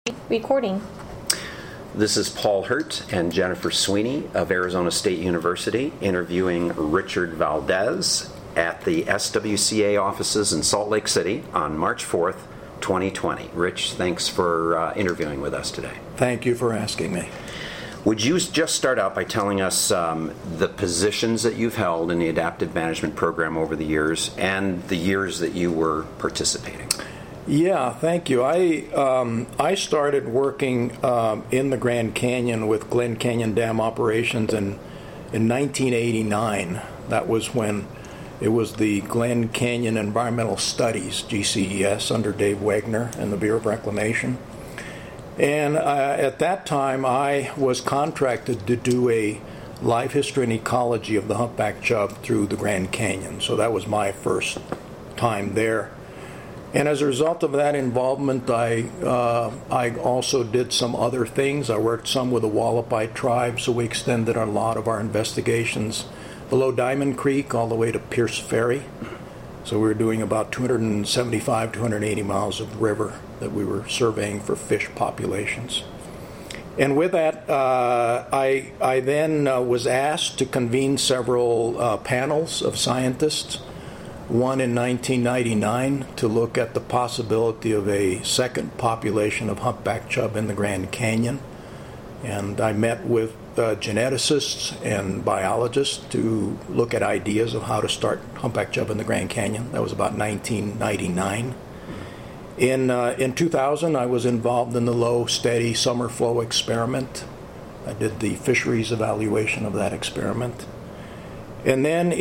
Recording. This is Paul Hurt and Jennifer Sweeney of Arizona State University interviewing Richard Valdez at the SWCA offices in Salt Lake City on March 4th, 2020. Rich, thanks for interviewing with us today. Thank you for asking me. Would you just start out by telling us the positions that you've held in the adaptive management program over the years and the years that you were participating? Yeah, thank you. I started working in the Grand Canyon with Glen Canyon Dam operations in 1989. That was when it was the Glen Canyon Environmental Studies, GCES, under Dave Wagner and the Bureau of Reclamation. And at that time, I was contracted to do a life history and ecology of the humpback chub through the Grand Canyon. So that was my first time there. And as a result of that involvement, I also did some other things. I worked some with the Wallapai tribe, so we extended a lot of our investigations below Diamond Creek all the way to Pierce Ferry. So we were doing about 275, 280 miles of river that we were surveying for fish populations. And with that, I then was asked to convene several panels of scientists. One in 1999 to look at the possibility of a second population of humpback chub in the Grand Canyon. And I met with geneticists and biologists to look at ideas of how to start humpback chub in the Grand Canyon. That was about 1999. In 2000, I was involved in the low, steady summer flow experiment. I did the fisheries evaluation of that experiment. And then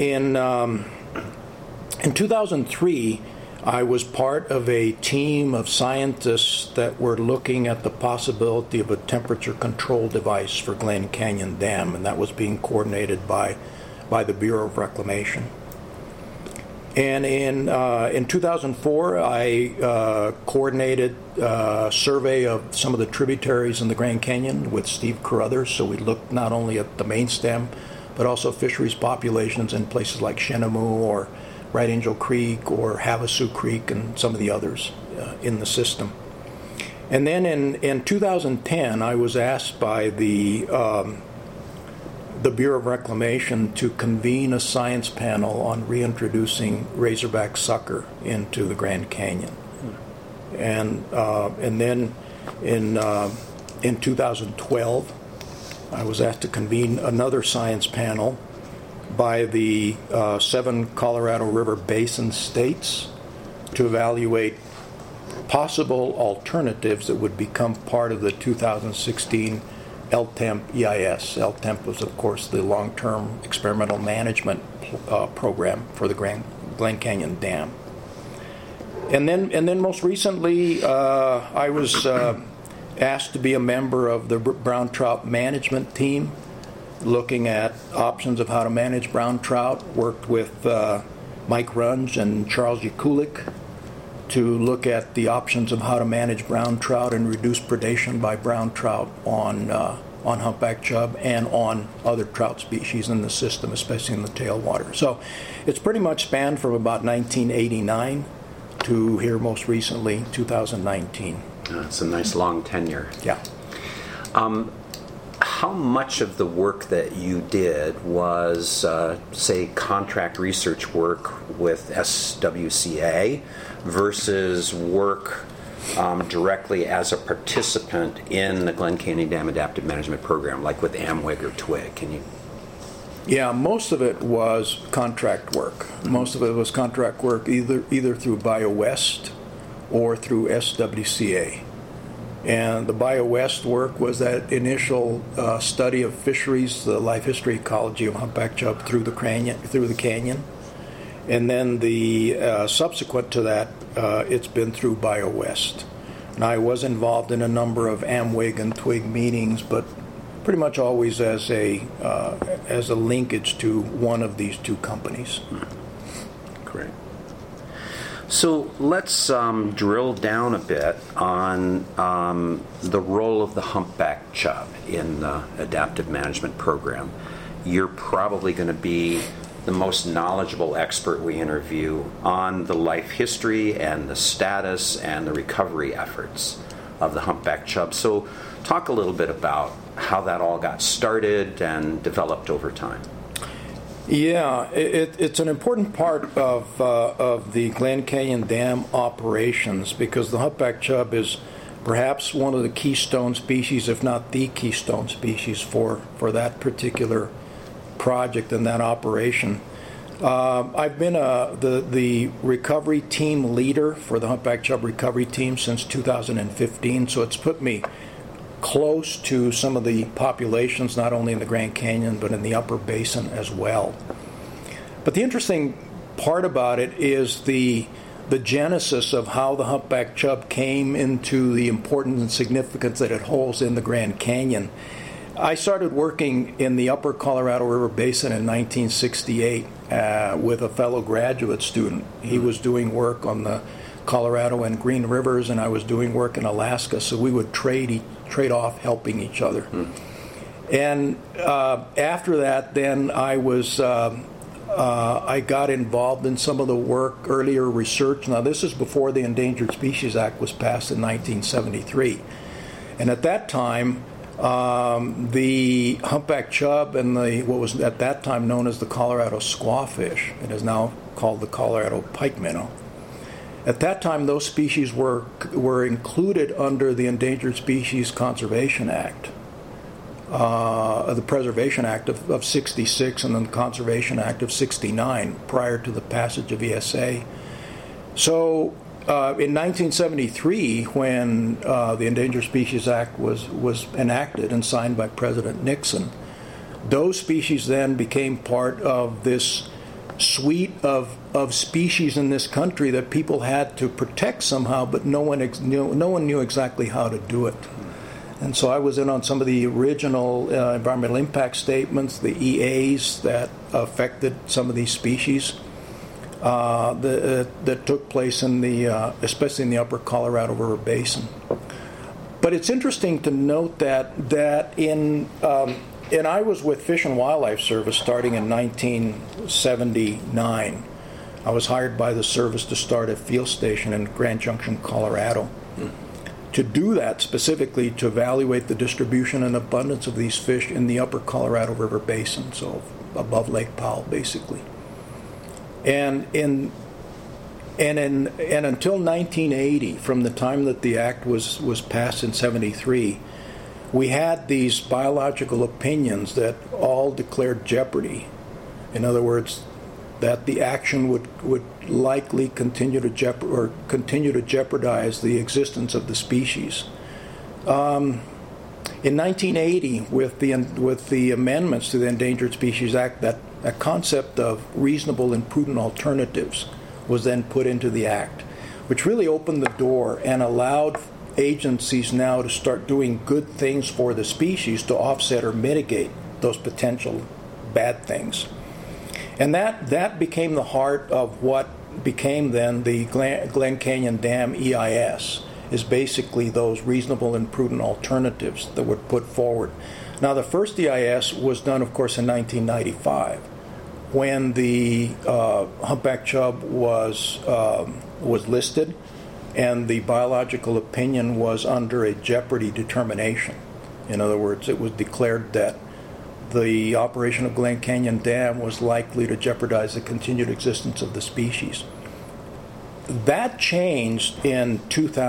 in 2003, I was part of a team of scientists that were looking at the possibility of a temperature control device for Glen Canyon Dam, and that was being coordinated by the Bureau of Reclamation. And in 2004, I coordinated a survey of some of the tributaries in the Grand Canyon with Steve Carruthers, so we looked not only at the main stem, but also fisheries populations in places like Shenemu or Right Angel Creek or Havasu Creek and some of the others in the system. And then in 2010, I was asked by the Bureau of Reclamation to convene a science panel on reintroducing razorback sucker into the Grand Canyon. And then in 2012, I was asked to convene another science panel by the 7 Colorado River Basin states to evaluate possible alternatives that would become part of the 2016 LTEMP EIS. LTEMP was, of course, the long-term experimental management program for the Glen Canyon Dam. And then most recently, I was asked to be a member of the brown trout management team, looking at options of how to manage brown trout. Worked with Mike Runge and Charles Yakulik to look at the options of how to manage brown trout and reduce predation by brown trout on humpback chub and on other trout species in the system, especially in the tailwater. So it's pretty much spanned from about 1989 to here most recently, 2019. It's a nice long tenure. Yeah. How much of the work that you did was, say, contract research work with SWCA versus work directly as a participant in the Glen Canyon Dam Adaptive Management Program, like with AMWIG or TWIG? Can you? Yeah, most of it was contract work. Most of it was contract work either through BioWest or through SWCA. And the BioWest work was that initial study of fisheries, the life history ecology of humpback chub through the canyon. And then the subsequent to that, it's been through BioWest. And I was involved in a number of AMWIG and TWIG meetings, but pretty much always as a linkage to one of these two companies. Great. So let's drill down a bit on the role of the humpback chub in the adaptive management program. You're probably going to be the most knowledgeable expert we interview on the life history and the status and the recovery efforts of the humpback chub. So talk a little bit about how that all got started and developed over time. Yeah, it's an important part of the Glen Canyon Dam operations, because the humpback chub is perhaps one of the keystone species, if not the keystone species, for that particular project and that operation. I've been the recovery team leader for the humpback chub recovery team since 2015, so it's put me close to some of the populations, not only in the Grand Canyon, but in the upper basin as well. But the interesting part about it is the genesis of how the humpback chub came into the importance and significance that it holds in the Grand Canyon. I started working in the upper Colorado River Basin in 1968 with a fellow graduate student. He was doing work on the Colorado and Green Rivers, and I was doing work in Alaska, so we would trade off helping each other. And after that, then I got involved in some of the work, earlier research. Now, this is before the Endangered Species Act was passed in 1973. And at that time, the humpback chub and what was at that time known as the Colorado squawfish, it is now called the Colorado pike minnow. At that time, those species were included under the Endangered Species Conservation Act, the Preservation Act of 66, and then the Conservation Act of 69, prior to the passage of ESA. So in 1973, when the Endangered Species Act was enacted and signed by President Nixon, those species then became part of this suite of species in this country that people had to protect somehow, but no one knew exactly how to do it. And so I was in on some of the original environmental impact statements, the EAs that affected some of these species that took place in especially in the upper Colorado River Basin. But it's interesting to note that and I was with Fish and Wildlife Service starting in 1979. I was hired by the service to start a field station in Grand Junction, Colorado. To do that specifically to evaluate the distribution and abundance of these fish in the upper Colorado River Basin, so above Lake Powell, basically. And until 1980, from the time that the act was passed in 73, we had these biological opinions that all declared jeopardy. In other words, that the action would likely continue to jeopardize the existence of the species. In 1980, with the amendments to the Endangered Species Act, that concept of reasonable and prudent alternatives was then put into the act, which really opened the door and allowed agencies now to start doing good things for the species to offset or mitigate those potential bad things. And that became the heart of what became then the Glen Canyon Dam EIS, is basically those reasonable and prudent alternatives that were put forward. Now, the first EIS was done, of course, in 1995, when the humpback chub was listed, and the biological opinion was under a jeopardy determination. In other words, it was declared that the operation of Glen Canyon Dam was likely to jeopardize the continued existence of the species. That changed in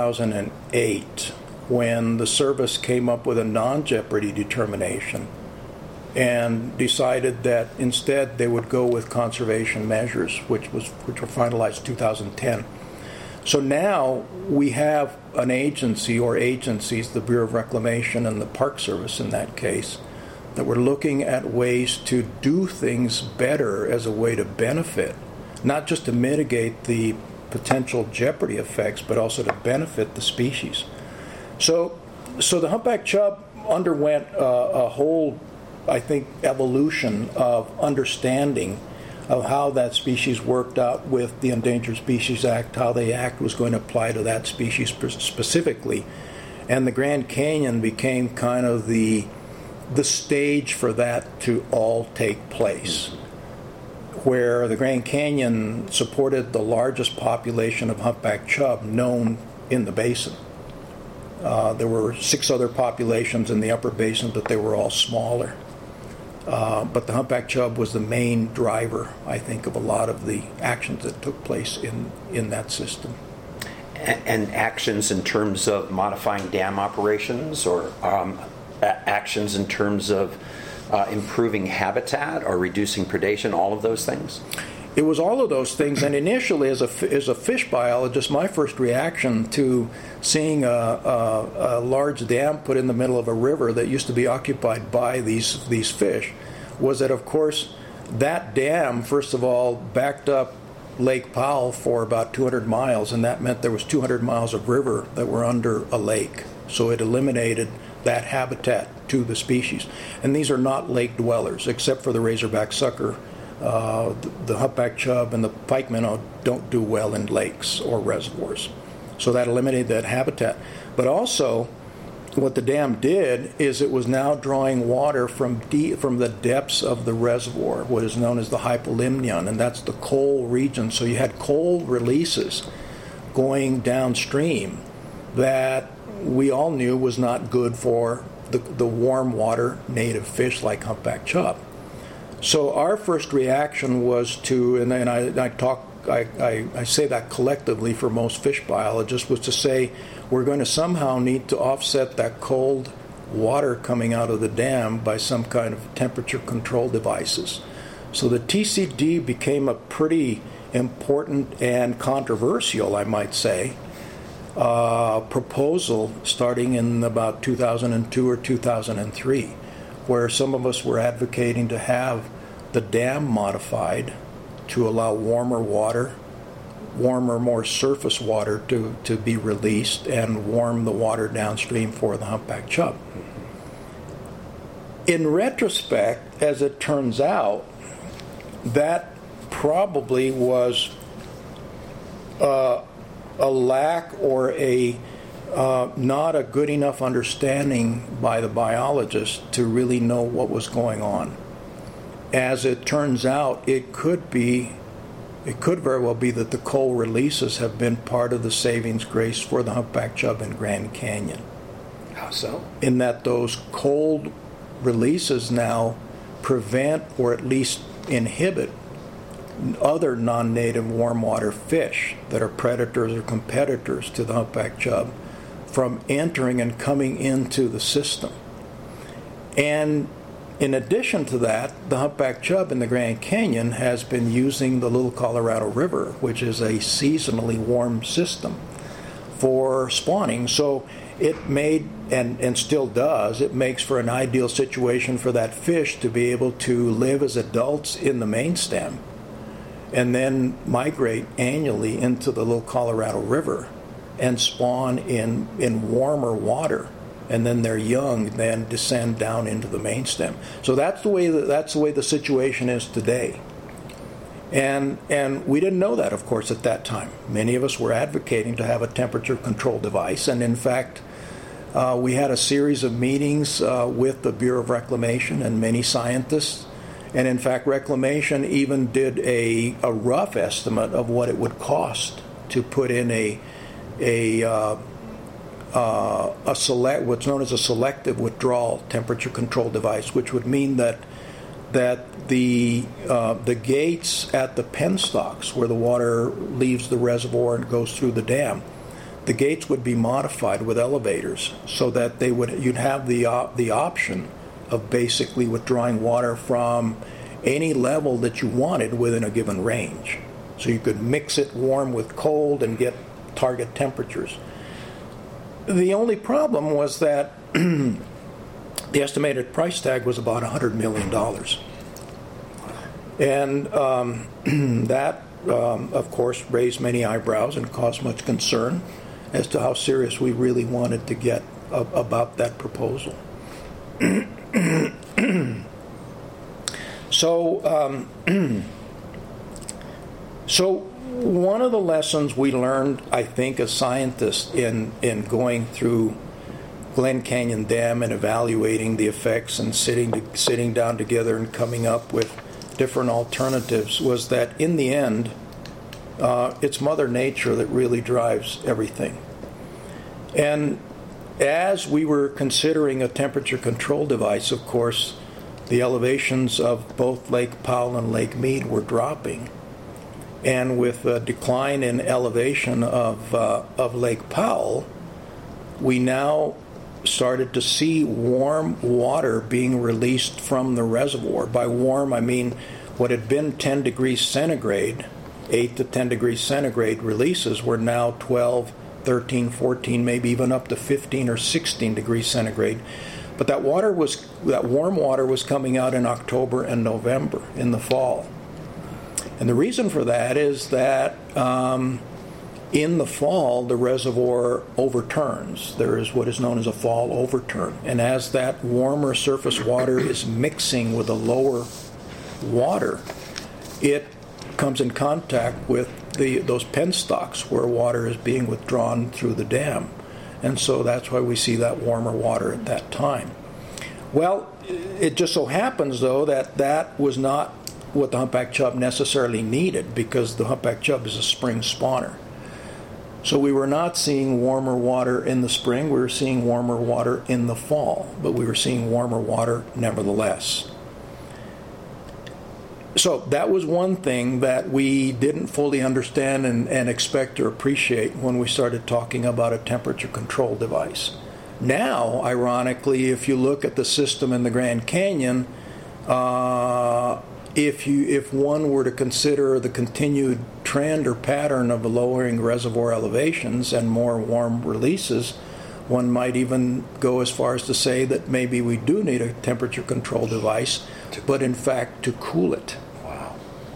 2008 when the service came up with a non-jeopardy determination and decided that instead they would go with conservation measures, which were finalized in 2010. So now we have an agency or agencies, the Bureau of Reclamation and the Park Service in that case, that we're looking at ways to do things better as a way to benefit, not just to mitigate the potential jeopardy effects, but also to benefit the species. So the humpback chub underwent a whole, I think, evolution of understanding of how that species worked out with the Endangered Species Act, how the act was going to apply to that species specifically. And the Grand Canyon became kind of the stage for that to all take place, where the Grand Canyon supported the largest population of humpback chub known in the basin. There were 6 other populations in the upper basin, but they were all smaller. But the humpback chub was the main driver, I think, of a lot of the actions that took place in that system. And actions in terms of modifying dam operations, or actions in terms of improving habitat or reducing predation, all of those things? It was all of those things, and initially, as a fish biologist, my first reaction to seeing a large dam put in the middle of a river that used to be occupied by these fish was that, of course, that dam, first of all, backed up Lake Powell for about 200 miles, and that meant there was 200 miles of river that were under a lake. So it eliminated that habitat to the species. And these are not lake dwellers, except for the razorback sucker. The humpback chub and the pike minnow don't do well in lakes or reservoirs. So that eliminated that habitat. But also, what the dam did is it was now drawing water from the depths of the reservoir, what is known as the hypolimnion, and that's the coal region. So you had coal releases going downstream that we all knew was not good for the warm water native fish like humpback chub. So our first reaction was to, and then I say that collectively for most fish biologists, was to say we're going to somehow need to offset that cold water coming out of the dam by some kind of temperature control devices. So the TCD became a pretty important and controversial, I might say, proposal starting in about 2002 or 2003. Where some of us were advocating to have the dam modified to allow warmer, more surface water to be released and warm the water downstream for the humpback chub. In retrospect, as it turns out, that probably was a lack or not a good enough understanding by the biologists to really know what was going on. As it turns out, it could very well be that the coal releases have been part of the savings grace for the humpback chub in Grand Canyon. How so? In that those cold releases now prevent or at least inhibit other non-native warm water fish that are predators or competitors to the humpback chub from entering and coming into the system. And in addition to that, the humpback chub in the Grand Canyon has been using the Little Colorado River, which is a seasonally warm system, for spawning. So it made, and still does, it makes for an ideal situation for that fish to be able to live as adults in the main stem and then migrate annually into the Little Colorado River and spawn in warmer water, and then their young then descend down into the main stem. So that's the way the situation is today. And we didn't know that, of course, at that time. Many of us were advocating to have a temperature control device, and in fact, we had a series of meetings with the Bureau of Reclamation and many scientists. And in fact, Reclamation even did a rough estimate of what it would cost to put in what's known as a selective withdrawal temperature control device, which would mean that the gates at the penstocks where the water leaves the reservoir and goes through the dam, the gates would be modified with elevators so that you'd have the option of basically withdrawing water from any level that you wanted within a given range. So you could mix it warm with cold and get target temperatures. The only problem was that the estimated price tag was about $100 million. And that, of course, raised many eyebrows and caused much concern as to how serious we really wanted to get about that proposal. So one of the lessons we learned, I think, as scientists in going through Glen Canyon Dam and evaluating the effects and sitting down together and coming up with different alternatives was that in the end, it's Mother Nature that really drives everything. And as we were considering a temperature control device, of course, the elevations of both Lake Powell and Lake Mead were dropping. And with a decline in elevation of Lake Powell, we now started to see warm water being released from the reservoir. By warm, I mean what had been 10 degrees centigrade, 8 to 10 degrees centigrade releases were now 12, 13, 14, maybe even up to 15 or 16 degrees centigrade. But that warm water was coming out in October and November, in the fall. And the reason for that is that in the fall, the reservoir overturns. There is what is known as a fall overturn. And as that warmer surface water is mixing with the lower water, it comes in contact with those penstocks where water is being withdrawn through the dam. And so that's why we see that warmer water at that time. Well, it just so happens, though, that was not what the humpback chub necessarily needed, because the humpback chub is a spring spawner. So we were not seeing warmer water in the spring, we were seeing warmer water in the fall, but we were seeing warmer water nevertheless. So that was one thing that we didn't fully understand and expect or appreciate when we started talking about a temperature control device. Now, ironically, if you look at the system in the Grand Canyon, if one were to consider the continued trend or pattern of the lowering reservoir elevations and more warm releases, one might even go as far as to say that maybe we do need a temperature control device, but in fact to cool it. Wow.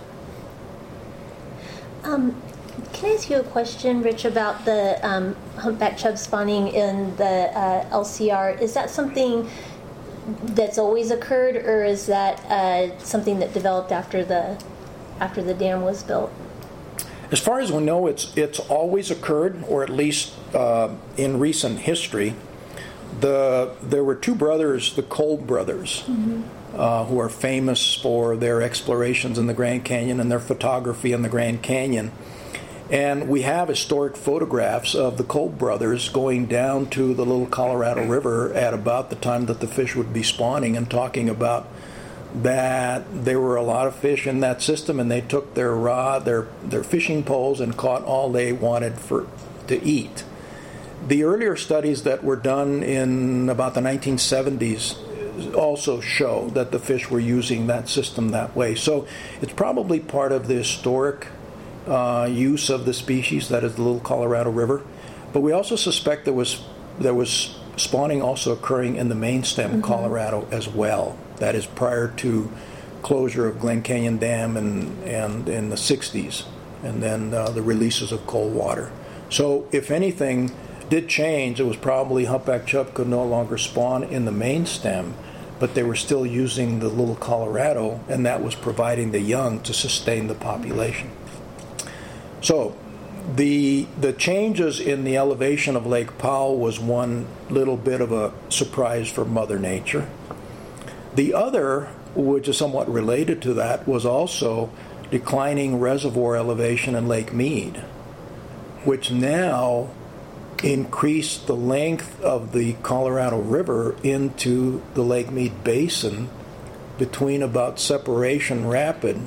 Can I ask you a question, Rich, about the humpback chub spawning in the LCR? Is that something that's always occurred, or is that something that developed after the dam was built? As far as we know, it's always occurred, or at least in recent history. There were two brothers, the Kolb brothers, who are famous for their explorations in the Grand Canyon and their photography in the Grand Canyon. And we have historic photographs of the Kolb brothers going down to the Little Colorado River at about the time that the fish would be spawning, and talking about that there were a lot of fish in that system, and they took their rod, their fishing poles, and caught all they wanted to eat. The earlier studies that were done in about the 1970s also show that the fish were using that system that way. So it's probably part of the historic use of the species, that is the Little Colorado River. But we also suspect there was spawning also occurring in the main stem Colorado as well. That is prior to closure of Glen Canyon Dam and in the 60s, and then the releases of cold water. So if anything did change, it was probably humpback chub could no longer spawn in the main stem, but they were still using the Little Colorado, and that was providing the young to sustain the population. So the changes in the elevation of Lake Powell was one little bit of a surprise for Mother Nature. The other, which is somewhat related to that, was also declining reservoir elevation in Lake Mead, which now increased the length of the Colorado River into the Lake Mead Basin between about Separation Rapid,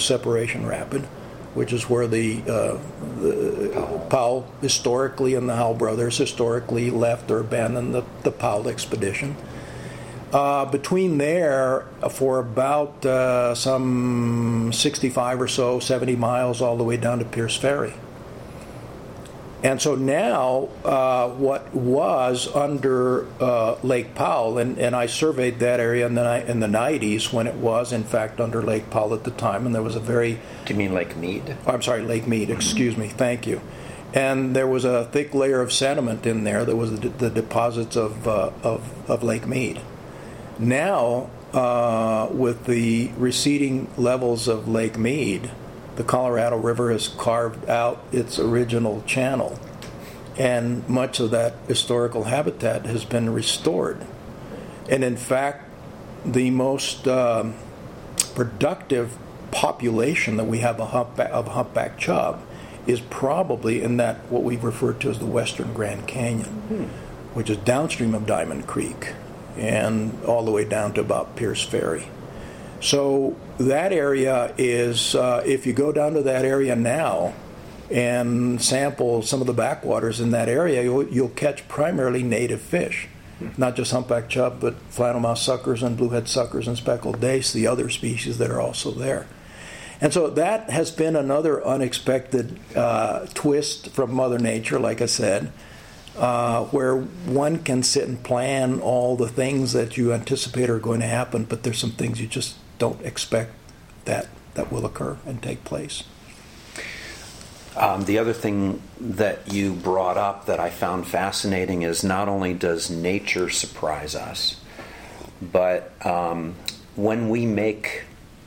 which is where the Powell historically and the Howell brothers historically left or abandoned the Powell expedition. Between there, for about some 65 or so, 70 miles, all the way down to Pierce Ferry. And so now, what was under Lake Powell, and I surveyed that area in the 90s when it was, in fact, under Lake Powell at the time, and there was a very... Do you mean Lake Mead? Oh, I'm sorry, Lake Mead, excuse me, thank you. And there was a thick layer of sediment in there that was the deposits of Lake Mead. Now, with the receding levels of Lake Mead, the Colorado River has carved out its original channel, and much of that historical habitat has been restored. And in fact, the most productive population that we have of humpback chub is probably in that what we refer to as the Western Grand Canyon. which is downstream of Diamond Creek, and all the way down to about Pierce Ferry. So that area is, if you go down to that area now and sample some of the backwaters in that area, you'll catch primarily native fish. Not just humpback chub, but flannelmouth suckers and bluehead suckers and speckled dace, the other species that are also there. And so that has been another unexpected twist from Mother Nature, like I said, where one can sit and plan all the things that you anticipate are going to happen, but there's some things you just don't expect that will occur and take place. The other thing that you brought up that I found fascinating is not only does nature surprise us, but when we make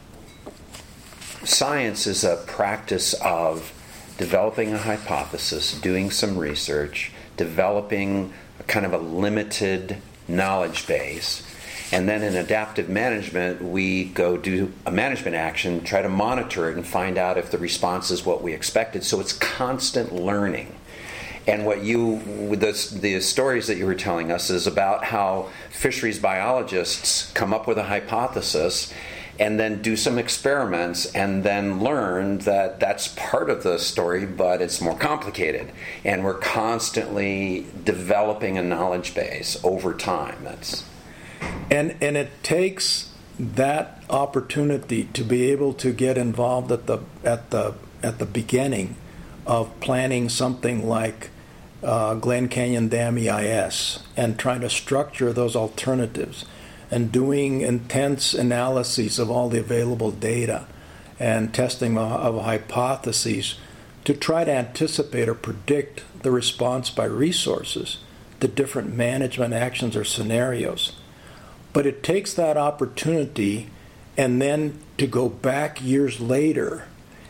science is a practice of developing a hypothesis, doing some research, developing a kind of a limited knowledge base, and then in adaptive management, we go do a management action, try to monitor it and find out if the response is what we expected. So it's constant learning. And what the stories that you were telling us is about how fisheries biologists come up with a hypothesis and then do some experiments and then learn that that's part of the story, but it's more complicated. And we're constantly developing a knowledge base over time. And it takes that opportunity to be able to get involved at the beginning of planning something like Glen Canyon Dam EIS and trying to structure those alternatives and doing intense analyses of all the available data and testing of hypotheses to try to anticipate or predict the response by resources to different management actions or scenarios. But it takes that opportunity and then to go back years later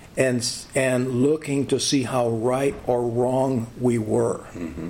and looking to see how right or wrong we were. Mm-hmm.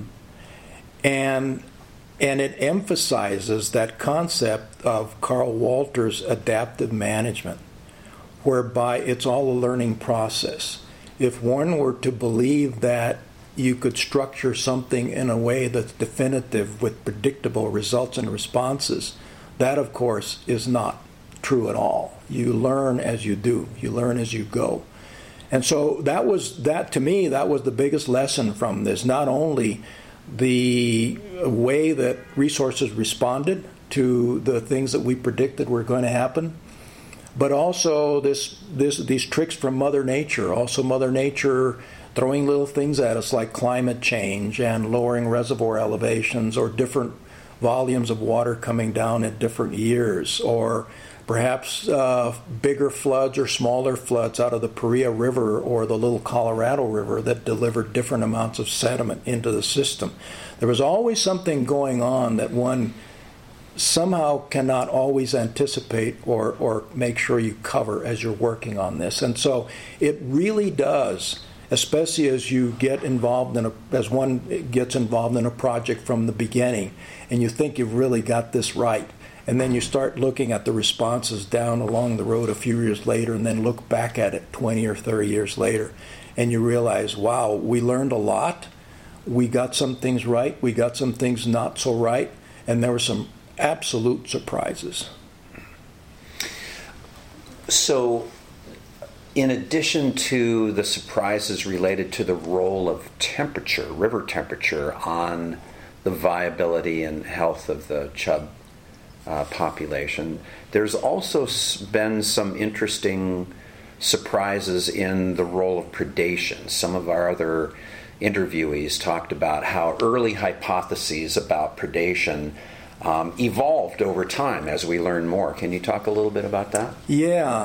And it emphasizes that concept of Carl Walter's adaptive management, whereby it's all a learning process. If one were to believe that you could structure something in a way that's definitive with predictable results and responses, that, of course, is not true at all. You learn as you do. You learn as you go. And so to me, that was the biggest lesson from this. Not only the way that resources responded to the things that we predicted were going to happen, but also these tricks from Mother Nature. Also Mother Nature throwing little things at us like climate change and lowering reservoir elevations or different volumes of water coming down at different years, or perhaps bigger floods or smaller floods out of the Paria River or the Little Colorado River that delivered different amounts of sediment into the system. There was always something going on that one somehow cannot always anticipate or make sure you cover as you're working on this. And so it really does, especially as you get involved as one gets involved in a project from the beginning, and you think you've really got this right, and then you start looking at the responses down along the road a few years later, and then look back at it 20 or 30 years later, and you realize, wow, we learned a lot. We got some things right. We got some things not so right, and there were some absolute surprises. So, in addition to the surprises related to the role of temperature, river temperature, on the viability and health of the chub population, there's also been some interesting surprises in the role of predation. Some of our other interviewees talked about how early hypotheses about predation evolved over time as we learn more. Can you talk a little bit about that? Yeah.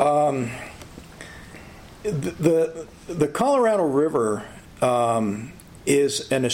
The Colorado River is an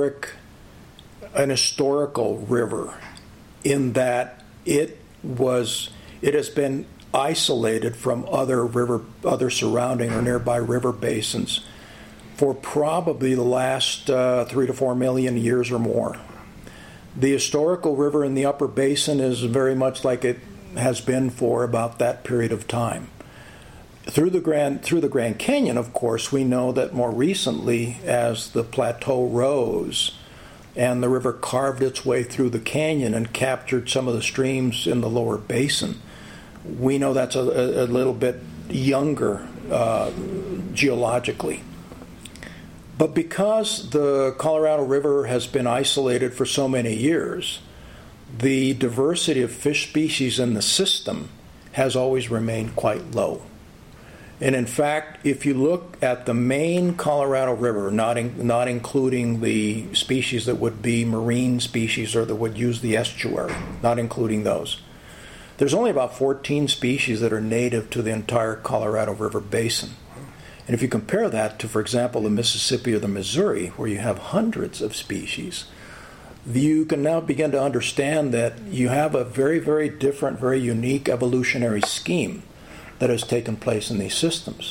historical river in that it has been isolated from other surrounding or nearby river basins for probably the last 3 to 4 million years or more. The historical river in the upper basin is very much like it has been for about that period of time. Through the Grand Canyon, of course, we know that more recently, as the plateau rose, and the river carved its way through the canyon and captured some of the streams in the lower basin. We know that's a little bit younger geologically. But because the Colorado River has been isolated for so many years, the diversity of fish species in the system has always remained quite low. And in fact, if you look at the main Colorado River, not including the species that would be marine species or that would use the estuary, not including those, there's only about 14 species that are native to the entire Colorado River basin. And if you compare that to, for example, the Mississippi or the Missouri, where you have hundreds of species, you can now begin to understand that you have a very, very different, very unique evolutionary scheme that has taken place in these systems.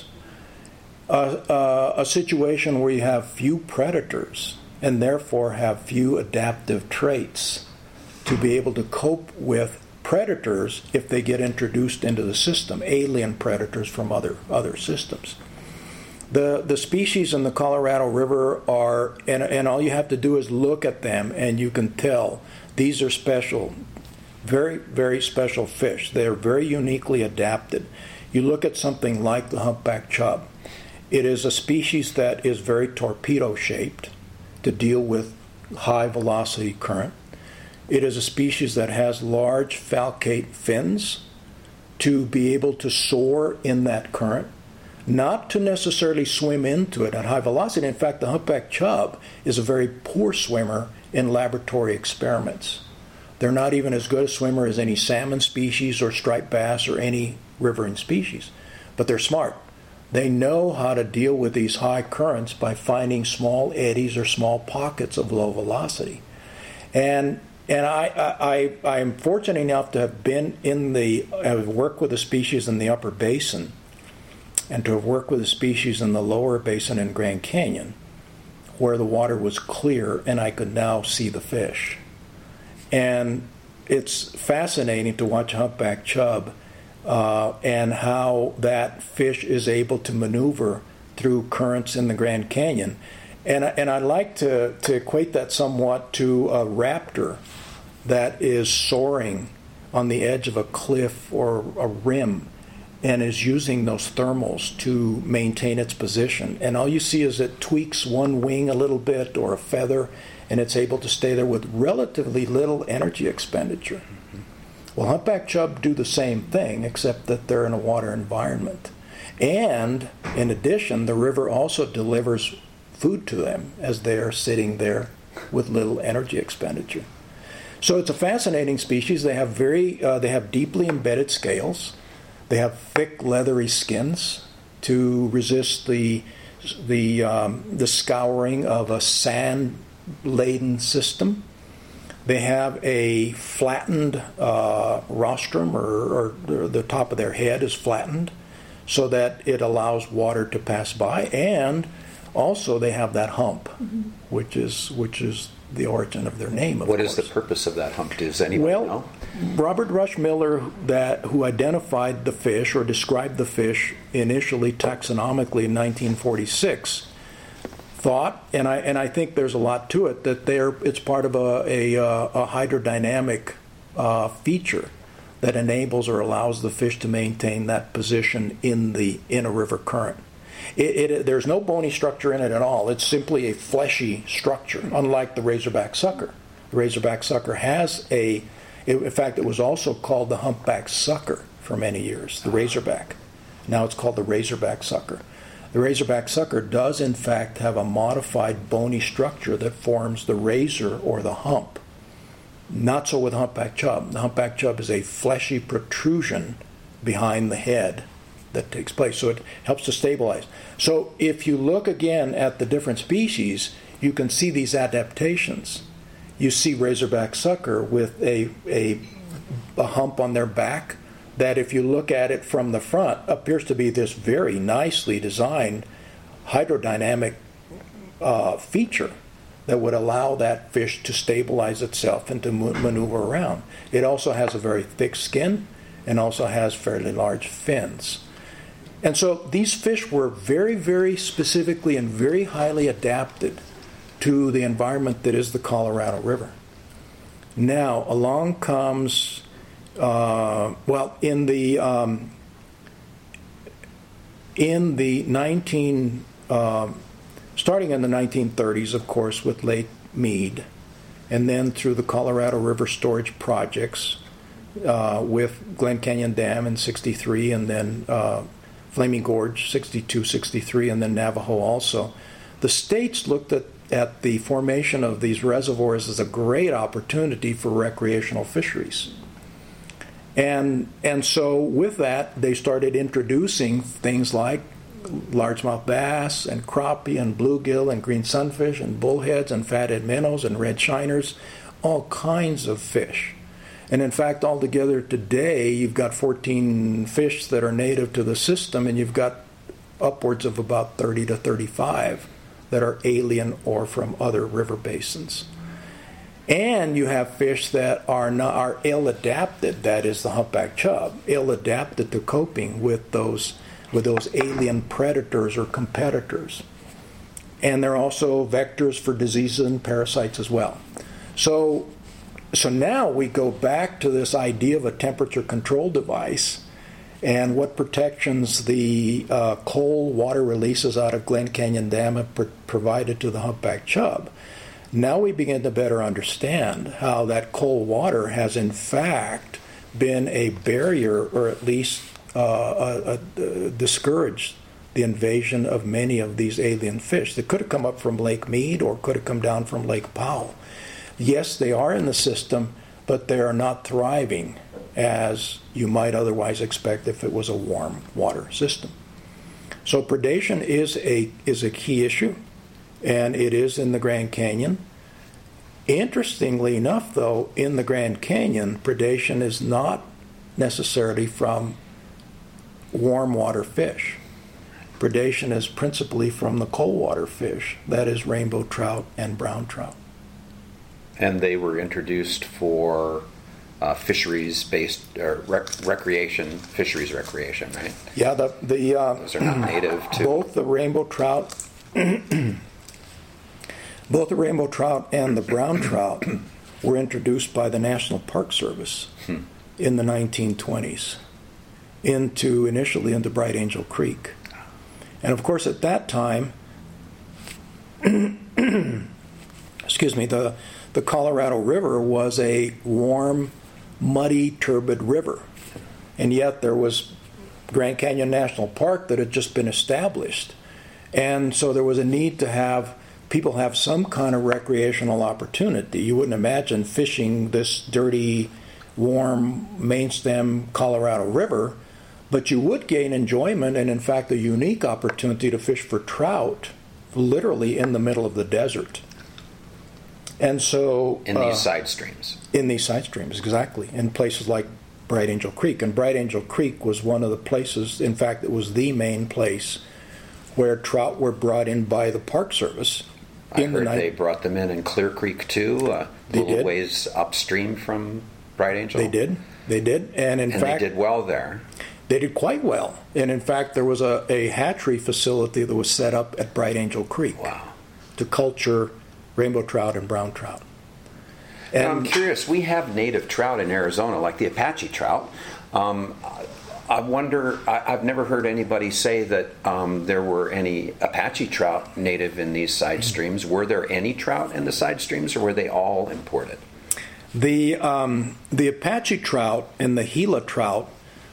A situation where you have few predators and therefore have few adaptive traits to be able to cope with predators if they get introduced into the system, alien predators from other systems. The species in the Colorado River are, and all you have to do is look at them and you can tell these are special, very, very special fish. They are very uniquely adapted. You look at something like the humpback chub. It is a species that is very torpedo-shaped to deal with high velocity current. It is a species that has large falcate fins to be able to soar in that current, not to necessarily swim into it at high velocity. In fact, the humpback chub is a very poor swimmer in laboratory experiments. They're not even as good a swimmer as any salmon species or striped bass or any riverine species, but they're smart. They know how to deal with these high currents by finding small eddies or small pockets of low velocity. And I am fortunate enough to have been have worked with the species in the upper basin and to have worked with the species in the lower basin in Grand Canyon, where the water was clear and I could now see the fish. And it's fascinating to watch humpback chub and how that fish is able to maneuver through currents in the Grand Canyon. And I like to equate that somewhat to a raptor that is soaring on the edge of a cliff or a rim and is using those thermals to maintain its position. And all you see is it tweaks one wing a little bit or a feather, and it's able to stay there with relatively little energy expenditure. Well, humpback chub do the same thing, except that they're in a water environment. And in addition, the river also delivers food to them as they're sitting there with little energy expenditure. So it's a fascinating species. They have deeply embedded scales. They have thick, leathery skins to resist the scouring of a sand-laden system. They have a flattened rostrum, or the top of their head is flattened, so that it allows water to pass by. And also, they have that hump, which is the origin of their name. What is the purpose of that hump? Does anyone know? Robert Rush Miller, who identified the fish or described the fish initially taxonomically in 1946, thought, and I think there's a lot to it, that it's part of a hydrodynamic feature that enables or allows the fish to maintain that position in a river current. There's no bony structure in it at all. It's simply a fleshy structure, unlike the razorback sucker. The razorback sucker has in fact, it was also called the humpback sucker for many years, the razorback. Now it's called the razorback sucker. The razorback sucker does, in fact, have a modified bony structure that forms the razor or the hump. Not so with humpback chub. The humpback chub is a fleshy protrusion behind the head that takes place, so it helps to stabilize. So if you look again at the different species, you can see these adaptations. You see razorback sucker with a hump on their back that, if you look at it from the front, appears to be this very nicely designed hydrodynamic feature that would allow that fish to stabilize itself and to maneuver around. It also has a very thick skin and also has fairly large fins. And so these fish were very, very specifically and very highly adapted to the environment that is the Colorado River. Now, along comes, starting in the 1930s, of course, with Lake Mead, and then through the Colorado River storage projects with Glen Canyon Dam in 63, and then Flaming Gorge 62, 63, and then Navajo also. The states looked at the formation of these reservoirs as a great opportunity for recreational fisheries. And so with that, they started introducing things like largemouth bass and crappie and bluegill and green sunfish and bullheads and fathead minnows and red shiners, all kinds of fish. And in fact, altogether today, you've got 14 fish that are native to the system, and you've got upwards of about 30 to 35 that are alien or from other river basins. And you have fish that are ill-adapted, that is the humpback chub, ill-adapted to coping with those alien predators or competitors. And they're also vectors for diseases and parasites as well. So now we go back to this idea of a temperature control device and what protections the coal water releases out of Glen Canyon Dam have provided to the humpback chub. Now we begin to better understand how that cold water has in fact been a barrier, or at least discouraged the invasion of many of these alien fish that could have come up from Lake Mead or could have come down from Lake Powell. Yes, they are in the system, but they are not thriving as you might otherwise expect if it was a warm water system. So predation is a key issue, and it is in the Grand Canyon. Interestingly enough, though, in the Grand Canyon, predation is not necessarily from warm water fish. Predation is principally from the cold water fish, that is rainbow trout and brown trout. And they were introduced for fisheries-based recreation, right? Yeah, those are not native to both the rainbow trout. Both the rainbow trout and the brown trout were introduced by the National Park Service in the 1920s initially into Bright Angel Creek. And of course at that time, the Colorado River was a warm, muddy, turbid river. And yet there was Grand Canyon National Park that had just been established. And so there was a need to have people have some kind of recreational opportunity. You wouldn't imagine fishing this dirty, warm, mainstem Colorado River, but you would gain enjoyment and, in fact, a unique opportunity to fish for trout literally in the middle of the desert. And so... in these side streams. In these side streams, exactly. In places like Bright Angel Creek. And Bright Angel Creek was one of the places, in fact, it was the main place where trout were brought in by the Park Service. I heard they brought them in Clear Creek, too, a little ways upstream from Bright Angel. They did. And in fact... they did well there. They did quite well. And in fact, there was a hatchery facility that was set up at Bright Angel Creek to culture rainbow trout and brown trout. And I'm curious, we have native trout in Arizona, like the Apache trout. I wonder, I've never heard anybody say that there were any Apache trout native in these side streams. Were there any trout in the side streams, or were they all imported? The Apache trout and the Gila trout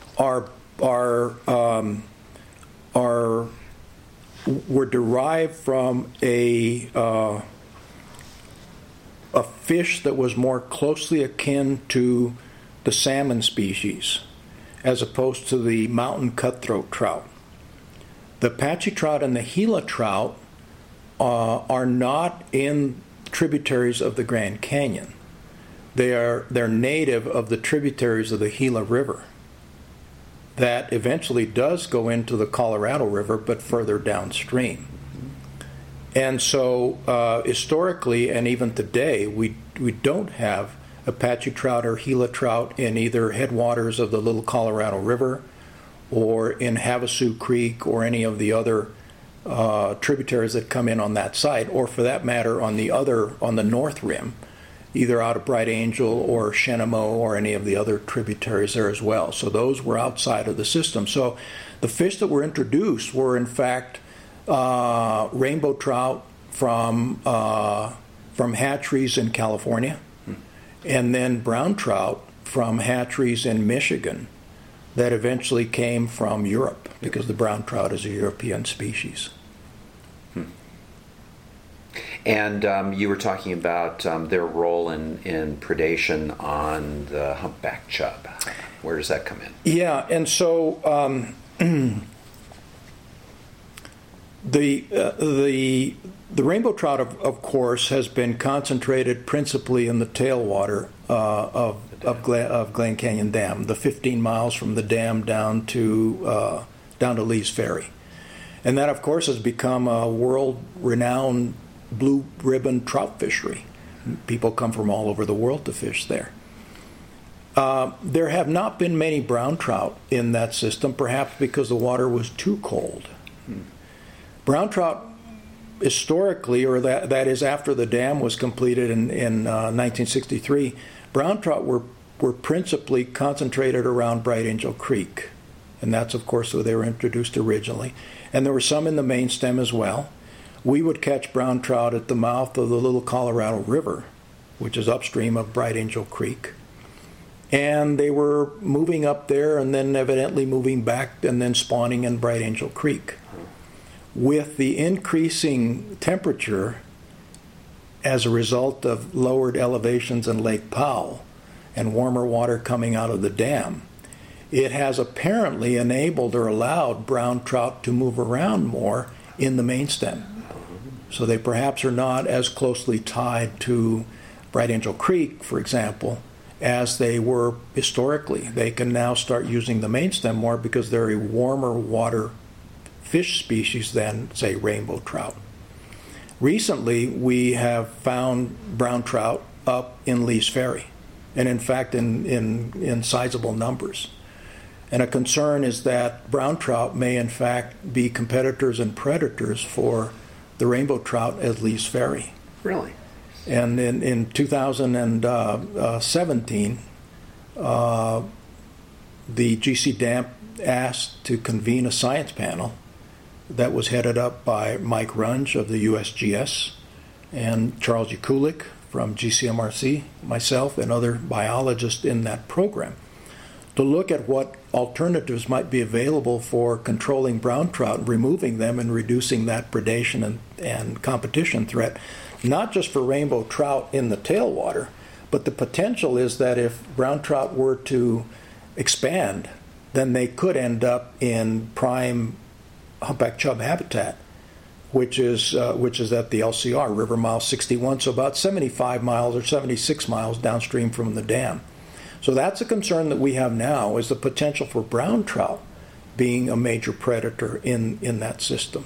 were derived from a fish that was more closely akin to the salmon species, as opposed to the mountain cutthroat trout. The Apache trout and the Gila trout are not in tributaries of the Grand Canyon. They're native of the tributaries of the Gila River that eventually does go into the Colorado River, but further downstream. And so historically, and even today, we don't have Apache trout or Gila trout in either headwaters of the Little Colorado River or in Havasu Creek or any of the other tributaries that come in on that site, or for that matter on the north rim, either out of Bright Angel or Shenandoah or any of the other tributaries there as well. So those were outside of the system. So the fish that were introduced were in fact rainbow trout from hatcheries in California, and then brown trout from hatcheries in Michigan that eventually came from Europe, because the brown trout is a European species. And you were talking about their role in predation on the humpback chub. Where does that come in? Yeah, and so the rainbow trout, of course, has been concentrated principally in the tailwater of Glen Canyon Dam, the 15 miles from the dam down to Lee's Ferry, and that, of course, has become a world-renowned blue ribbon trout fishery. People come from all over the world to fish there. There have not been many brown trout in that system, perhaps because the water was too cold. Brown trout, historically, or that is after the dam was completed in 1963, brown trout were principally concentrated around Bright Angel Creek. And that's, of course, where they were introduced originally. And there were some in the main stem as well. We would catch brown trout at the mouth of the Little Colorado River, which is upstream of Bright Angel Creek. And they were moving up there and then evidently moving back and then spawning in Bright Angel Creek. With the increasing temperature as a result of lowered elevations in Lake Powell and warmer water coming out of the dam, it has apparently enabled or allowed brown trout to move around more in the main stem. So they perhaps are not as closely tied to Bright Angel Creek, for example, as they were historically. They can now start using the main stem more because they're a warmer water fish species than, say, rainbow trout. Recently, we have found brown trout up in Lee's Ferry, and in fact in sizable numbers. And a concern is that brown trout may in fact be competitors and predators for the rainbow trout at Lee's Ferry. Really? And in 2017, the GC DAMP asked to convene a science panel that was headed up by Mike Runge of the USGS and Charles Yakulik from GCMRC, myself, and other biologists in that program, to look at what alternatives might be available for controlling brown trout and removing them and reducing that predation and competition threat, not just for rainbow trout in the tailwater, but the potential is that if brown trout were to expand, then they could end up in prime humpback chub habitat, which is at the LCR, River Mile 61, so about 75 miles or 76 miles downstream from the dam. So that's a concern that we have now, is the potential for brown trout being a major predator in that system.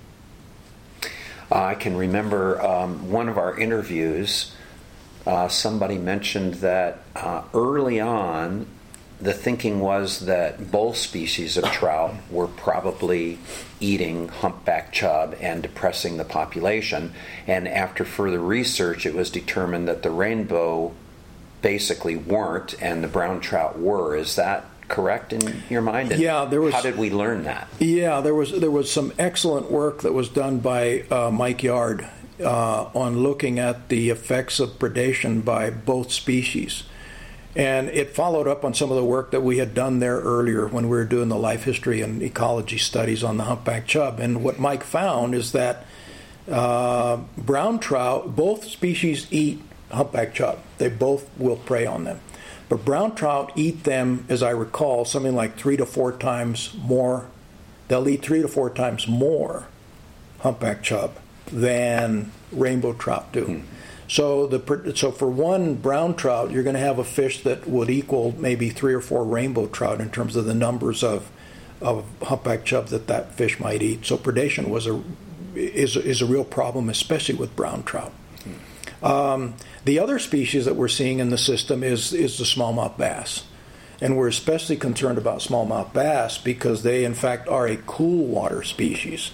I can remember one of our interviews, somebody mentioned that early on, the thinking was that both species of trout were probably eating humpback chub and depressing the population. And after further research, it was determined that the rainbow basically weren't and the brown trout were. Is that correct in your mind? And yeah, there was. How did we learn that? Yeah, there was some excellent work that was done by Mike Yard on looking at the effects of predation by both species. And it followed up on some of the work that we had done there earlier when we were doing the life history and ecology studies on the humpback chub. And what Mike found is that brown trout, both species eat humpback chub. They both will prey on them. But brown trout eat them, as I recall, something like 3 to 4 times more. They'll eat 3 to 4 times more humpback chub than rainbow trout do. So for one brown trout, you're going to have a fish that would equal maybe 3 or 4 rainbow trout in terms of the numbers of humpback chub that fish might eat. So predation is a real problem, especially with brown trout. The other species that we're seeing in the system is the smallmouth bass. And we're especially concerned about smallmouth bass because they, in fact, are a cool water species.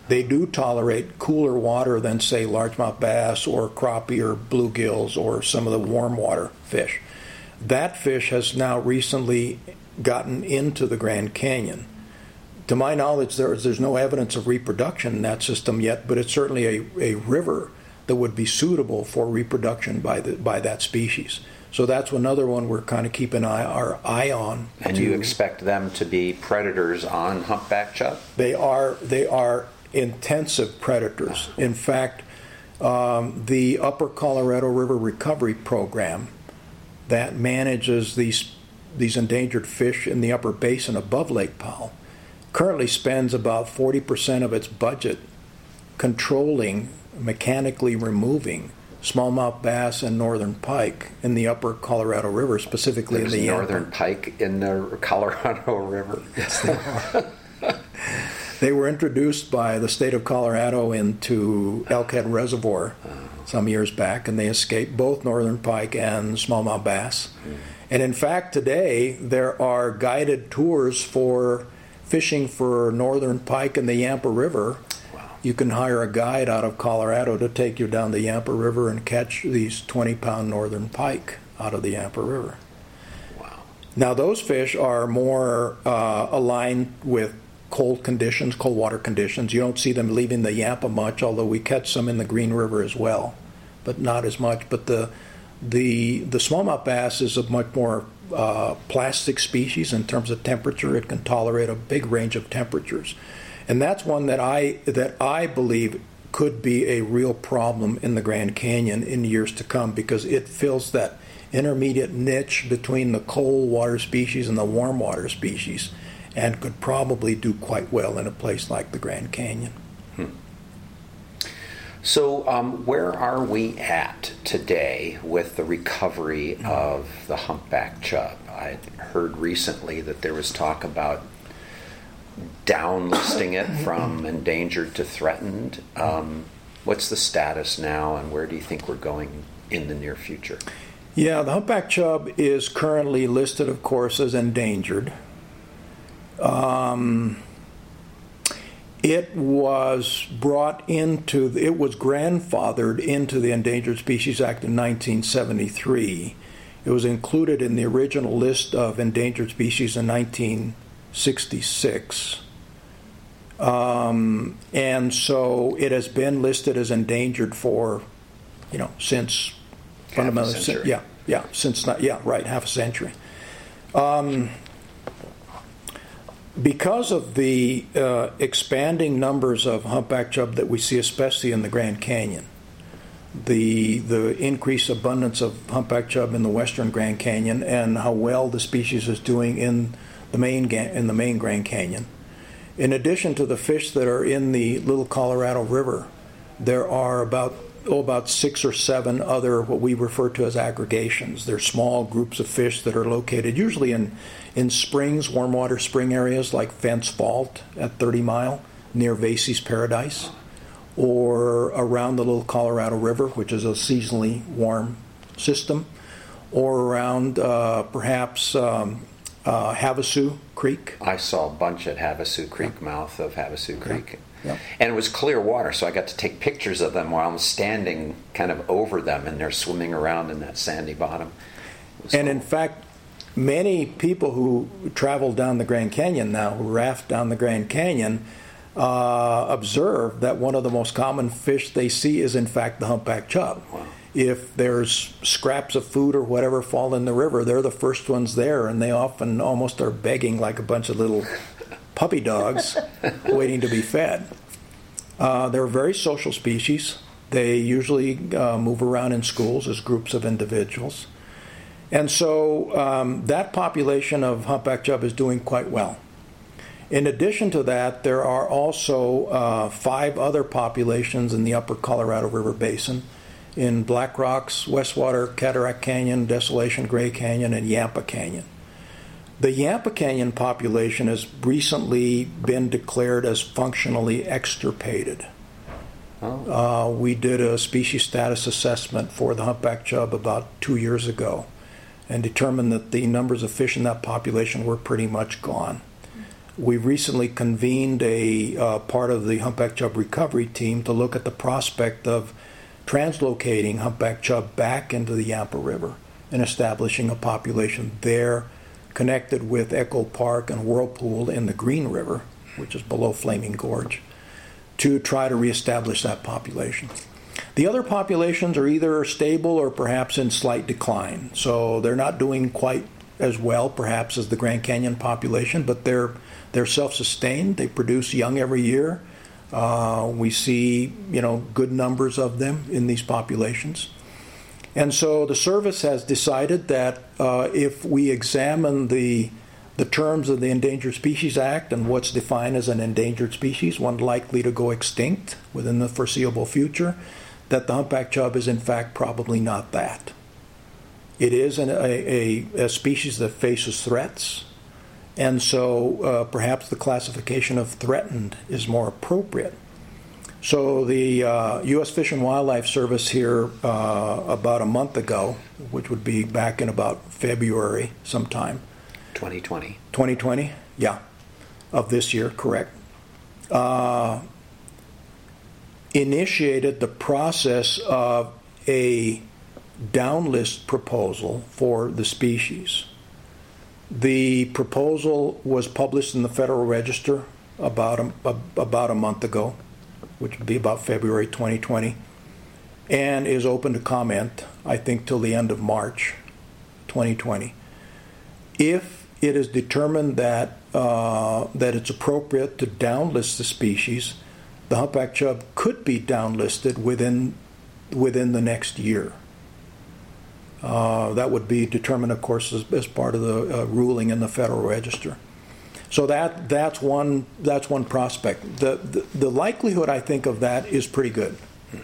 They do tolerate cooler water than, say, largemouth bass or crappie or bluegills or some of the warm water fish. That fish has now recently gotten into the Grand Canyon. To my knowledge, there's no evidence of reproduction in that system yet, but it's certainly a river that would be suitable for reproduction by that species. So that's another one we're kind of keeping our eye on. And you expect them to be predators on humpback chub? They are intensive predators. In fact, the Upper Colorado River Recovery Program that manages these endangered fish in the upper basin above Lake Powell currently spends about 40% of its budget controlling, mechanically removing smallmouth bass and northern pike in the upper Colorado River, specifically There's in the northern pike in the Colorado River. Yes, they are. They were introduced by the state of Colorado into Elkhead Reservoir some years back, and they escaped both northern pike and smallmouth bass. And in fact, today there are guided tours for fishing for northern pike in the Yampa River. You can hire a guide out of Colorado to take you down the Yampa River and catch these 20-pound northern pike out of the Yampa River. Wow. Now, those fish are more aligned with cold water conditions. You don't see them leaving the Yampa much, although we catch some in the Green River as well, but not as much. But the smallmouth bass is a much more plastic species in terms of temperature. It can tolerate a big range of temperatures. And that's one that I believe could be a real problem in the Grand Canyon in years to come, because it fills that intermediate niche between the cold water species and the warm water species, and could probably do quite well in a place like the Grand Canyon. So where are we at today with the recovery of the humpback chub? I heard recently that there was talk about downlisting it from endangered to threatened. What's the status now, and where do you think we're going in the near future? Yeah, the humpback chub is currently listed, of course, as endangered. It was grandfathered into the Endangered Species Act in 1973. It was included in the original list of endangered species in 1966. And so it has been listed as endangered for, since fundamentally, half a century. Because of the expanding numbers of humpback chub that we see, especially in the Grand Canyon, the increased abundance of humpback chub in the western Grand Canyon, and how well the species is doing in the main Grand Canyon. In addition to the fish that are in the Little Colorado River, there are about 6 or 7 other what we refer to as aggregations. They're small groups of fish that are located usually in springs, warm water spring areas like Fence Fault at 30 Mile near Vasey's Paradise, or around the Little Colorado River, which is a seasonally warm system, or around perhaps Havasu Creek. I saw a bunch at Havasu Creek, mouth of Havasu Creek. Yep. And it was clear water, so I got to take pictures of them while I'm standing kind of over them, and they're swimming around in that sandy bottom. And in fact, many people who travel down the Grand Canyon now, who raft down the Grand Canyon, observe that one of the most common fish they see is in fact the humpback chub. Wow. If there's scraps of food or whatever fall in the river, they're the first ones there, and they often almost are begging like a bunch of little puppy dogs waiting to be fed. They're a very social species. They usually move around in schools as groups of individuals. And so that population of humpback chub is doing quite well. In addition to that, there are also 5 other populations in the upper Colorado River Basin, in Black Rocks, Westwater, Cataract Canyon, Desolation Gray Canyon, and Yampa Canyon. The Yampa Canyon population has recently been declared as functionally extirpated. We did a species status assessment for the humpback chub about 2 years ago and determined that the numbers of fish in that population were pretty much gone. we've recently convened a part of the humpback chub recovery team to look at the prospect of translocating humpback chub back into the Yampa River and establishing a population there connected with Echo Park and Whirlpool in the Green River, which is below Flaming Gorge, to try to reestablish that population. The other populations are either stable or perhaps in slight decline, so they're not doing quite as well perhaps as the Grand Canyon population, but they're self-sustained. They produce young every year. We see, good numbers of them in these populations. And so the service has decided that if we examine the terms of the Endangered Species Act and what's defined as an endangered species, one likely to go extinct within the foreseeable future, that the humpback chub is in fact probably not that. It is a species that faces threats, and so perhaps the classification of threatened is more appropriate. So the U.S. Fish and Wildlife Service here about a month ago, which would be back in about February sometime. 2020. 2020, yeah, of this year, correct. Initiated the process of a downlist proposal for the species. The proposal was published in the Federal Register about a month ago, which would be about February 2020, and is open to comment, I think, till the end of March 2020. If it is determined that it's appropriate to downlist the species, the humpback chub could be downlisted within the next year. That would be determined, of course, as part of the ruling in the Federal Register. So that's one prospect. The likelihood, I think, of that is pretty good,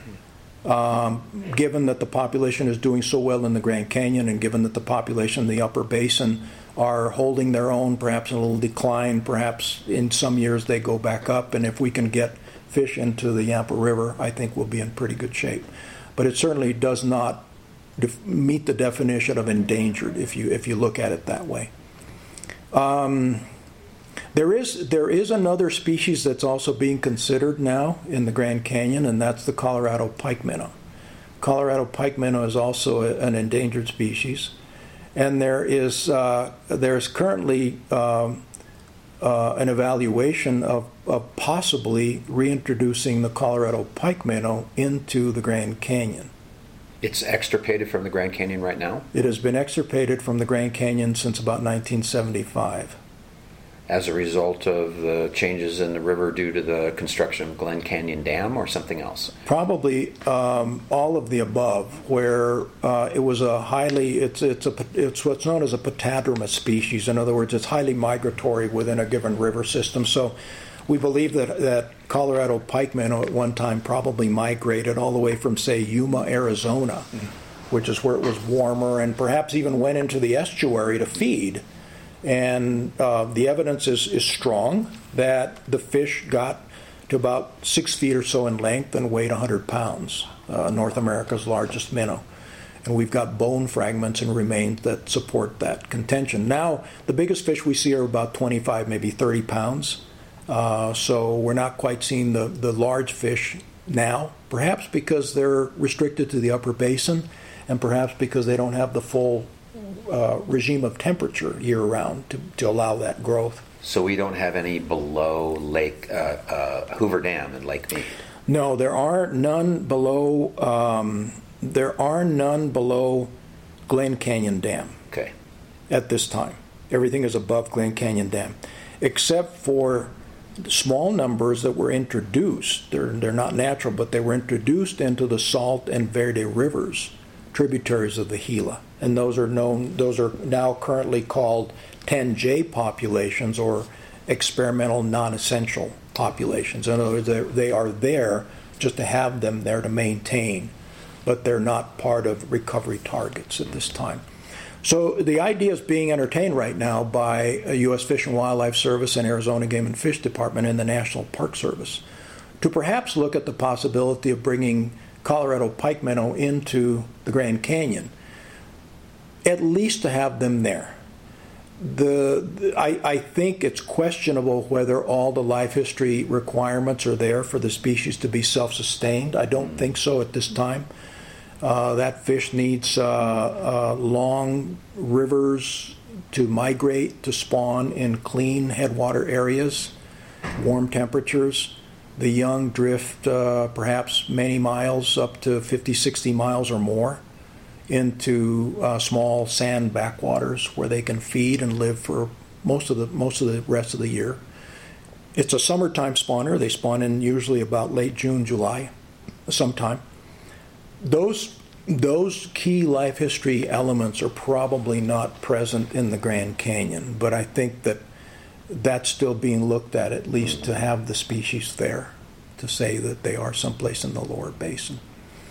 given that the population is doing so well in the Grand Canyon, and given that the population in the Upper Basin are holding their own, perhaps in a little decline, perhaps in some years they go back up, and if we can get fish into the Yampa River, I think we'll be in pretty good shape. But it certainly does not meet the definition of endangered if you look at it that way. There is another species that's also being considered now in the Grand Canyon, and that's the Colorado pike minnow. Colorado pike minnow is also an endangered species, and there's currently an evaluation of possibly reintroducing the Colorado pike minnow into the Grand Canyon. It's extirpated from the Grand Canyon right now? It has been extirpated from the Grand Canyon since about 1975. As a result of the changes in the river due to the construction of Glen Canyon Dam, or something else? Probably all of the above, where it was it's what's known as a patadromous species. In other words, it's highly migratory within a given river system. So we believe that Colorado pike minnow at one time probably migrated all the way from, say, Yuma, Arizona, which is where it was warmer, and perhaps even went into the estuary to feed. And the evidence is strong that the fish got to about 6 feet or so in length and weighed 100 pounds, North America's largest minnow. And we've got bone fragments and remains that support that contention. Now, the biggest fish we see are about 25, maybe 30 pounds. So we're not quite seeing the large fish now, perhaps because they're restricted to the upper basin, and perhaps because they don't have the full regime of temperature year-round to allow that growth. So we don't have any below Lake Hoover Dam and Lake Mead? No, there are none below. There are none below Glen Canyon Dam. Okay. At this time, everything is above Glen Canyon Dam, except for small numbers that were introduced. They're not natural, but they were introduced into the Salt and Verde rivers, tributaries of the Gila. And those are now currently called 10J populations, or experimental non-essential populations. In other words, they are there just to have them there to maintain, but they're not part of recovery targets at this time. So the idea is being entertained right now by U.S. Fish and Wildlife Service and Arizona Game and Fish Department and the National Park Service to perhaps look at the possibility of bringing Colorado pike minnow into the Grand Canyon, at least to have them there. I think it's questionable whether all the life history requirements are there for the species to be self-sustained. I don't think so at this time. That fish needs long rivers to migrate, to spawn in clean headwater areas, warm temperatures. The young drift perhaps many miles, up to 50, 60 miles or more, into small sand backwaters where they can feed and live for most of the rest of the year. It's a summertime spawner. They spawn in usually about late June, July, sometime. Those key life history elements are probably not present in the Grand Canyon, but I think that that's still being looked at least to have the species there, to say that they are someplace in the lower basin.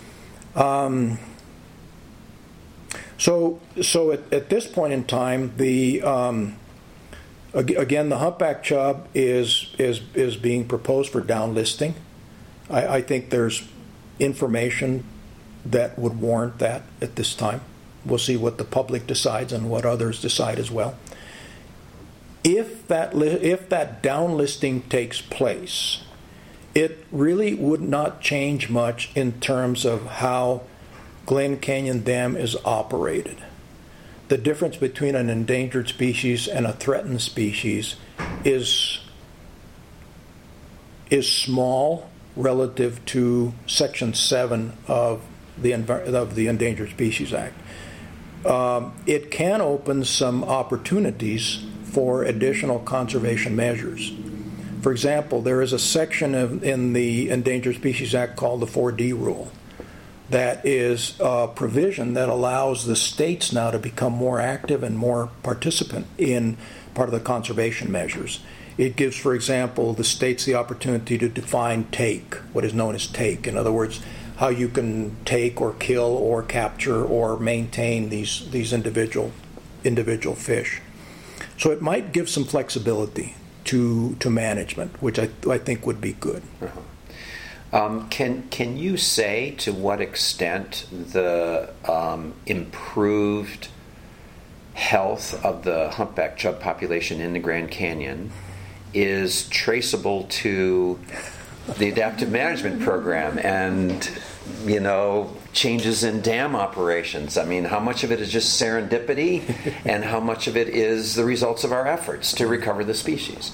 So at this point in time, again, the humpback chub is being proposed for downlisting. I think there's information that would warrant that at this time. We'll see what the public decides and what others decide as well. If that downlisting takes place, it really would not change much in terms of how Glen Canyon Dam is operated. The difference between an endangered species and a threatened species is small relative to Section 7 of the Endangered Species Act. It can open some opportunities for additional conservation measures. For example, there is a section in the Endangered Species Act called the 4D rule that is a provision that allows the states now to become more active and more participant in part of the conservation measures. It gives, for example, the states the opportunity to define take, what is known as take. In other words, how you can take or kill or capture or maintain these individual fish. So it might give some flexibility to management, which I think would be good. Uh-huh. Can you say to what extent the improved health of the humpback chub population in the Grand Canyon is traceable to the adaptive management program and, changes in dam operations? I mean, how much of it is just serendipity and how much of it is the results of our efforts to recover the species?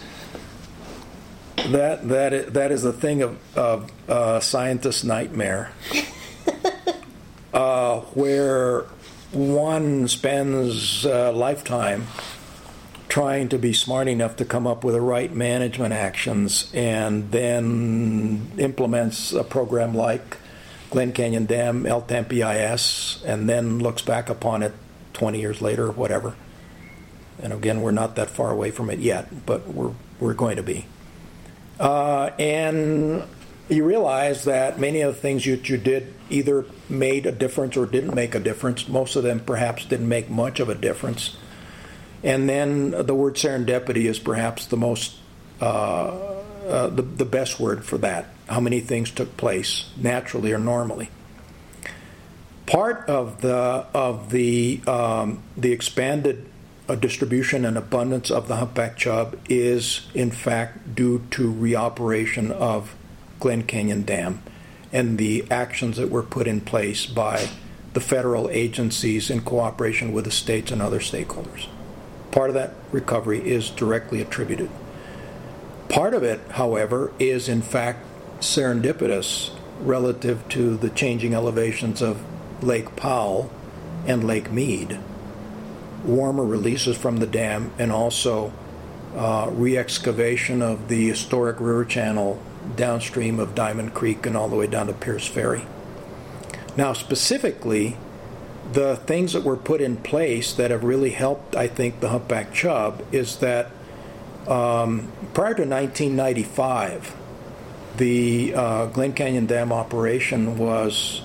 That is a thing of scientist's nightmare, where one spends a lifetime trying to be smart enough to come up with the right management actions and then implements a program like Glen Canyon Dam, LTEMP-EIS, and then looks back upon it 20 years later or whatever. And again, we're not that far away from it yet, but we're going to be. And you realize that many of the things you did either made a difference or didn't make a difference. Most of them perhaps didn't make much of a difference. And then the word serendipity is perhaps the most, the best word for that. How many things took place naturally or normally. Part of the expanded distribution and abundance of the humpback chub is, in fact, due to reoperation of Glen Canyon Dam and the actions that were put in place by the federal agencies in cooperation with the states and other stakeholders. Part of that recovery is directly attributed. Part of it, however, is in fact serendipitous relative to the changing elevations of Lake Powell and Lake Mead. Warmer releases from the dam and also re-excavation of the historic river channel downstream of Diamond Creek and all the way down to Pierce Ferry. Now, specifically, the things that were put in place that have really helped, I think, the humpback chub is that prior to 1995, the Glen Canyon Dam operation was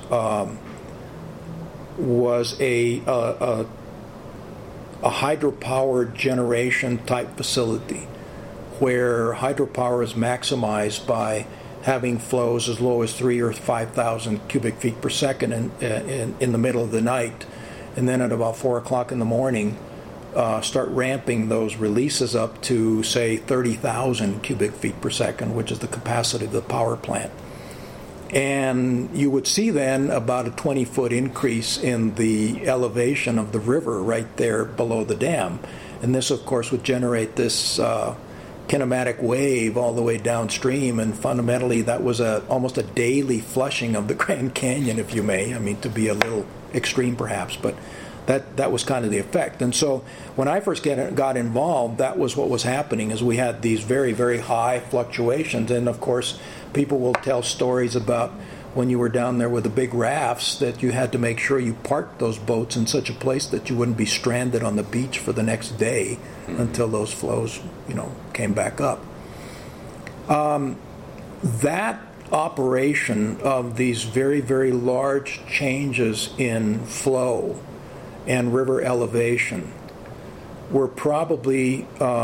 a hydropower generation type facility where hydropower is maximized by having flows as low as 3,000 or 5,000 cubic feet per second in the middle of the night, and then at about 4 o'clock in the morning start ramping those releases up to, say, 30,000 cubic feet per second, which is the capacity of the power plant. And you would see then about a 20-foot increase in the elevation of the river right there below the dam. And this, of course, would generate this kinematic wave all the way downstream, and fundamentally that was almost a daily flushing of the Grand Canyon, if you may. I mean, to be a little extreme perhaps, but that was kind of the effect. And so when I first got involved, that was what was happening, is we had these very, very high fluctuations. And of course, people will tell stories about when you were down there with the big rafts that you had to make sure you parked those boats in such a place that you wouldn't be stranded on the beach for the next day until those flows, came back up. That operation of these very, very large changes in flow and river elevation were probably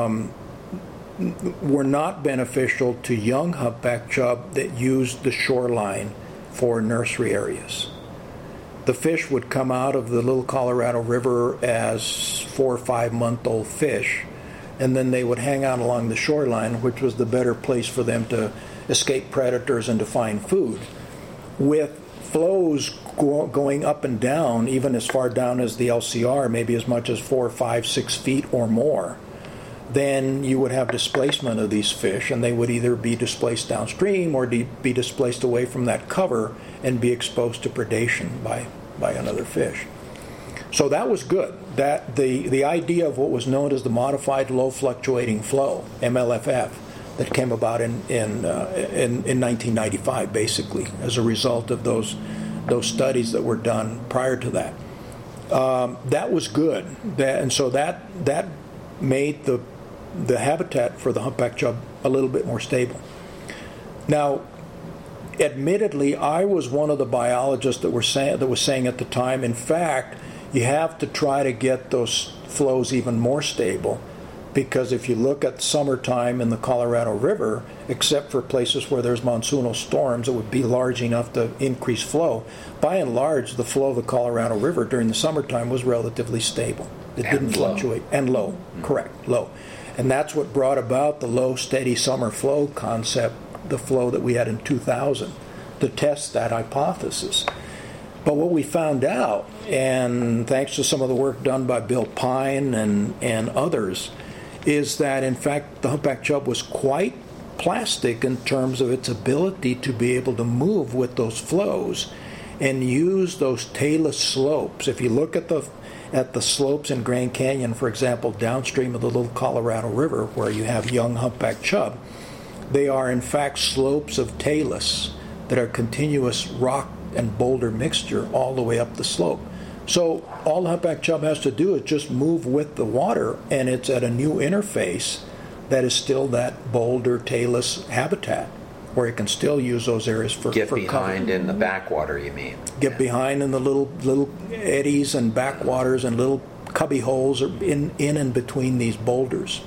were not beneficial to young humpback chub that used the shoreline for nursery areas. The fish would come out of the Little Colorado River as 4 or 5 month old fish, and then they would hang out along the shoreline, which was the better place for them to escape predators and to find food. With flows going up and down, even as far down as the LCR, maybe as much as 4, 5, 6 feet or more, then you would have displacement of these fish, and they would either be displaced downstream or be displaced away from that cover and be exposed to predation by another fish. So that was good. That the idea of what was known as the modified low fluctuating flow, MLFF, that came about in 1995, basically, as a result of those studies that were done prior to that. That was good, and so that made the habitat for the humpback chub a little bit more stable. Now, admittedly, I was one of the biologists that was saying at the time, in fact, you have to try to get those flows even more stable, because if you look at summertime in the Colorado River, except for places where there's monsoonal storms that would be large enough to increase flow, by and large, the flow of the Colorado River during the summertime was relatively stable. It didn't fluctuate. And low. Mm-hmm. Correct, low. And that's what brought about the low, steady summer flow concept, the flow that we had in 2000, to test that hypothesis. But what we found out, and thanks to some of the work done by Bill Pine and others, is that, in fact, the humpback chub was quite plastic in terms of its ability to be able to move with those flows and use those tailless slopes. If you look at the slopes in Grand Canyon, for example, downstream of the Little Colorado River, where you have young humpback chub, they are, in fact, slopes of tailless that are continuous rock and boulder mixture all the way up the slope. So all the humpback chub has to do is just move with the water, and it's at a new interface that is still that boulder tailless habitat, where it can still use those areas for behind cover. In the backwater, you mean? Get behind in the little eddies and backwaters and little cubby holes in and between these boulders.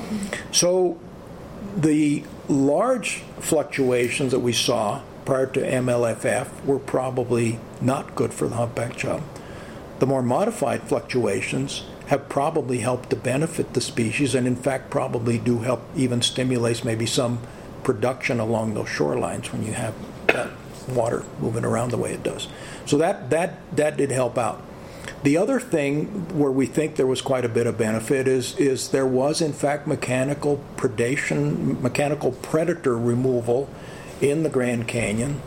So the large fluctuations that we saw prior to MLFF were probably not good for the humpback chub. The more modified fluctuations have probably helped to benefit the species, and in fact probably do help even stimulate maybe some production along those shorelines when you have that water moving around the way it does. So that did help out. The other thing where we think there was quite a bit of benefit is there was in fact mechanical predation, mechanical predator removal in the Grand Canyon,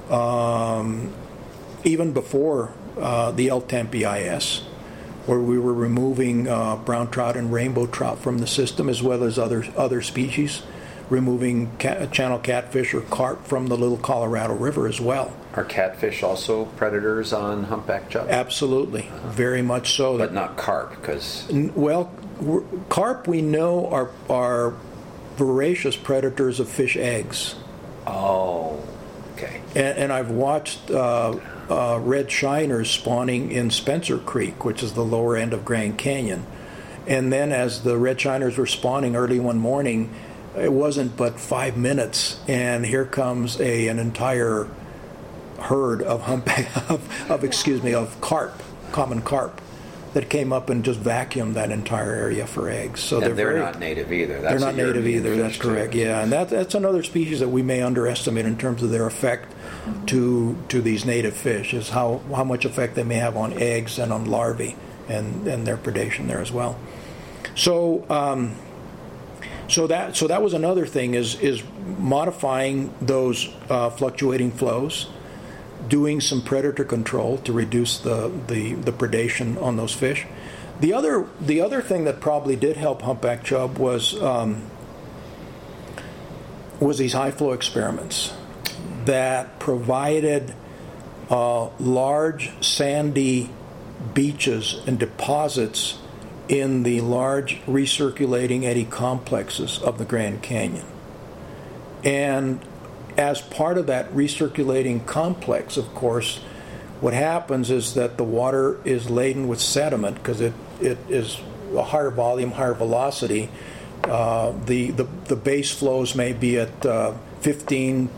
even before the El Tempe IS, where we were removing brown trout and rainbow trout from the system, as well as other species, removing channel catfish or carp from the Little Colorado River as well. Are catfish also predators on humpback chub? Absolutely, very much so. But not carp, because... Well, carp we know are voracious predators of fish eggs. Oh, okay. And I've watched red shiners spawning in Spencer Creek, which is the lower end of Grand Canyon. And then as the red shiners were spawning early one morning, it wasn't but 5 minutes, and here comes an entire herd of carp, common carp, that came up and just vacuumed that entire area for eggs. So they're not native either. They're not native either. That's correct. Yeah, and that's another species that we may underestimate in terms of their effect to these native fish, is how much effect they may have on eggs and on larvae and their predation there as well. So that was another thing, is modifying those fluctuating flows, doing some predator control to reduce the predation on those fish. The other thing that probably did help humpback chub was these high flow experiments that provided large sandy beaches and deposits in the large recirculating eddy complexes of the Grand Canyon. And as part of that recirculating complex, of course, what happens is that the water is laden with sediment because it is a higher volume, higher velocity. The base flows may be at 10,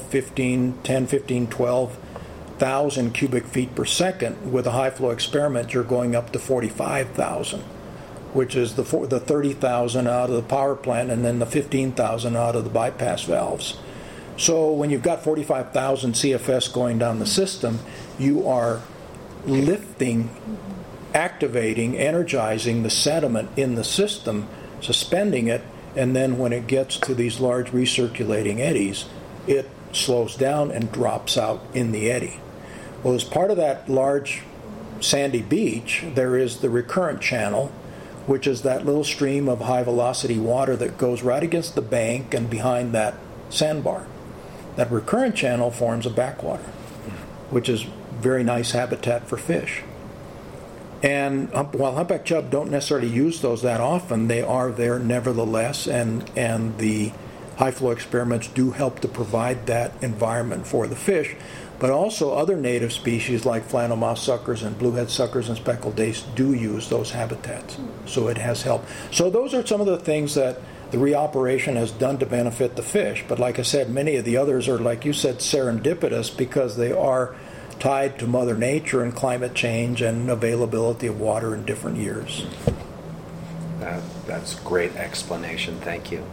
15, 12,000 cubic feet per second. With a high flow experiment, you're going up to 45,000, which is the 30,000 out of the power plant and then the 15,000 out of the bypass valves. So when you've got 45,000 CFS going down the system, you are lifting, activating, energizing the sediment in the system, suspending it, and then when it gets to these large recirculating eddies, it slows down and drops out in the eddy. Well, as part of that large sandy beach, there is the recurrent channel, which is that little stream of high velocity water that goes right against the bank and behind that sandbar. That recurrent channel forms a backwater, which is very nice habitat for fish. And while humpback chub don't necessarily use those that often, they are there nevertheless, and the high flow experiments do help to provide that environment for the fish. But also other native species like flannel mouse suckers and bluehead suckers and speckled dace do use those habitats. So it has helped. So those are some of the things that the reoperation has done to benefit the fish. But like I said, many of the others are, like you said, serendipitous because they are tied to Mother Nature and climate change and availability of water in different years. That's a great explanation. Thank you.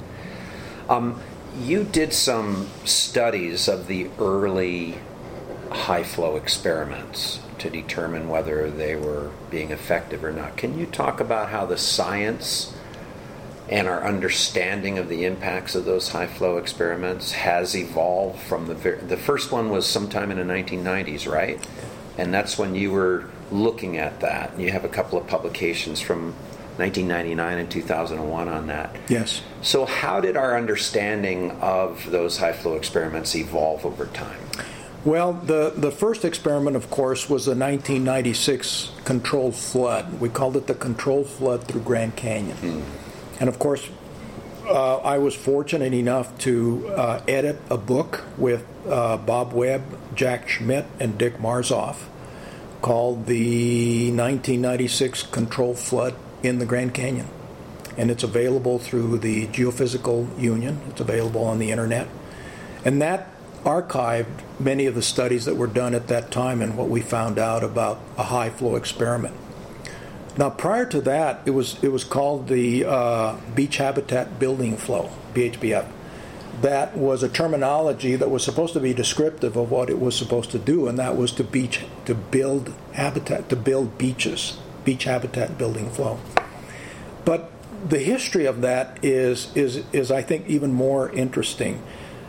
You did some studies of the early high flow experiments to determine whether they were being effective or not. Can you talk about how the science and our understanding of the impacts of those high flow experiments has evolved from the first one was sometime in the 1990s, right? And that's when you were looking at that. You have a couple of publications from 1999 and 2001 on that. Yes. So how did our understanding of those high flow experiments evolve over time? Well, the first experiment, of course, was the 1996 controlled flood. We called it the controlled flood through Grand Canyon. And of course, I was fortunate enough to edit a book with Bob Webb, Jack Schmidt, and Dick Marzoff called the 1996 Controlled Flood in the Grand Canyon. And it's available through the Geophysical Union. It's available on the internet. And that archived many of the studies that were done at that time and what we found out about a high flow experiment. Now, prior to that, it was called the Beach Habitat Building Flow, BHBF. That was a terminology that was supposed to be descriptive of what it was supposed to do, and that was to build habitat, to build beaches, beach habitat building flow. But the history of that is I think even more interesting.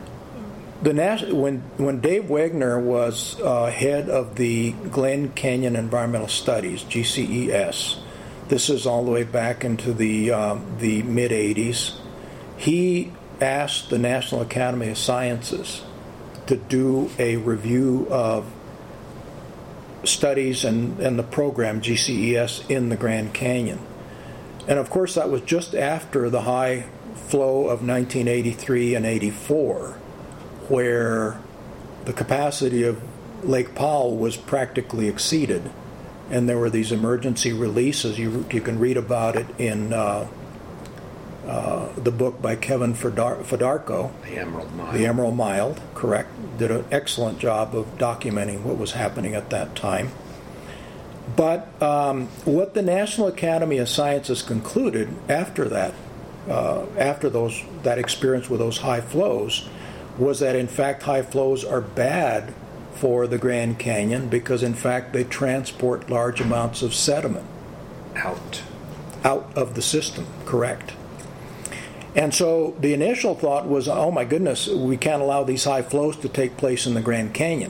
When Dave Wegner was head of the Glen Canyon Environmental Studies, GCES, this is all the way back into the mid-'80s, he asked the National Academy of Sciences to do a review of studies and the program GCES in the Grand Canyon. And of course that was just after the high flow of 1983 and 84, where the capacity of Lake Powell was practically exceeded, and there were these emergency releases. You can read about it in the book by Kevin Fedarko, The Emerald Mile, correct. Did an excellent job of documenting what was happening at that time. But what the National Academy of Sciences concluded after that, that experience with those high flows, was that in fact high flows are bad for the Grand Canyon because in fact they transport large amounts of sediment out of the system. Correct. And so the initial thought was, oh my goodness, we can't allow these high flows to take place in the Grand Canyon.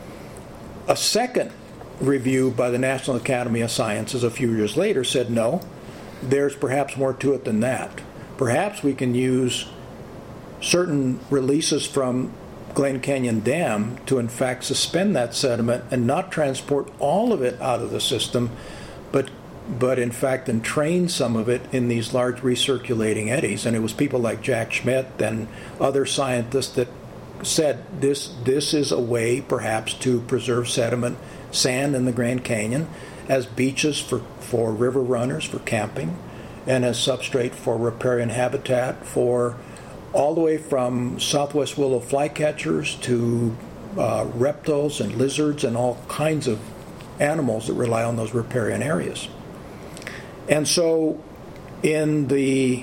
A second review by the National Academy of Sciences a few years later said, no, there's perhaps more to it than that. Perhaps we can use certain releases from Glen Canyon Dam to in fact suspend that sediment and not transport all of it out of the system, but in fact entrain some of it in these large recirculating eddies. And it was people like Jack Schmidt and other scientists that said this is a way perhaps to preserve sediment, sand in the Grand Canyon as beaches for river runners, for camping, and as substrate for riparian habitat for all the way from southwest willow flycatchers to reptiles and lizards and all kinds of animals that rely on those riparian areas. And so in the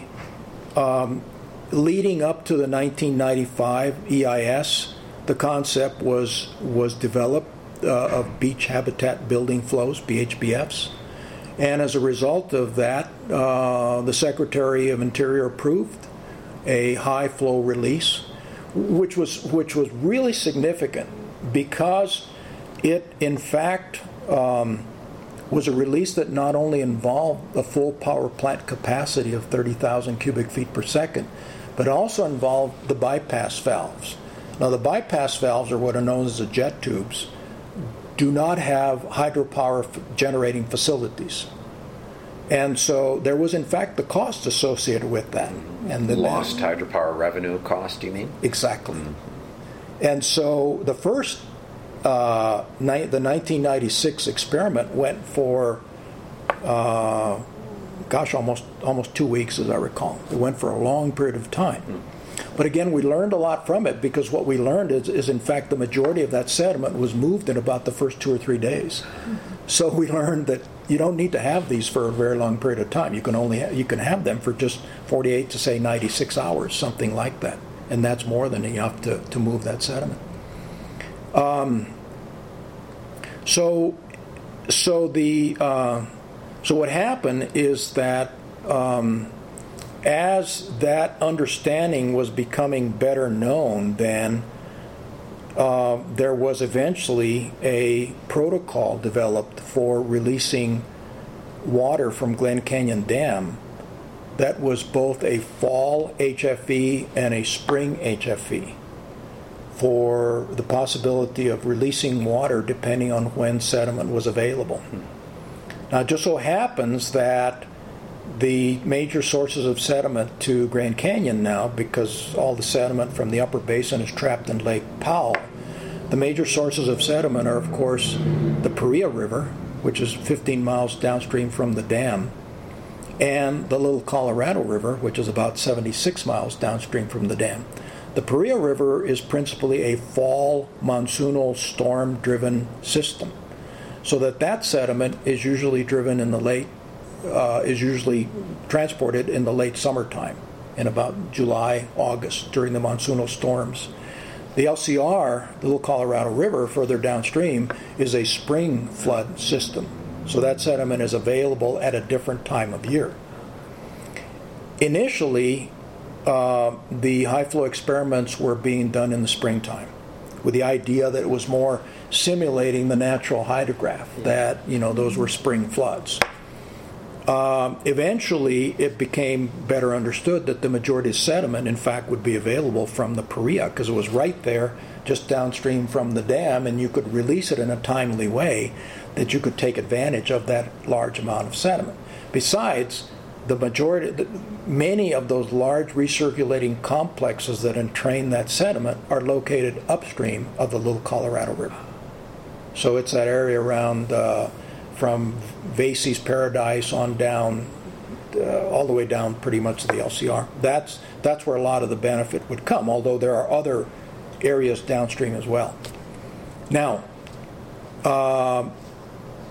leading up to the 1995 EIS, the concept was developed of beach habitat building flows, BHBFs. And as a result of that, the Secretary of Interior approved a high flow release, which was really significant because it in fact was a release that not only involved a full power plant capacity of 30,000 cubic feet per second, but also involved the bypass valves. Now the bypass valves, or what are known as the jet tubes, do not have hydropower generating facilities. And so there was in fact the cost associated with that. And the lost hydropower revenue cost, you mean? Exactly. And so the first, the 1996 experiment went for, almost 2 weeks, as I recall. It went for a long period of time. But again, we learned a lot from it because what we learned is in fact the majority of that sediment was moved in about the first 2 or 3 days. So we learned that you don't need to have these for a very long period of time. You can have them for just 48 to say 96 hours, something like that, and that's more than enough to move that sediment. So what happened is that as that understanding was becoming better known, then there was eventually a protocol developed for releasing water from Glen Canyon Dam that was both a fall HFE and a spring HFE for the possibility of releasing water depending on when sediment was available. Now it just so happens that the major sources of sediment to Grand Canyon now, because all the sediment from the upper basin is trapped in Lake Powell, the major sources of sediment are, of course, the Paria River, which is 15 miles downstream from the dam, and the Little Colorado River, which is about 76 miles downstream from the dam. The Paria River is principally a fall monsoonal storm-driven system, so that sediment is usually driven in the late is usually transported in the late summertime, in about July, August, during the monsoonal storms. The LCR, the Little Colorado River, further downstream, is a spring flood system. So that sediment is available at a different time of year. Initially, the high flow experiments were being done in the springtime, with the idea that it was more simulating the natural hydrograph, that those were spring floods. Eventually, it became better understood that the majority of sediment, in fact, would be available from the Paria because it was right there, just downstream from the dam, and you could release it in a timely way that you could take advantage of that large amount of sediment. Besides, many of those large recirculating complexes that entrain that sediment are located upstream of the Little Colorado River. So it's that area around from Vasey's Paradise on down, all the way down pretty much to the LCR. That's where a lot of the benefit would come, although there are other areas downstream as well. Now,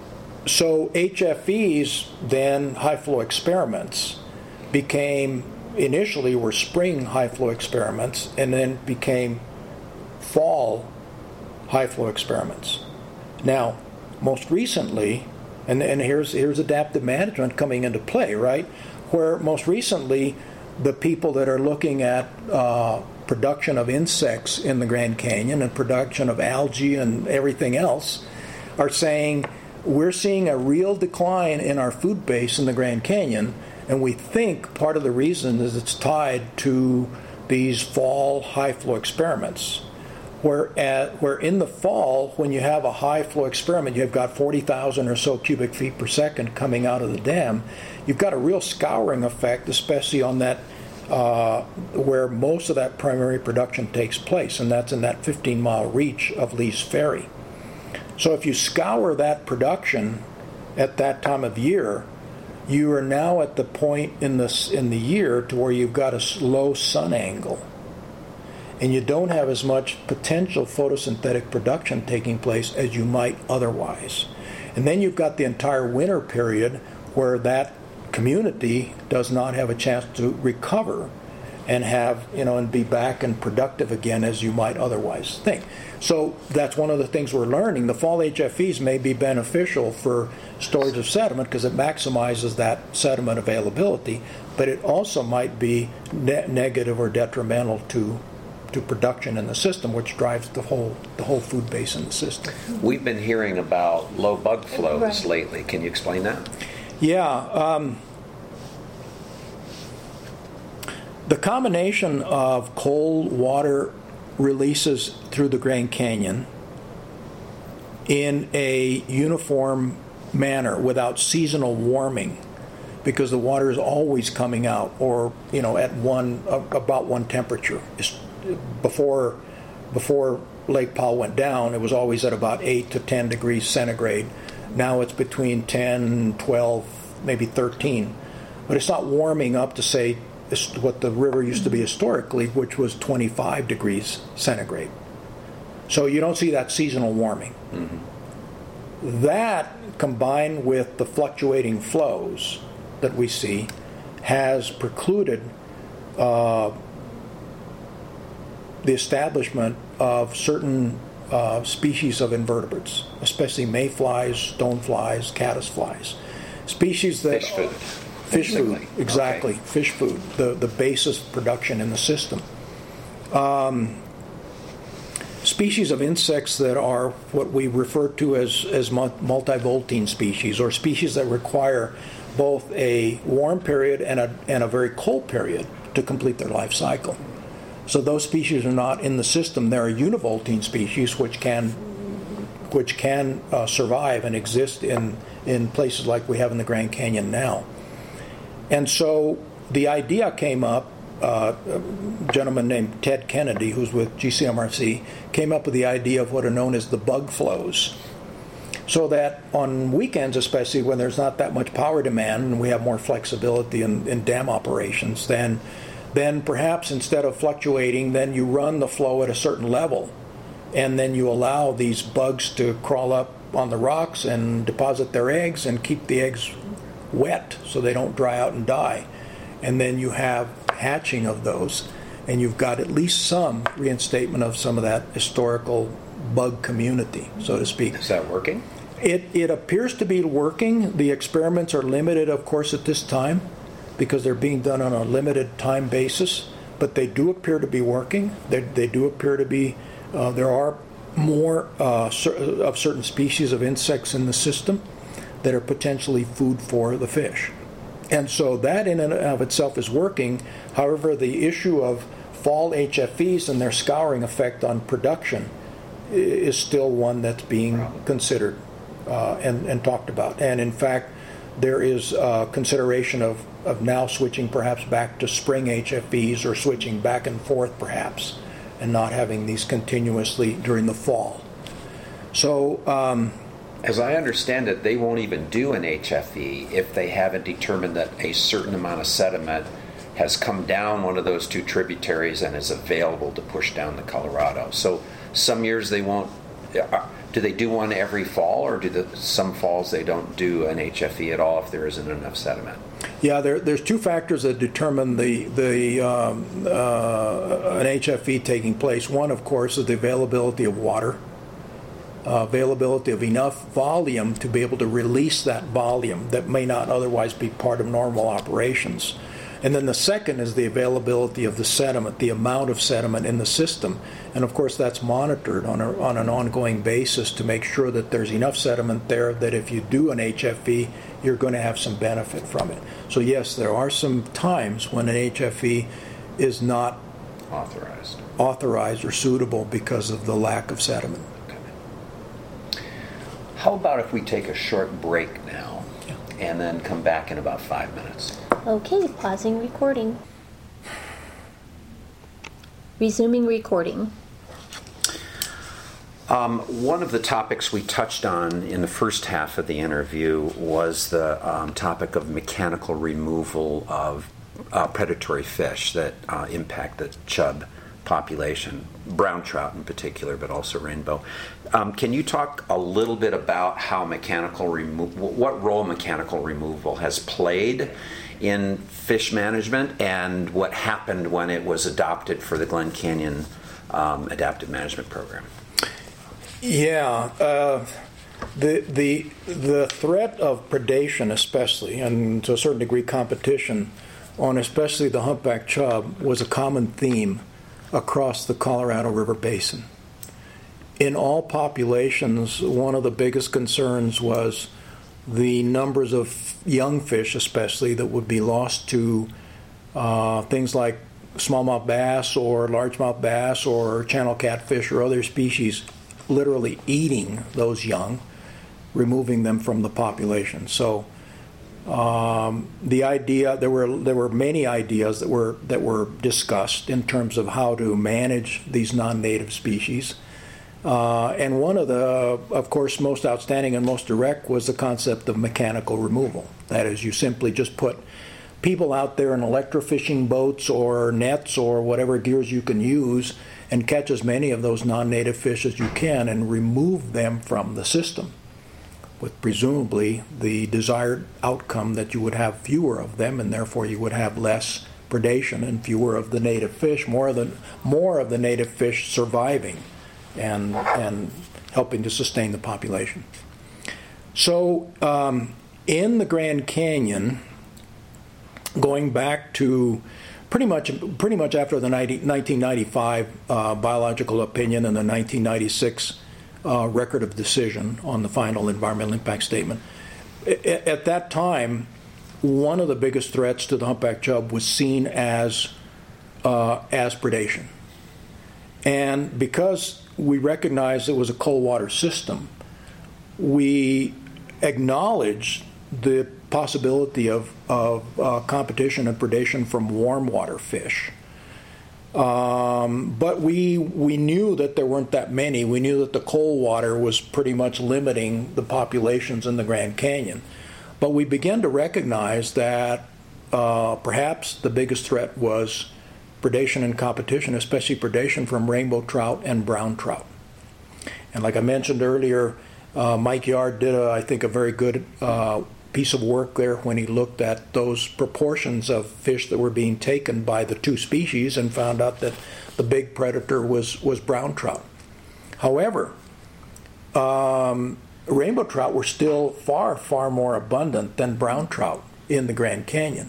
So HFEs, then high flow experiments, initially were spring high flow experiments and then became fall high flow experiments. Now, most recently, and here's adaptive management coming into play, right? Where most recently the people that are looking at production of insects in the Grand Canyon and production of algae and everything else are saying we're seeing a real decline in our food base in the Grand Canyon, and we think part of the reason is it's tied to these fall high flow experiments. Where in the fall, when you have a high flow experiment, you've got 40,000 or so cubic feet per second coming out of the dam, you've got a real scouring effect, especially on that where most of that primary production takes place, and that's in that 15-mile reach of Lee's Ferry. So if you scour that production at that time of year, you are now at the point in the year to where you've got a low sun angle, and you don't have as much potential photosynthetic production taking place as you might otherwise. And then you've got the entire winter period where that community does not have a chance to recover and and be back and productive again as you might otherwise think. So that's one of the things we're learning. The fall HFEs may be beneficial for storage of sediment because it maximizes that sediment availability, but it also might be negative or detrimental to production in the system, which drives the whole food base in the system. We've been hearing about low bug flows lately. Can you explain that? Yeah. The combination of cold water releases through the Grand Canyon in a uniform manner without seasonal warming, because the water is always coming out, or at about one temperature. Before Lake Powell went down, it was always at about 8 to 10 degrees centigrade. Now it's between 10, 12, maybe 13. But it's not warming up to, say, what the river used to be historically, which was 25 degrees centigrade. So you don't see that seasonal warming. Mm-hmm. That, combined with the fluctuating flows that we see, has precluded the establishment of certain species of invertebrates, especially mayflies, stoneflies, caddisflies, species that fish food, exactly, okay. Fish food, the basis of production in the system. Species of insects that are what we refer to as multivoltine species, or species that require both a warm period and a very cold period to complete their life cycle. So those species are not in the system. There are univoltine species which can survive and exist in places like we have in the Grand Canyon now. And so the idea came up, a gentleman named Ted Kennedy, who's with GCMRC, came up with the idea of what are known as the bug flows. So that on weekends, especially when there's not that much power demand and we have more flexibility in dam operations, then perhaps instead of fluctuating, then you run the flow at a certain level, and then you allow these bugs to crawl up on the rocks and deposit their eggs and keep the eggs wet so they don't dry out and die. And then you have hatching of those, and you've got at least some reinstatement of some of that historical bug community, so to speak. Is that working? It appears to be working. The experiments are limited, of course, at this time, because they're being done on a limited time basis, but they do appear to be working. They do appear to be, there are more of certain species of insects in the system that are potentially food for the fish. And so that in and of itself is working. However, the issue of fall HFEs and their scouring effect on production is still one that's being considered and talked about. And in fact, there is consideration of now switching perhaps back to spring HFEs, or switching back and forth perhaps, and not having these continuously during the fall. So as I understand it, they won't even do an HFE if they haven't determined that a certain amount of sediment has come down one of those two tributaries and is available to push down the Colorado. So some years they won't. Do they do one every fall, or do some falls they don't do an HFE at all if there isn't enough sediment? Yeah, there's two factors that determine an HFE taking place. One, of course, is the availability of water, availability of enough volume to be able to release that volume that may not otherwise be part of normal operations. And then the second is the availability of the sediment, the amount of sediment in the system. And of course that's monitored on an ongoing basis to make sure that there's enough sediment there that if you do an HFE, you're going to have some benefit from it. So yes, there are some times when an HFE is not authorized or suitable because of the lack of sediment. Okay. How about if we take a short break now and then come back in about 5 minutes? Okay, pausing recording. Resuming recording. One of the topics we touched on in the first half of the interview was the topic of mechanical removal of predatory fish that impact the chub population, brown trout in particular, but also rainbow. Can you talk a little bit about how what role mechanical removal has played in fish management and what happened when it was adopted for the Glen Canyon Adaptive Management Program? Yeah, the threat of predation, especially, and to a certain degree competition, on especially the humpback chub was a common theme across the Colorado River Basin. In all populations, one of the biggest concerns was the numbers of young fish, especially, that would be lost to things like smallmouth bass or largemouth bass or channel catfish or other species, literally eating those young, removing them from the population. So the idea, there were many ideas that were discussed in terms of how to manage these non-native species. And one of the, of course, most outstanding and most direct was the concept of mechanical removal. That is, you simply just put people out there in electrofishing boats or nets or whatever gears you can use and catch as many of those non-native fish as you can and remove them from the system, with presumably the desired outcome that you would have fewer of them and therefore you would have less predation and fewer of the native fish, more of the native fish surviving and helping to sustain the population. So in the Grand Canyon, going back to pretty much after the 1995 biological opinion and the 1996 record of decision on the final environmental impact statement, at that time, one of the biggest threats to the humpback chub was seen as predation. And because we recognized it was a cold water system, we acknowledged the possibility of competition and predation from warm water fish. But we knew that there weren't that many. We knew that the cold water was pretty much limiting the populations in the Grand Canyon. But we began to recognize that perhaps the biggest threat was predation and competition, especially predation from rainbow trout and brown trout. And like I mentioned earlier, Mike Yard did, I think, a very good piece of work there when he looked at those proportions of fish that were being taken by the two species and found out that the big predator was brown trout. However, rainbow trout were still far, far more abundant than brown trout in the Grand Canyon.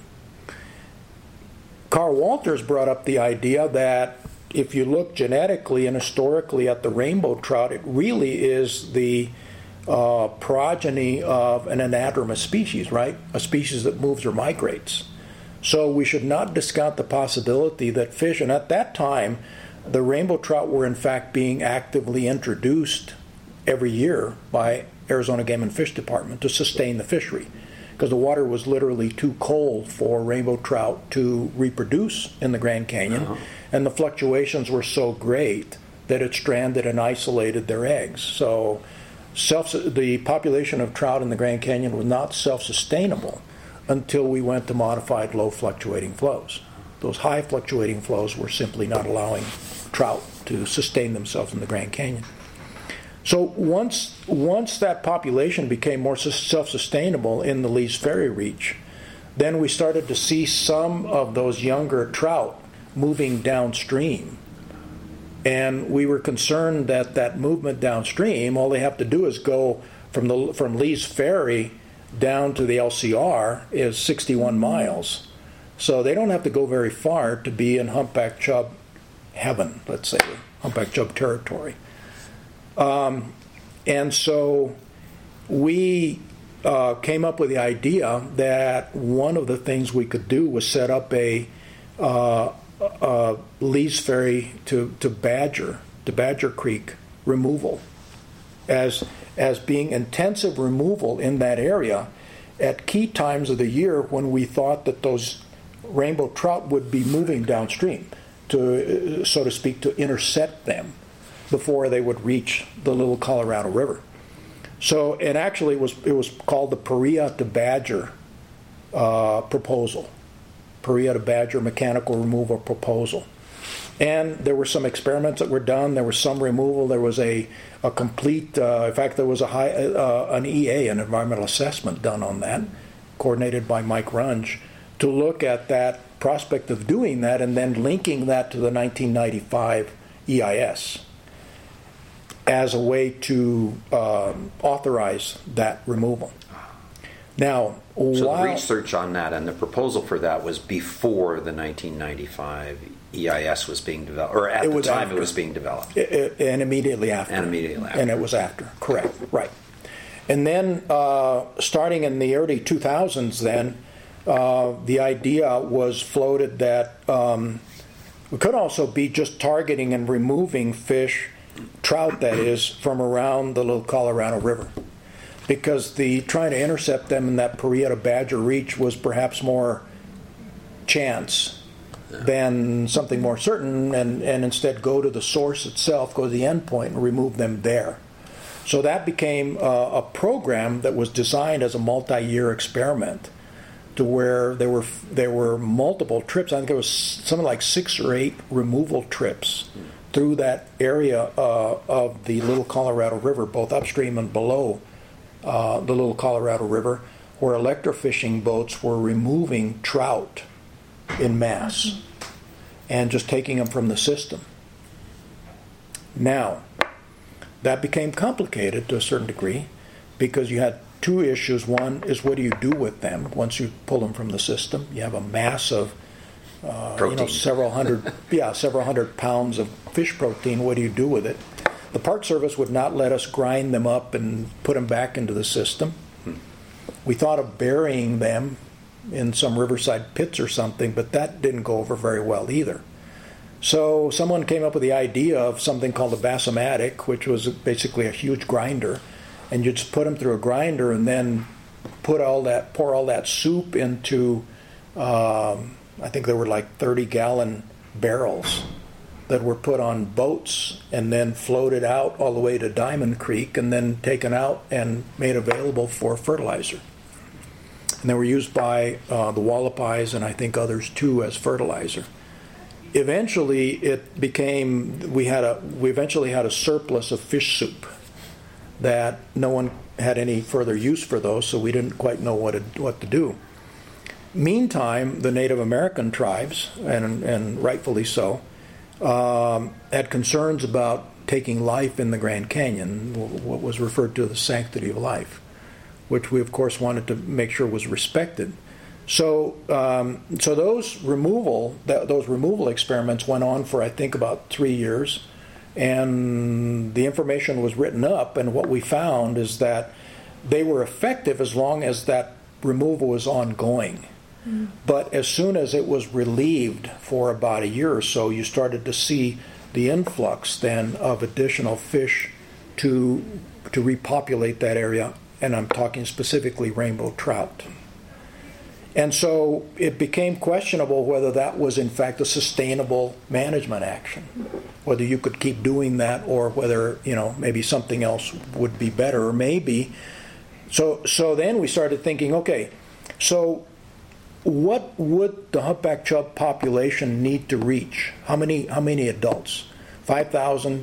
Carl Walters brought up the idea that if you look genetically and historically at the rainbow trout, it really is the progeny of an anadromous species, right? A species that moves or migrates. So we should not discount the possibility that fish, and at that time, the rainbow trout were in fact being actively introduced every year by Arizona Game and Fish Department to sustain the fishery, because the water was literally too cold for rainbow trout to reproduce in the Grand Canyon, and the fluctuations were so great that it stranded and isolated their eggs. So the population of trout in the Grand Canyon was not self-sustainable until we went to modified low fluctuating flows. Those high fluctuating flows were simply not allowing trout to sustain themselves in the Grand Canyon. So once that population became more self-sustainable in the Lee's Ferry Reach, then we started to see some of those younger trout moving downstream. And we were concerned that that movement downstream, all they have to do is go from Lee's Ferry down to the LCR is 61 miles. So they don't have to go very far to be in humpback chub heaven, let's say, humpback chub territory. And so we came up with the idea that one of the things we could do was set up a Lee's Ferry to Badger Creek removal as being intensive removal in that area at key times of the year when we thought that those rainbow trout would be moving downstream to, so to speak, to intercept them before they would reach the Little Colorado River. So, and actually it was called the Paria to Badger proposal. Paria to Badger mechanical removal proposal. And there were some experiments that were done. There was some removal. There was a complete, in fact, there was an EA, an environmental assessment done on that, coordinated by Mike Runge, to look at that prospect of doing that and then linking that to the 1995 EIS as a way to authorize that removal. Now, so the research on that and the proposal for that was before the 1995 EIS was being developed, or at the time it was being developed. And immediately after. And immediately after. And it was after, correct, right. And then starting in the early 2000s then, the idea was floated that we could also be just targeting and removing fish, trout that is, from around the Little Colorado River. Because trying to intercept them in that Paria to Badger Reach was perhaps more chance than something more certain, and instead go to the source itself, go to the end point and remove them there. So that became a program that was designed as a multi-year experiment, to where there were multiple trips. I think there was something like 6 or 8 removal trips through that area of the Little Colorado River, both upstream and below the Little Colorado River, where electrofishing boats were removing trout in mass and just taking them from the system. Now, that became complicated to a certain degree because you had 2 issues. One is, what do you do with them once you pull them from the system? You have a mass of several hundred pounds of fish protein. What do you do with it? The Park Service would not let us grind them up and put them back into the system. We thought of burying them in some riverside pits or something, but that didn't go over very well either. So someone came up with the idea of something called a Bassomatic, which was basically a huge grinder, and you just put them through a grinder and then pour all that soup into, I think there were like 30-gallon barrels that were put on boats and then floated out all the way to Diamond Creek and then taken out and made available for fertilizer. And they were used by the walleyes and I think others too as fertilizer. Eventually, it became we eventually had a surplus of fish soup that no one had any further use for those, so we didn't quite know what to do. Meantime, the Native American tribes, and rightfully so, had concerns about taking life in the Grand Canyon, what was referred to as the sanctity of life, which we of course wanted to make sure was respected. So those removal experiments went on for I think about 3 years, and the information was written up. And what we found is that they were effective as long as that removal was ongoing. But as soon as it was relieved for about a year or so, you started to see the influx then of additional fish to repopulate that area, and I'm talking specifically rainbow trout. And so it became questionable whether that was in fact a sustainable management action, whether you could keep doing that or whether, maybe something else would be better, or maybe. So then we started thinking, okay, so what would the humpback chub population need to reach? How many adults? 5,000,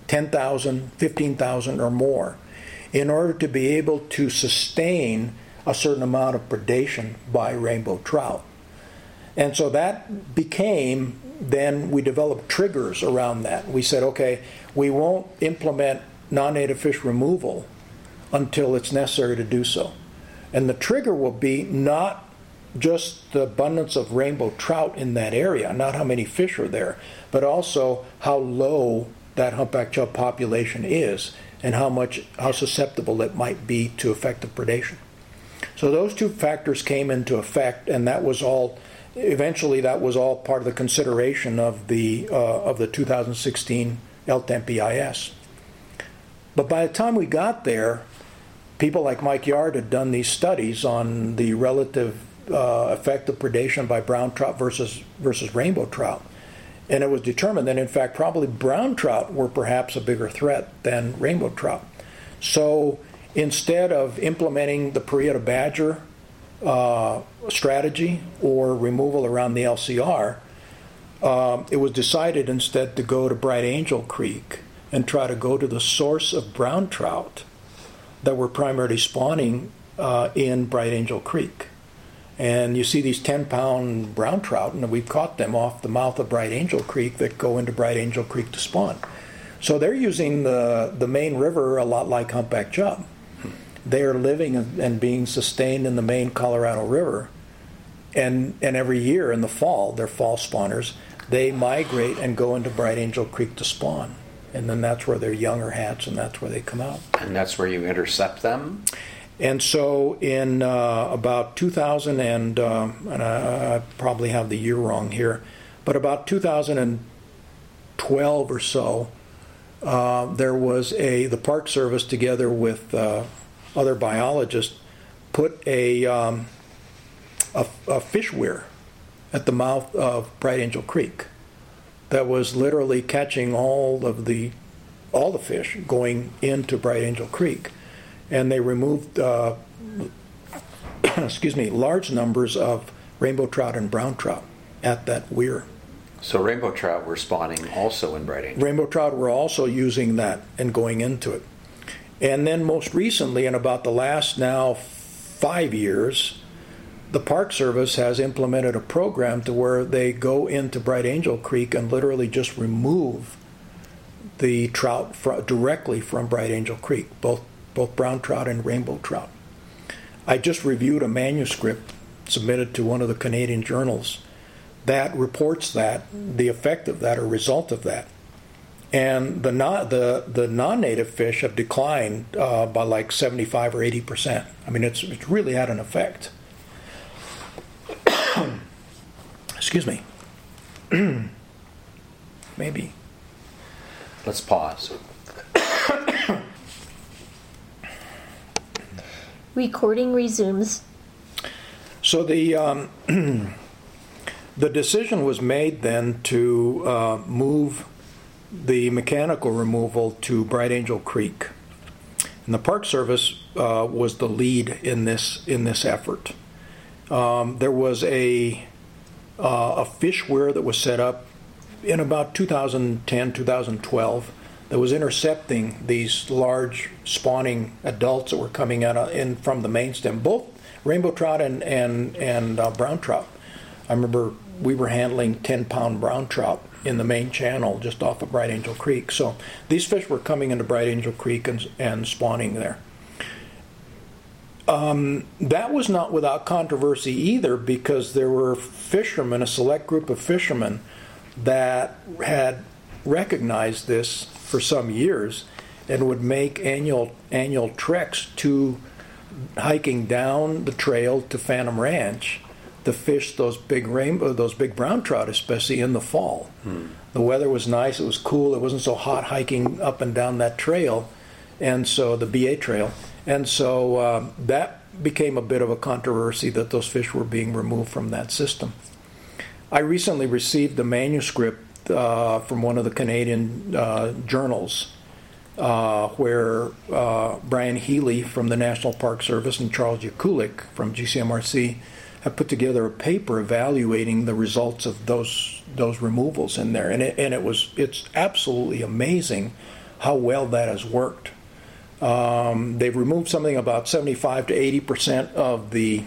10,000, 15,000 or more in order to be able to sustain a certain amount of predation by rainbow trout. And so that became, then we developed triggers around that. We said, okay, we won't implement non-native fish removal until it's necessary to do so. And the trigger will be not just the abundance of rainbow trout in that area, not how many fish are there, but also how low that humpback chub population is and how susceptible it might be to effective predation. So those two factors came into effect, and that was all. Eventually, that was all part of the consideration of the 2016 LTEMP EIS. But by the time we got there, people like Mike Yard had done these studies on the relative effect of predation by brown trout versus rainbow trout. And it was determined that, in fact, probably brown trout were perhaps a bigger threat than rainbow trout. So instead of implementing the Prieta badger strategy or removal around the LCR, it was decided instead to go to Bright Angel Creek and try to go to the source of brown trout that were primarily spawning in Bright Angel Creek. And you see these 10-pound brown trout, and we've caught them off the mouth of Bright Angel Creek that go into Bright Angel Creek to spawn. So they're using the main river a lot like humpback chub. They are living and being sustained in the main Colorado River. And every year in the fall, they're fall spawners, they migrate and go into Bright Angel Creek to spawn. And then that's where their young are hatched, and that's where they come out. And that's where you intercept them? And so in about 2000, and I probably have the year wrong here, but about 2012 or so, there was the Park Service, together with other biologists, put a fish weir at the mouth of Bright Angel Creek that was literally catching all the fish going into Bright Angel Creek. And they removed large numbers of rainbow trout and brown trout at that weir. So rainbow trout were spawning also in Bright Angel? Rainbow trout were also using that and going into it. And then most recently, in about the last now 5 years, the Park Service has implemented a program to where they go into Bright Angel Creek and literally just remove the trout directly from Bright Angel Creek, both brown trout and rainbow trout. I just reviewed a manuscript submitted to one of the Canadian journals that reports that, the effect of that or result of that. And the non-native fish have declined by like 75 or 80%. I mean, it's really had an effect. Excuse me. Maybe. Let's pause. Recording resumes. So the decision was made then to move the mechanical removal to Bright Angel Creek, and the Park Service was the lead in this effort. There was a fish weir that was set up in about 2010, 2012 that was intercepting these large spawning adults that were coming out in from the main stem, both rainbow trout and brown trout. I remember we were handling 10-pound brown trout in the main channel just off of Bright Angel Creek. So these fish were coming into Bright Angel Creek and spawning there. That was not without controversy either, because there were fishermen, a select group of fishermen, that had recognized this for some years and would make annual treks to hiking down the trail to Phantom Ranch to fish those big brown trout, especially in the fall. The weather was nice, it was cool, it wasn't so hot hiking up and down that trail, and so the BA trail, and so that became a bit of a controversy that those fish were being removed from that system. I recently received a manuscript from one of the Canadian journals where Brian Healy from the National Park Service and Charles Yakulik from GCMRC have put together a paper evaluating the results of those removals in there, and it's absolutely amazing how well that has worked. They've removed something about 75 to 80% of the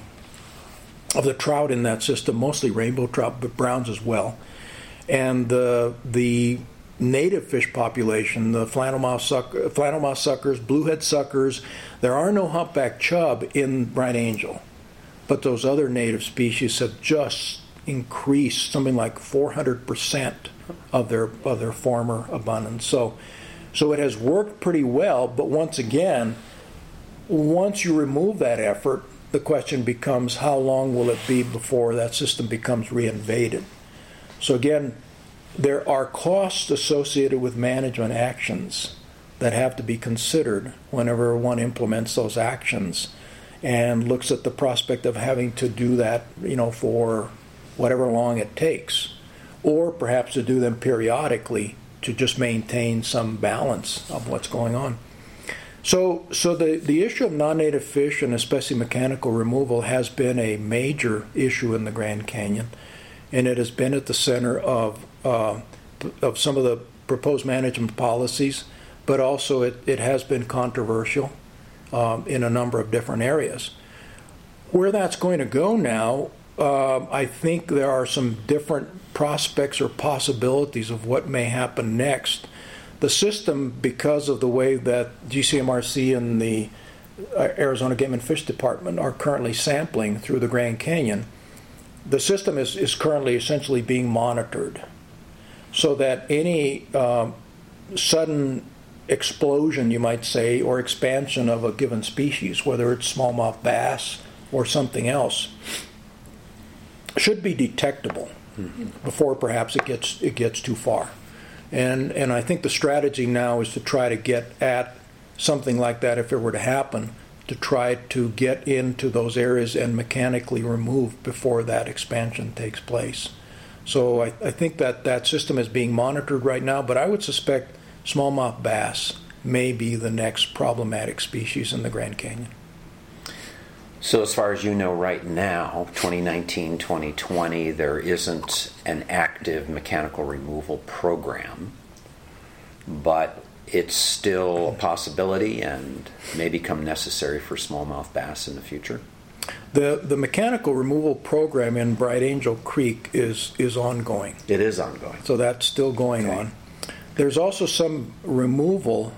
trout in that system, mostly rainbow trout, but browns as well. And the native fish population, the flannelmouth suckers, bluehead suckers, there are no humpback chub in Bright Angel, but those other native species have just increased something like 400% of their former abundance. So it has worked pretty well, but once again, once you remove that effort, the question becomes how long will it be before that system becomes reinvaded? So again, there are costs associated with management actions that have to be considered whenever one implements those actions and looks at the prospect of having to do that, for whatever long it takes, or perhaps to do them periodically to just maintain some balance of what's going on. So the issue of non-native fish, and especially mechanical removal, has been a major issue in the Grand Canyon, and it has been at the center of some of the proposed management policies, but also it has been controversial in a number of different areas. Where that's going to go now, I think there are some different prospects or possibilities of what may happen next. The system, because of the way that GCMRC and the Arizona Game and Fish Department are currently sampling through the Grand Canyon, the system is currently essentially being monitored, so that any sudden explosion, you might say, or expansion of a given species, whether it's smallmouth bass or something else, should be detectable before perhaps it gets too far. And I think the strategy now is to try to get at something like that if it were to happen, to try to get into those areas and mechanically remove before that expansion takes place. So I think that system is being monitored right now, but I would suspect smallmouth bass may be the next problematic species in the Grand Canyon. So as far as you know right now, 2019, 2020, there isn't an active mechanical removal program, but it's still a possibility and may become necessary for smallmouth bass in the future? The mechanical removal program in Bright Angel Creek is ongoing. It is ongoing. So that's still going on. There's also some removal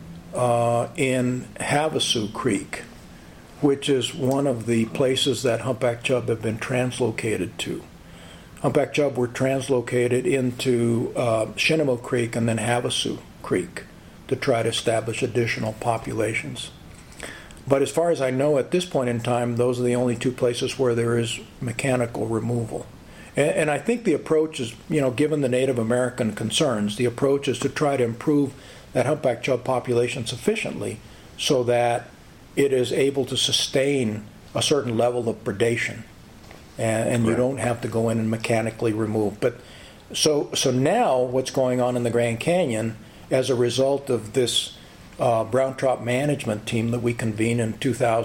in Havasu Creek, which is one of the places that humpback chub have been translocated to. Humpback chub were translocated into Shinamo Creek and then Havasu Creek to try to establish additional populations. But as far as I know at this point in time, those are the only two places where there is mechanical removal. And I think the approach is, given the Native American concerns, the approach is to try to improve that humpback chub population sufficiently so that it is able to sustain a certain level of predation, and you don't have to go in and mechanically remove. But so now what's going on in the Grand Canyon as a result of this brown trout management team that we convened in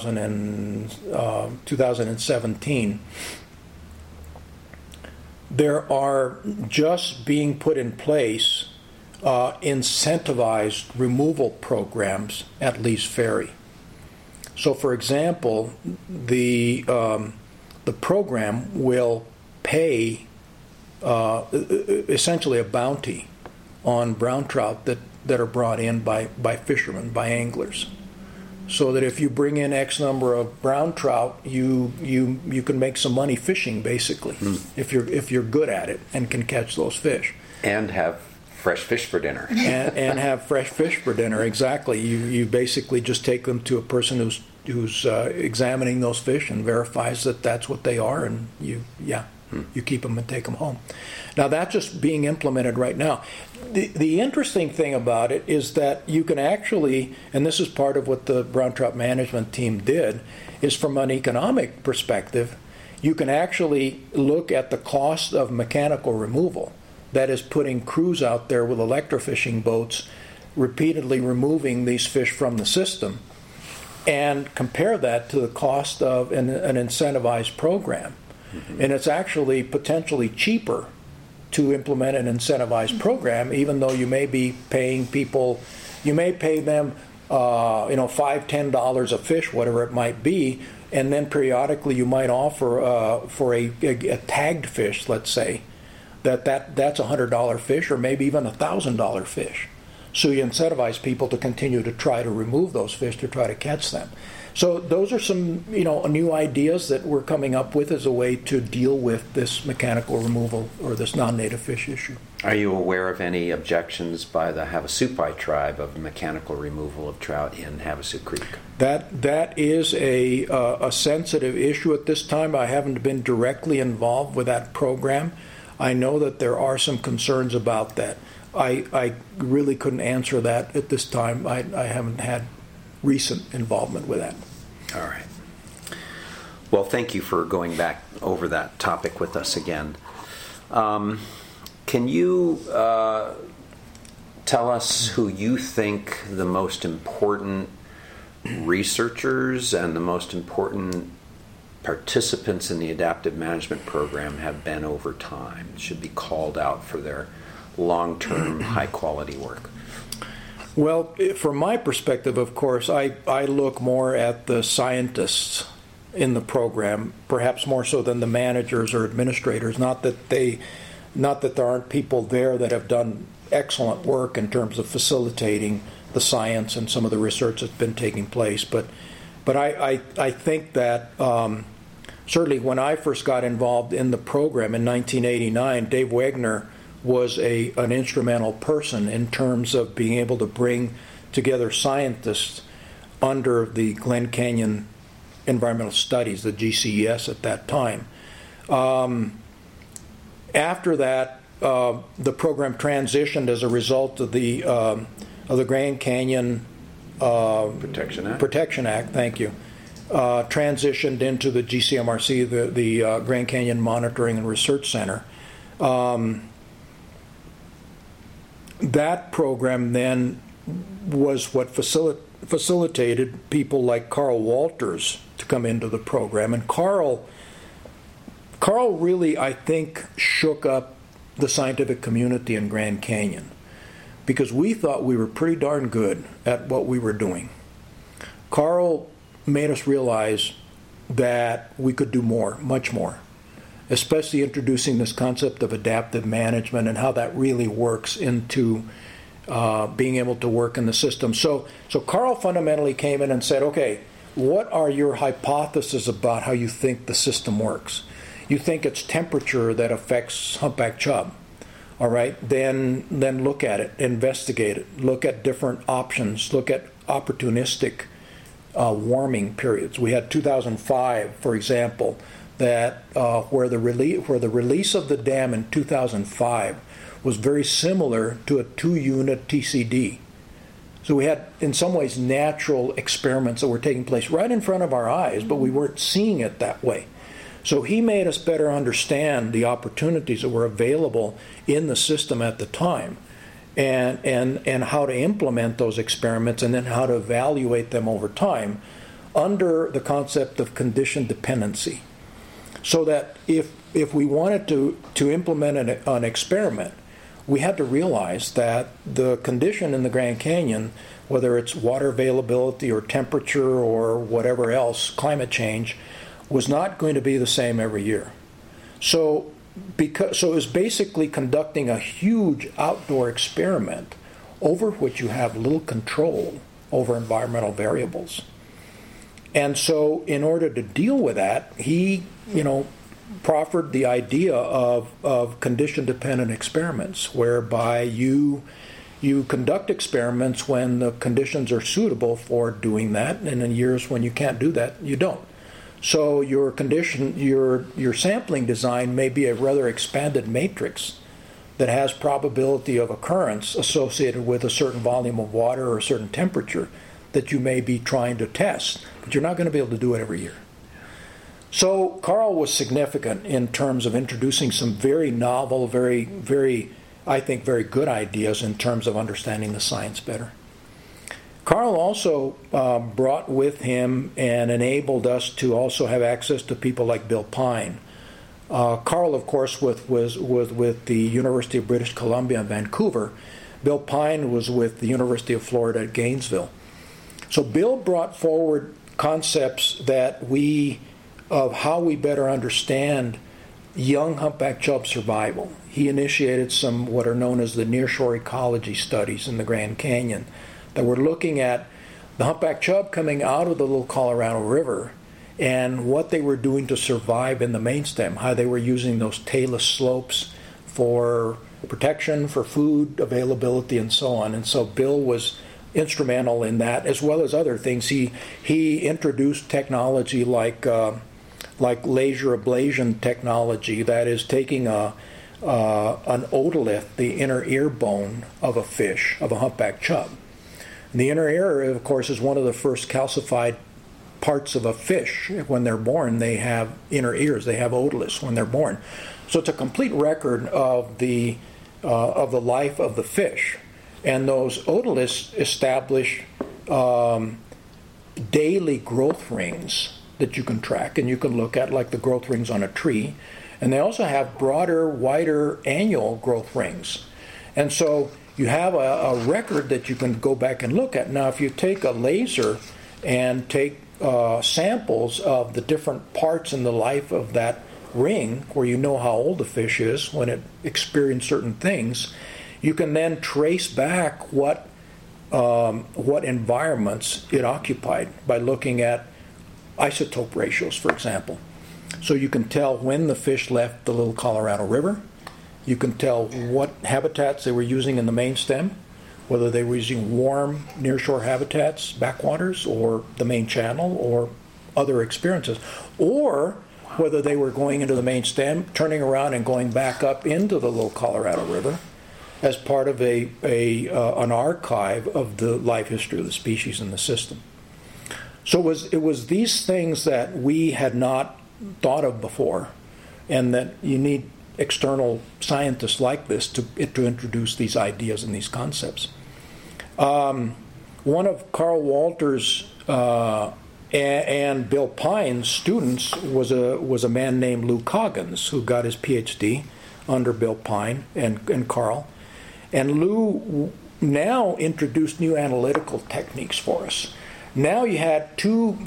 2017, there are just being put in place incentivized removal programs at Lee's Ferry. So, for example, the program will pay essentially a bounty on brown trout that are brought in by fishermen, by anglers, so that if you bring in X number of brown trout, you can make some money fishing, basically, if you're good at it and can catch those fish and have fresh fish for dinner. and have fresh fish for dinner. Exactly. You basically just take them to a person who's examining those fish and verifies that that's what they are, and you keep them and take them home. Now that's just being implemented right now. The interesting thing about it is that you can actually, and this is part of what the brown trout management team did, is from an economic perspective, you can actually look at the cost of mechanical removal. That is, putting crews out there with electrofishing boats, repeatedly removing these fish from the system, and compare that to the cost of an incentivized program. Mm-hmm. And it's actually potentially cheaper to implement an incentivized program, even though you may be paying people You may pay them, $5-10 a fish, whatever it might be, and then periodically you might offer for a tagged fish, let's say, that's a $100 fish or maybe even a $1,000 fish. So you incentivize people to continue to try to remove those fish to try to catch them. So those are some new ideas that we're coming up with as a way to deal with this mechanical removal or this non-native fish issue. Are you aware of any objections by the Havasupai tribe of mechanical removal of trout in Havasu Creek? That is a sensitive issue at this time. I haven't been directly involved with that program. I know that there are some concerns about that. I really couldn't answer that at this time. I haven't had recent involvement with that. All right. Well, thank you for going back over that topic with us again. Can you tell us who you think the most important researchers and the most important participants in the adaptive management program have been over time, should be called out for their long-term, high-quality work? Well, from my perspective, of course, I look more at the scientists in the program, perhaps more so than the managers or administrators. Not that there aren't people there that have done excellent work in terms of facilitating the science and some of the research that's been taking place. But I think that certainly when I first got involved in the program in 1989, Dave Wegner was an instrumental person in terms of being able to bring together scientists under the Glen Canyon Environmental Studies, the GCES at that time. After that, the program transitioned as a result of the Grand Canyon Protection Act. Thank you. Transitioned into the GCMRC, the Grand Canyon Monitoring and Research Center. That program then was what facilitated people like Carl Walters to come into the program. And Carl really, I think, shook up the scientific community in Grand Canyon because we thought we were pretty darn good at what we were doing. Carl made us realize that we could do more, much more, especially introducing this concept of adaptive management and how that really works into being able to work in the system. So Carl fundamentally came in and said, okay, what are your hypotheses about how you think the system works? You think it's temperature that affects humpback chub. All right, then look at it, investigate it, look at different options, look at opportunistic warming periods. We had 2005, for example, that where the release of the dam in 2005 was very similar to a 2-unit TCD. So we had, in some ways, natural experiments that were taking place right in front of our eyes, but we weren't seeing it that way. So he made us better understand the opportunities that were available in the system at the time, and how to implement those experiments, and then how to evaluate them over time under the concept of condition dependency. So that if we wanted to implement an experiment, we had to realize that the condition in the Grand Canyon, whether it's water availability or temperature or whatever else, climate change, was not going to be the same every year. So it was basically conducting a huge outdoor experiment over which you have little control over environmental variables. And so in order to deal with that, he, proffered the idea of condition-dependent experiments, whereby you conduct experiments when the conditions are suitable for doing that, and in years when you can't do that, you don't. So your sampling design may be a rather expanded matrix that has probability of occurrence associated with a certain volume of water or a certain temperature that you may be trying to test, but you're not going to be able to do it every year. So Carl was significant in terms of introducing some very novel, very, very, I think, very good ideas in terms of understanding the science better. Carl also brought with him and enabled us to also have access to people like Bill Pine. Carl, of course, was with the University of British Columbia in Vancouver, Bill Pine was with the University of Florida at Gainesville. So Bill brought forward concepts of how we better understand young humpback chub survival. He initiated some what are known as the nearshore ecology studies in the Grand Canyon that were looking at the humpback chub coming out of the Little Colorado River and what they were doing to survive in the main stem, how they were using those talus slopes for protection, for food availability, and so on. And so Bill was instrumental in that, as well as other things. He introduced technology like laser ablation technology, that is taking an otolith, the inner ear bone of a fish, of a humpback chub. And the inner ear, of course, is one of the first calcified parts of a fish. When they're born, they have inner ears. They have otoliths when they're born. So it's a complete record of the life of the fish. And those otoliths establish daily growth rings that you can track and you can look at, like the growth rings on a tree. And they also have broader, wider annual growth rings. And so you have a record that you can go back and look at. Now, if you take a laser and take samples of the different parts in the life of that ring, where you know how old the fish is when it experienced certain things, you can then trace back what environments it occupied by looking at isotope ratios, for example. So you can tell when the fish left the Little Colorado River. You can tell what habitats they were using in the main stem, whether they were using warm nearshore habitats, backwaters, or the main channel, or other experiences, or whether they were going into the main stem, turning around and going back up into the Little Colorado River as part of an archive of the life history of the species in the system. So it was these things that we had not thought of before, and that you need external scientists like this to introduce these ideas and these concepts. One of Carl Walter's and Bill Pine's students was a man named Lou Coggins, who got his PhD under Bill Pine and Carl. And Lou now introduced new analytical techniques for us. Now you had two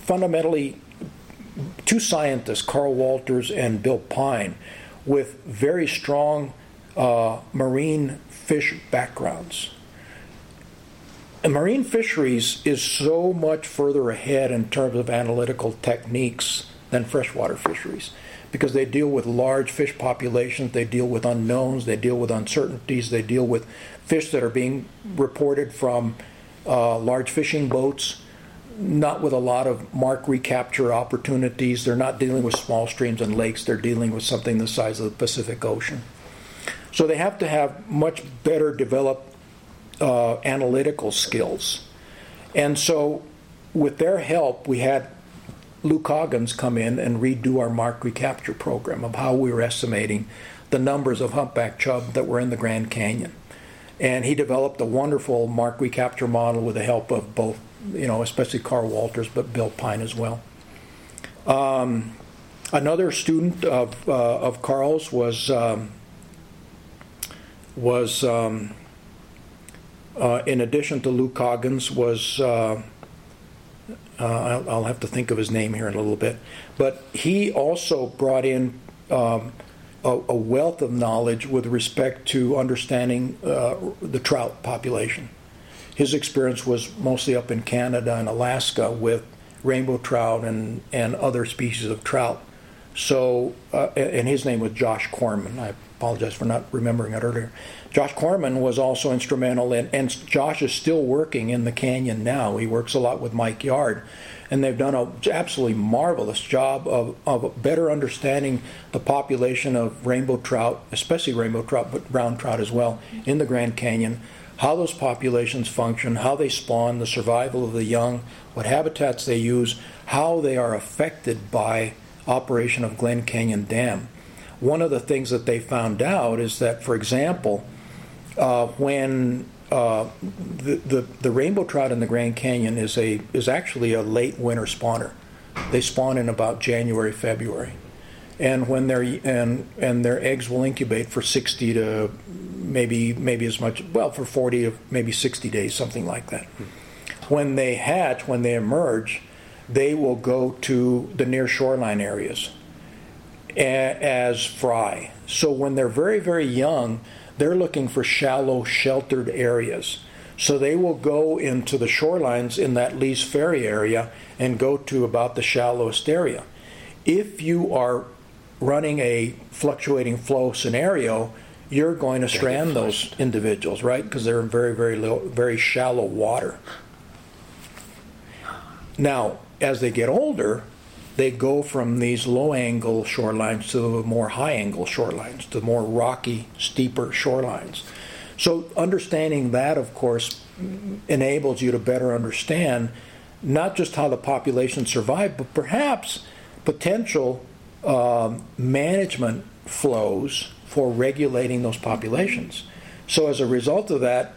scientists, Carl Walters and Bill Pine, with very strong marine fish backgrounds. And marine fisheries is so much further ahead in terms of analytical techniques than freshwater fisheries, because they deal with large fish populations, they deal with unknowns, they deal with uncertainties, they deal with fish that are being reported from large fishing boats, not with a lot of mark recapture opportunities. They're not dealing with small streams and lakes, they're dealing with something the size of the Pacific Ocean. So they have to have much better developed analytical skills. And so with their help, we had Lou Coggins come in and redo our mark recapture program of how we were estimating the numbers of humpback chub that were in the Grand Canyon. And he developed a wonderful mark recapture model with the help of both, especially Carl Walters, but Bill Pine as well. Another student of Carl's was in addition to Lou Coggins, was I'll have to think of his name here in a little bit, but he also brought in a wealth of knowledge with respect to understanding the trout population. His experience was mostly up in Canada and Alaska with rainbow trout and other species of trout. So, and his name was Josh Corman. I apologize for not remembering it earlier. Josh Corman was also instrumental and Josh is still working in the canyon now. He works a lot with Mike Yard, and they've done an absolutely marvelous job of better understanding the population of rainbow trout, especially rainbow trout, but brown trout as well, in the Grand Canyon, how those populations function, how they spawn, the survival of the young, what habitats they use, how they are affected by operation of Glen Canyon Dam. One of the things that they found out is that, for example, when the rainbow trout in the Grand Canyon is actually a late winter spawner. They spawn in about January, February, and when their eggs will incubate for 60 to maybe as much, well, for 40 or maybe 60 days, something like that. When they hatch, when they emerge, they will go to the near shoreline areas as fry. So when they're very, very young, they're looking for shallow, sheltered areas. So they will go into the shorelines in that Lee's Ferry area and go to about the shallowest area. If you are running a fluctuating flow scenario, you're going to strand those individuals, right? Because they're in very, very low, very shallow water. Now, as they get older, they go from these low-angle shorelines to more high-angle shorelines, to more rocky, steeper shorelines. So understanding that, of course, enables you to better understand not just how the population survived, but perhaps potential management flows for regulating those populations. So as a result of that,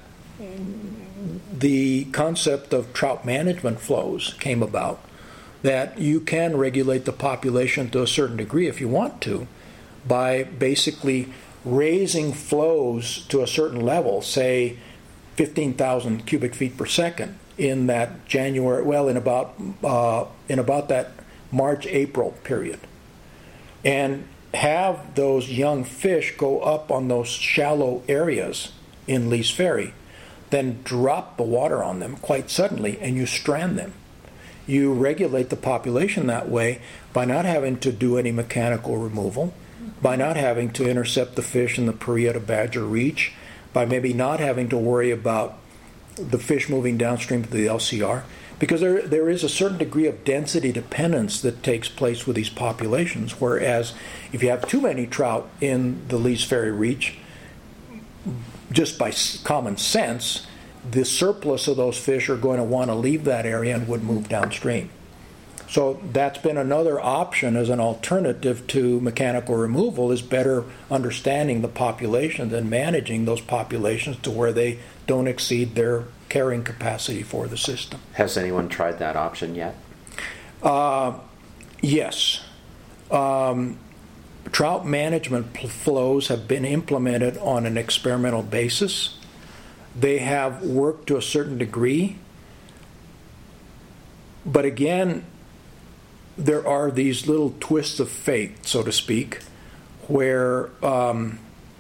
the concept of trout management flows came about, that you can regulate the population to a certain degree if you want to by basically raising flows to a certain level, say 15,000 cubic feet per second in that January, well, in about that March-April period, and have those young fish go up on those shallow areas in Lee's Ferry, then drop the water on them quite suddenly and you strand them. You regulate the population that way by not having to do any mechanical removal, by not having to intercept the fish in the Paria to Badger Reach, by maybe not having to worry about the fish moving downstream to the LCR, because there is a certain degree of density dependence that takes place with these populations, whereas if you have too many trout in the Lee's Ferry Reach, just by common sense, the surplus of those fish are going to want to leave that area and would move downstream. So that's been another option as an alternative to mechanical removal, is better understanding the populations and managing those populations to where they don't exceed their carrying capacity for the system. Has anyone tried that option yet? Yes. Trout management flows have been implemented on an experimental basis. They have worked to a certain degree. But again, there are these little twists of fate, so to speak, where a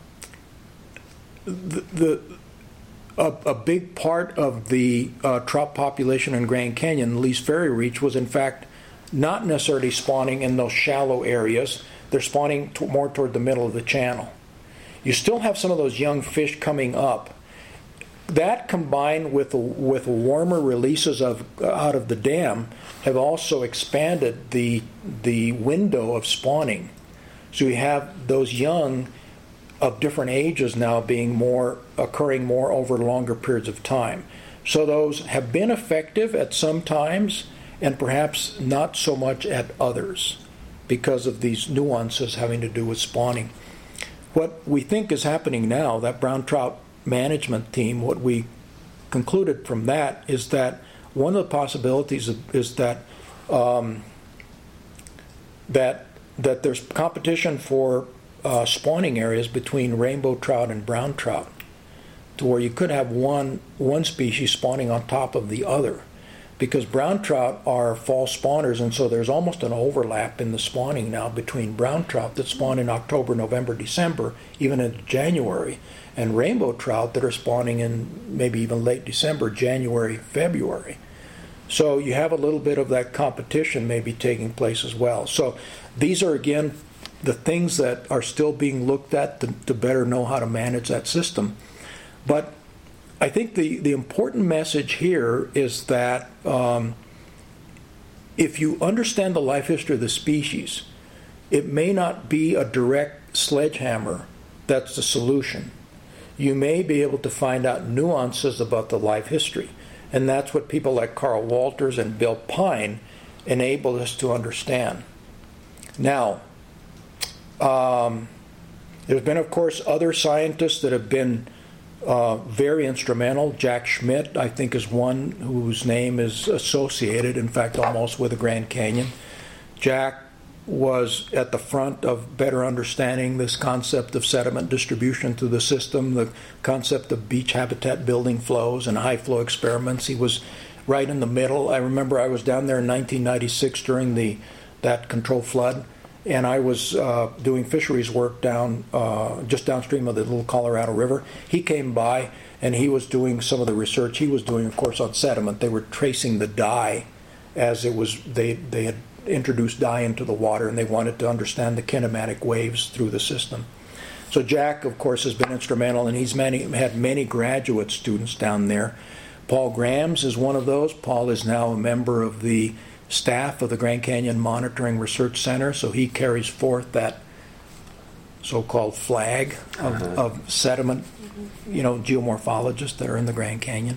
big part of the trout population in Grand Canyon, Lee's Ferry Reach, was in fact not necessarily spawning in those shallow areas. They're spawning more toward the middle of the channel. You still have some of those young fish coming up. That, combined with warmer releases out of the dam, have also expanded the window of spawning. So you have those young of different ages now occurring more over longer periods of time. So those have been effective at some times and perhaps not so much at others because of these nuances having to do with spawning. What we think is happening now, that brown trout management team, what we concluded from that is that one of the possibilities is that that there's competition for spawning areas between rainbow trout and brown trout, to where you could have one species spawning on top of the other, because brown trout are fall spawners, and so there's almost an overlap in the spawning now between brown trout that spawn in October, November, December, even into January, and rainbow trout that are spawning in maybe even late December, January, February. So you have a little bit of that competition maybe taking place as well. So these are, again, the things that are still being looked at to better know how to manage that system. But I think the important message here is that if you understand the life history of the species, it may not be a direct sledgehammer that's the solution. You may be able to find out nuances about the life history. And that's what people like Carl Walters and Bill Pine enable us to understand. Now, there's been, of course, other scientists that have been very instrumental. Jack Schmidt, I think, is one whose name is associated, in fact, almost with the Grand Canyon. Jack was at the front of better understanding this concept of sediment distribution through the system, the concept of beach habitat building flows and high flow experiments. He was right in the middle. I remember I was down there in 1996 during that controlled flood, and I was doing fisheries work down just downstream of the Little Colorado River. He came by, and he was doing some of the research he was doing, of course, on sediment. They were tracing the dye as it was. They had introduced dye into the water, and they wanted to understand the kinematic waves through the system. So Jack, of course, has been instrumental, and he's had many graduate students down there. Paul Grams is one of those. Paul is now a member of the staff of the Grand Canyon Monitoring Research Center, so he carries forth that so-called flag of sediment, geomorphologists that are in the Grand Canyon.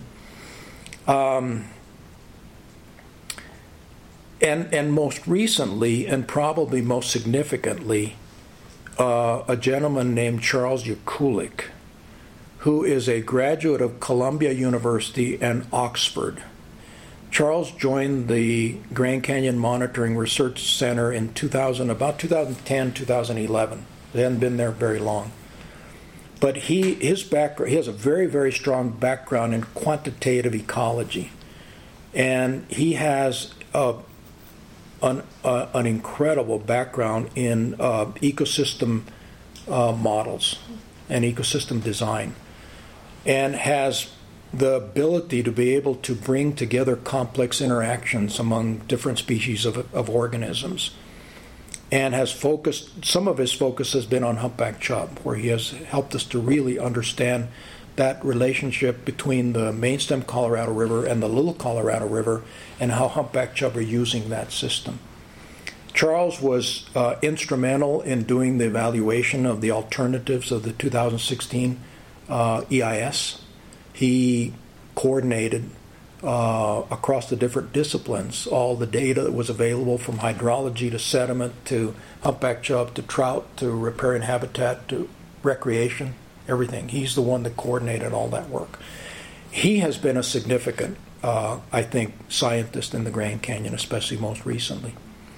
And most recently, and probably most significantly, a gentleman named Charles Yakulik, who is a graduate of Columbia University and Oxford. Charles joined the Grand Canyon Monitoring Research Center in about 2010, 2011. They hadn't been there very long. But he has a very, very strong background in quantitative ecology. And he has an incredible background in ecosystem models and ecosystem design, and has the ability to be able to bring together complex interactions among different species of organisms, and has focused, some of his focus has been on humpback chub, where he has helped us to really understand that relationship between the main stem Colorado River and the Little Colorado River, and how humpback chub are using that system. Charles was instrumental in doing the evaluation of the alternatives of the 2016 EIS. He coordinated across the different disciplines all the data that was available, from hydrology to sediment to humpback chub to trout to riparian habitat to recreation, everything. He's the one that coordinated all that work. He has been a significant, I think, scientist in the Grand Canyon, especially most recently.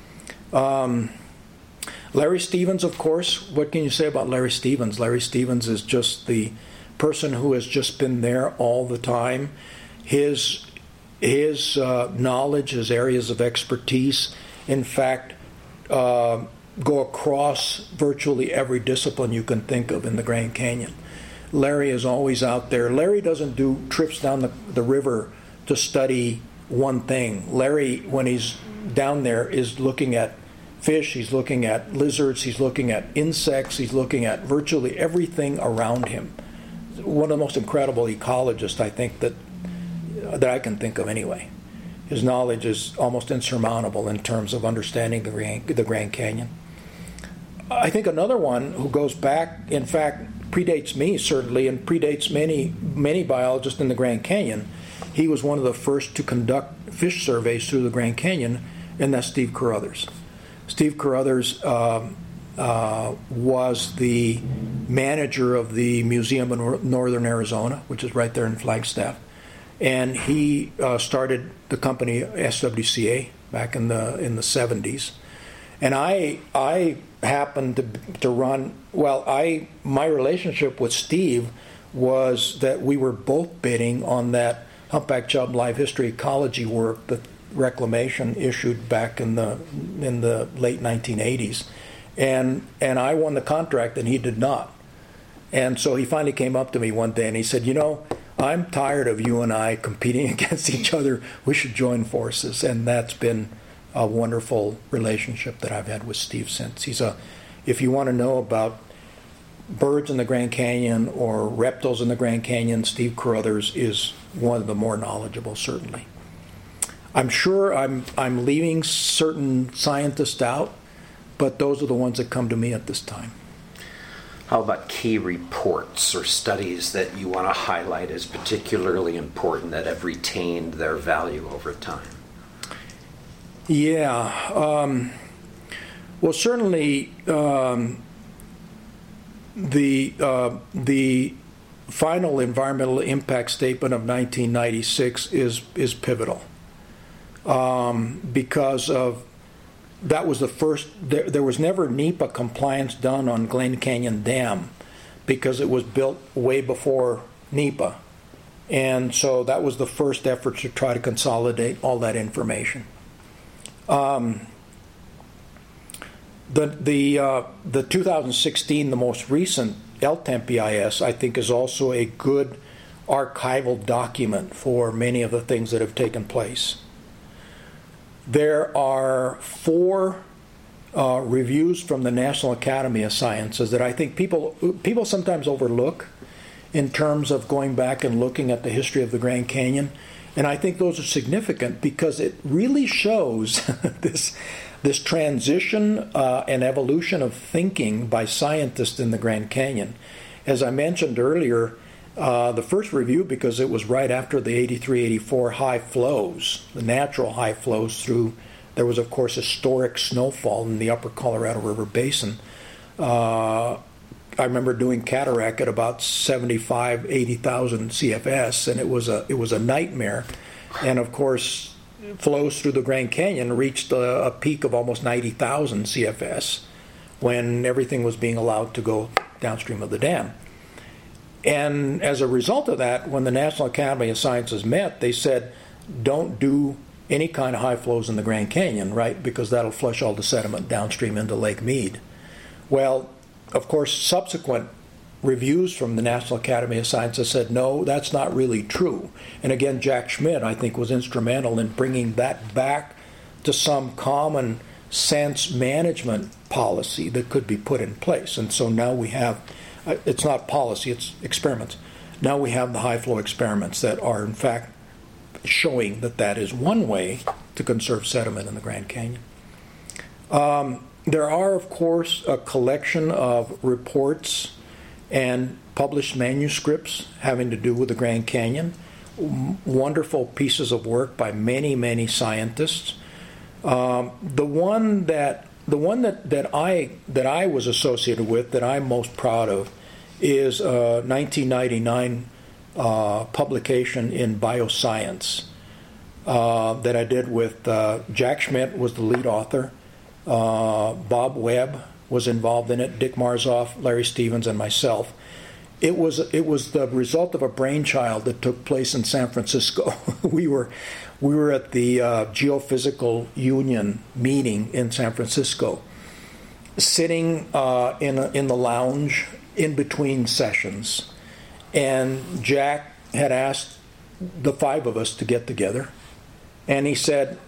Larry Stevens, of course. What can you say about Larry Stevens? Larry Stevens is just the person who has just been there all the time. His knowledge, his areas of expertise, in fact, go across virtually every discipline you can think of in the Grand Canyon. Larry is always out there. Larry doesn't do trips down the river to study one thing. Larry, when he's down there, is looking at fish, he's looking at lizards, he's looking at insects, he's looking at virtually everything around him. One of the most incredible ecologists, I think, that I can think of anyway. His knowledge is almost insurmountable in terms of understanding the Grand Canyon. I think another one who goes back, in fact, predates me certainly, and predates many biologists in the Grand Canyon. He was one of the first to conduct fish surveys through the Grand Canyon, and that's Steve Carruthers. Steve Carruthers was the manager of the Museum of Northern Arizona, which is right there in Flagstaff, and he started the company SWCA back in the 70s. And I happened to run. My relationship with Steve was that we were both bidding on that humpback chub live history ecology work that Reclamation issued back in the late 1980s, and I won the contract and he did not. And so he finally came up to me one day and he said, I'm tired of you and I competing against each other. We should join forces. And that's been a wonderful relationship that I've had with Steve since. If you want to know about birds in the Grand Canyon or reptiles in the Grand Canyon, Steve Carruthers is one of the more knowledgeable, certainly. I'm sure I'm leaving certain scientists out, but those are the ones that come to me at this time. How about key reports or studies that you want to highlight as particularly important that have retained their value over time? Yeah. Well, certainly the final environmental impact statement of 1996 is pivotal because of that was the first. There was never NEPA compliance done on Glen Canyon Dam because it was built way before NEPA. And so that was the first effort to try to consolidate all that information. The 2016, the most recent LTEMP EIS, I think, is also a good archival document for many of the things that have taken place. There are 4 reviews from the National Academy of Sciences that I think people sometimes overlook in terms of going back and looking at the history of the Grand Canyon. And I think those are significant because it really shows this transition and evolution of thinking by scientists in the Grand Canyon. As I mentioned earlier, the first review, because it was right after the 83-84 high flows, the natural high flows through, there was of course historic snowfall in the upper Colorado River Basin. I remember doing cataract at about 80,000 CFS, and it was a nightmare. And of course, flows through the Grand Canyon reached a peak of almost 90,000 CFS when everything was being allowed to go downstream of the dam. And as a result of that, when the National Academy of Sciences met, they said, don't do any kind of high flows in the Grand Canyon, right? Because that'll flush all the sediment downstream into Lake Mead. Well, of course, subsequent reviews from the National Academy of Sciences said, no, that's not really true. And again, Jack Schmidt, I think, was instrumental in bringing that back to some common sense management policy that could be put in place. And so now we have, it's not policy, it's experiments. Now we have the high flow experiments that are, in fact, showing that that is one way to conserve sediment in the Grand Canyon. There are, of course, a collection of reports and published manuscripts having to do with the Grand Canyon. Wonderful pieces of work by many, many scientists. The one that I was associated with, that I'm most proud of, is a 1999 publication in Bioscience that I did with Jack Schmidt was the lead author. Bob Webb was involved in it, Dick Marzoff, Larry Stevens, and myself. It was the result of a brainchild that took place in San Francisco. We were at the Geophysical Union meeting in San Francisco, sitting in the lounge in between sessions, and Jack had asked the 5 of us to get together, and he said,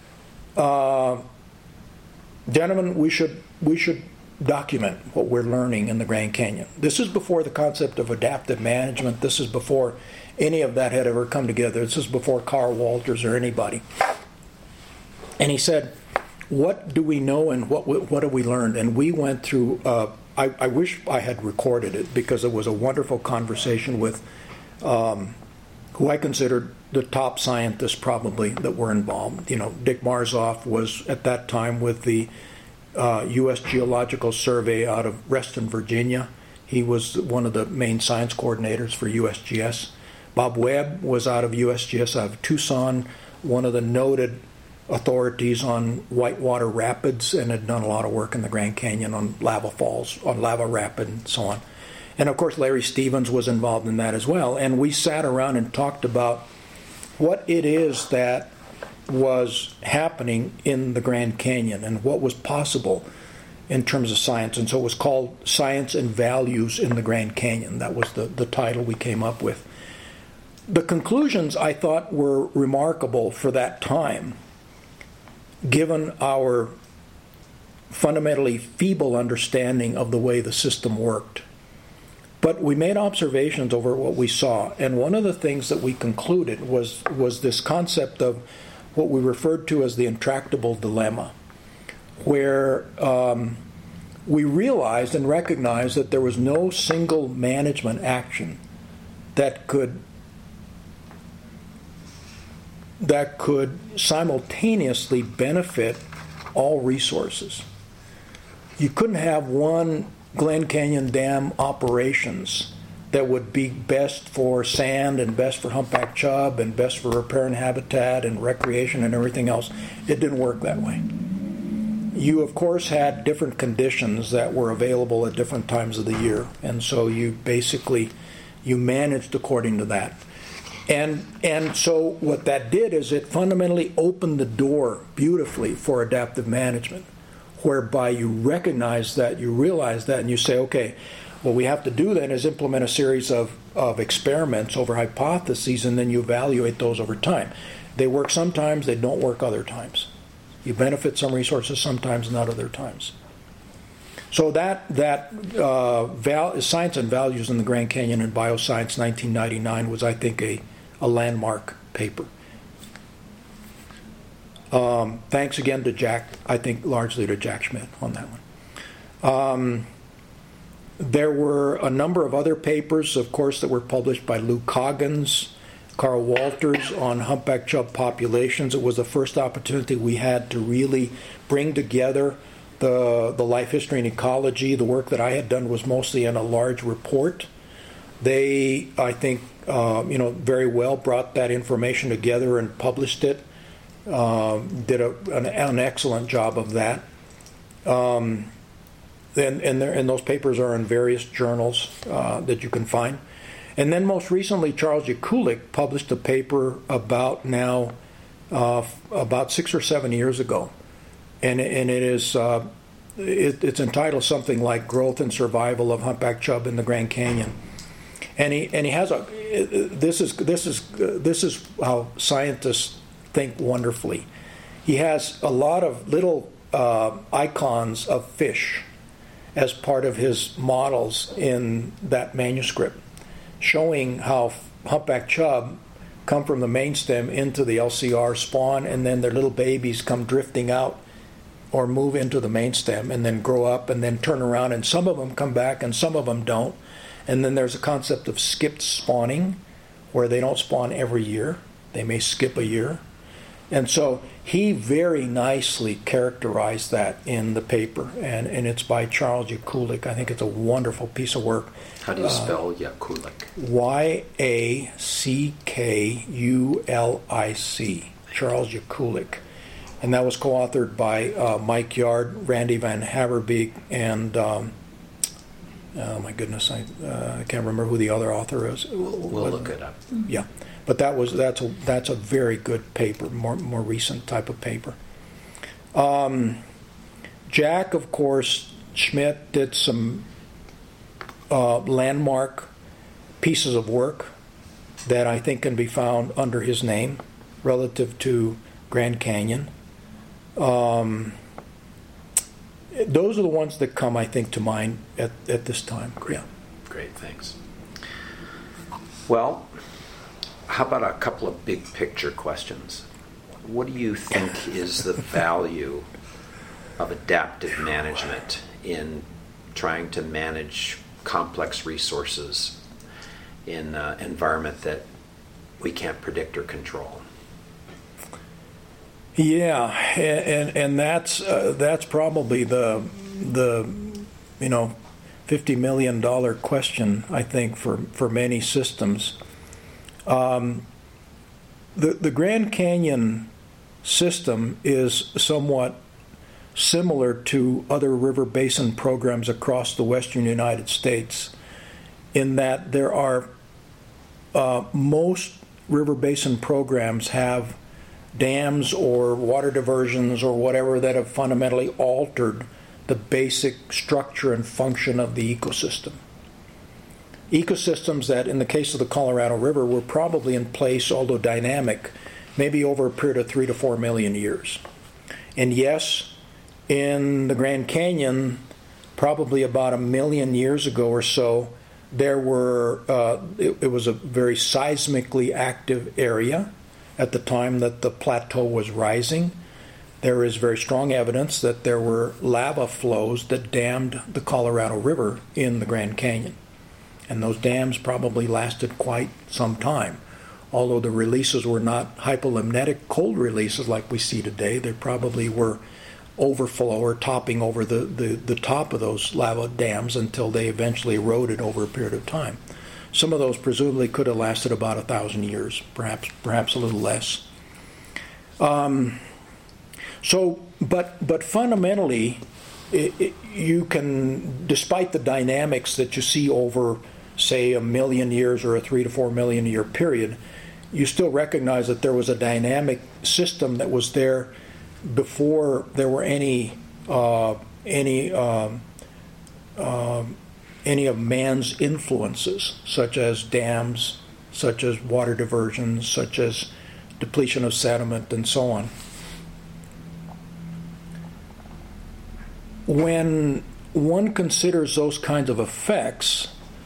gentlemen, we should document what we're learning in the Grand Canyon. This is before the concept of adaptive management. This is before any of that had ever come together. This is before Carl Walters or anybody. And he said, what do we know and what have we learned? And we went through, I wish I had recorded it because it was a wonderful conversation with who I considered the top scientists probably that were involved. You know, Dick Marzoff was at that time with the U.S. Geological Survey out of Reston, Virginia. He was one of the main science coordinators for USGS. Bob Webb was out of USGS out of Tucson, one of the noted authorities on whitewater rapids, and had done a lot of work in the Grand Canyon on lava falls, on lava rapid, and so on. And of course, Larry Stevens was involved in that as well. And we sat around and talked about what it is that was happening in the Grand Canyon and what was possible in terms of science. And so it was called Science and Values in the Grand Canyon. That was the title we came up with. The conclusions, I thought, were remarkable for that time, given our fundamentally feeble understanding of the way the system worked. But we made observations over what we saw, and one of the things that we concluded was this concept of what we referred to as the intractable dilemma, where we realized and recognized that there was no single management action that could simultaneously benefit all resources. You couldn't have one Glen Canyon Dam operations that would be best for sand and best for humpback chub and best for riparian habitat and recreation and everything else. It didn't work that way. you, of course, had different conditions that were available at different times of the year, and so you managed according to that. And so what that did is it fundamentally opened the door beautifully for adaptive management, whereby you recognize that, you realize that, and you say, okay, what we have to do then is implement a series of experiments over hypotheses, and then you evaluate those over time. They work sometimes, they don't work other times. You benefit some resources sometimes, not other times. So that Science and Values in the Grand Canyon in Bioscience 1999 was, I think, a landmark paper. Thanks again to Jack, I think largely to Jack Schmidt on that one. There were a number of other papers, of course, that were published by Lou Coggins, Carl Walters on humpback chub populations. It was the first opportunity we had to really bring together the life history and ecology. The work that I had done was mostly in a large report. They, I think, very well brought that information together and published it. Did an excellent job of that. And those papers are in various journals that you can find. And then most recently, Charles Yakulik published a paper about 6 or 7 years ago, and it is it's entitled something like "Growth and Survival of Humpback Chub in the Grand Canyon," and he has this is how scientists think wonderfully. He has a lot of little icons of fish as part of his models in that manuscript, showing how humpback chub come from the main stem into the LCR, spawn, and then their little babies come drifting out or move into the main stem and then grow up and then turn around, and some of them come back and some of them don't. And then there's a concept of skipped spawning, where they don't spawn every year. They may skip a year. And so he very nicely characterized that in the paper, and it's by Charles Yakulik. I think it's a wonderful piece of work. How do you spell Yakulik? Yakulic, Charles Yakulik. And that was co-authored by Mike Yard, Randy Van Haverbeek, and oh my goodness, I can't remember who the other author is. We'll look it up. Yeah, but that's a very good paper, more recent type of paper. Jack, of course, Schmidt did some landmark pieces of work that I think can be found under his name relative to Grand Canyon. Those are the ones that come, I think, to mind at this time. Great. Yeah. Great, thanks. Well, how about a couple of big picture questions? What do you think is the value of adaptive management in trying to manage complex resources in an environment that we can't predict or control? Yeah, and that's probably the $50 million question, I think, for many systems. The Grand Canyon system is somewhat similar to other river basin programs across the western United States, in that there are most river basin programs have dams or water diversions or whatever that have fundamentally altered the basic structure and function of the ecosystem. Ecosystems that, in the case of the Colorado River, were probably in place, although dynamic, maybe over a period of 3 to 4 million years. And yes, in the Grand Canyon, probably about 1 million years ago or so, there were it was a very seismically active area at the time that the plateau was rising. There is very strong evidence that there were lava flows that dammed the Colorado River in the Grand Canyon. And those dams probably lasted quite some time. Although the releases were not hypolimnetic cold releases like we see today, they probably were overflow or topping over the top of those lava dams until they eventually eroded over a period of time. Some of those presumably could have lasted about 1,000 years, perhaps a little less. So But fundamentally, you can, despite the dynamics that you see over, say, 1 million years or a 3 to 4 million year period, you still recognize that there was a dynamic system that was there before there were any of man's influences, such as dams, such as water diversions, such as depletion of sediment, and so on. When one considers those kinds of effects,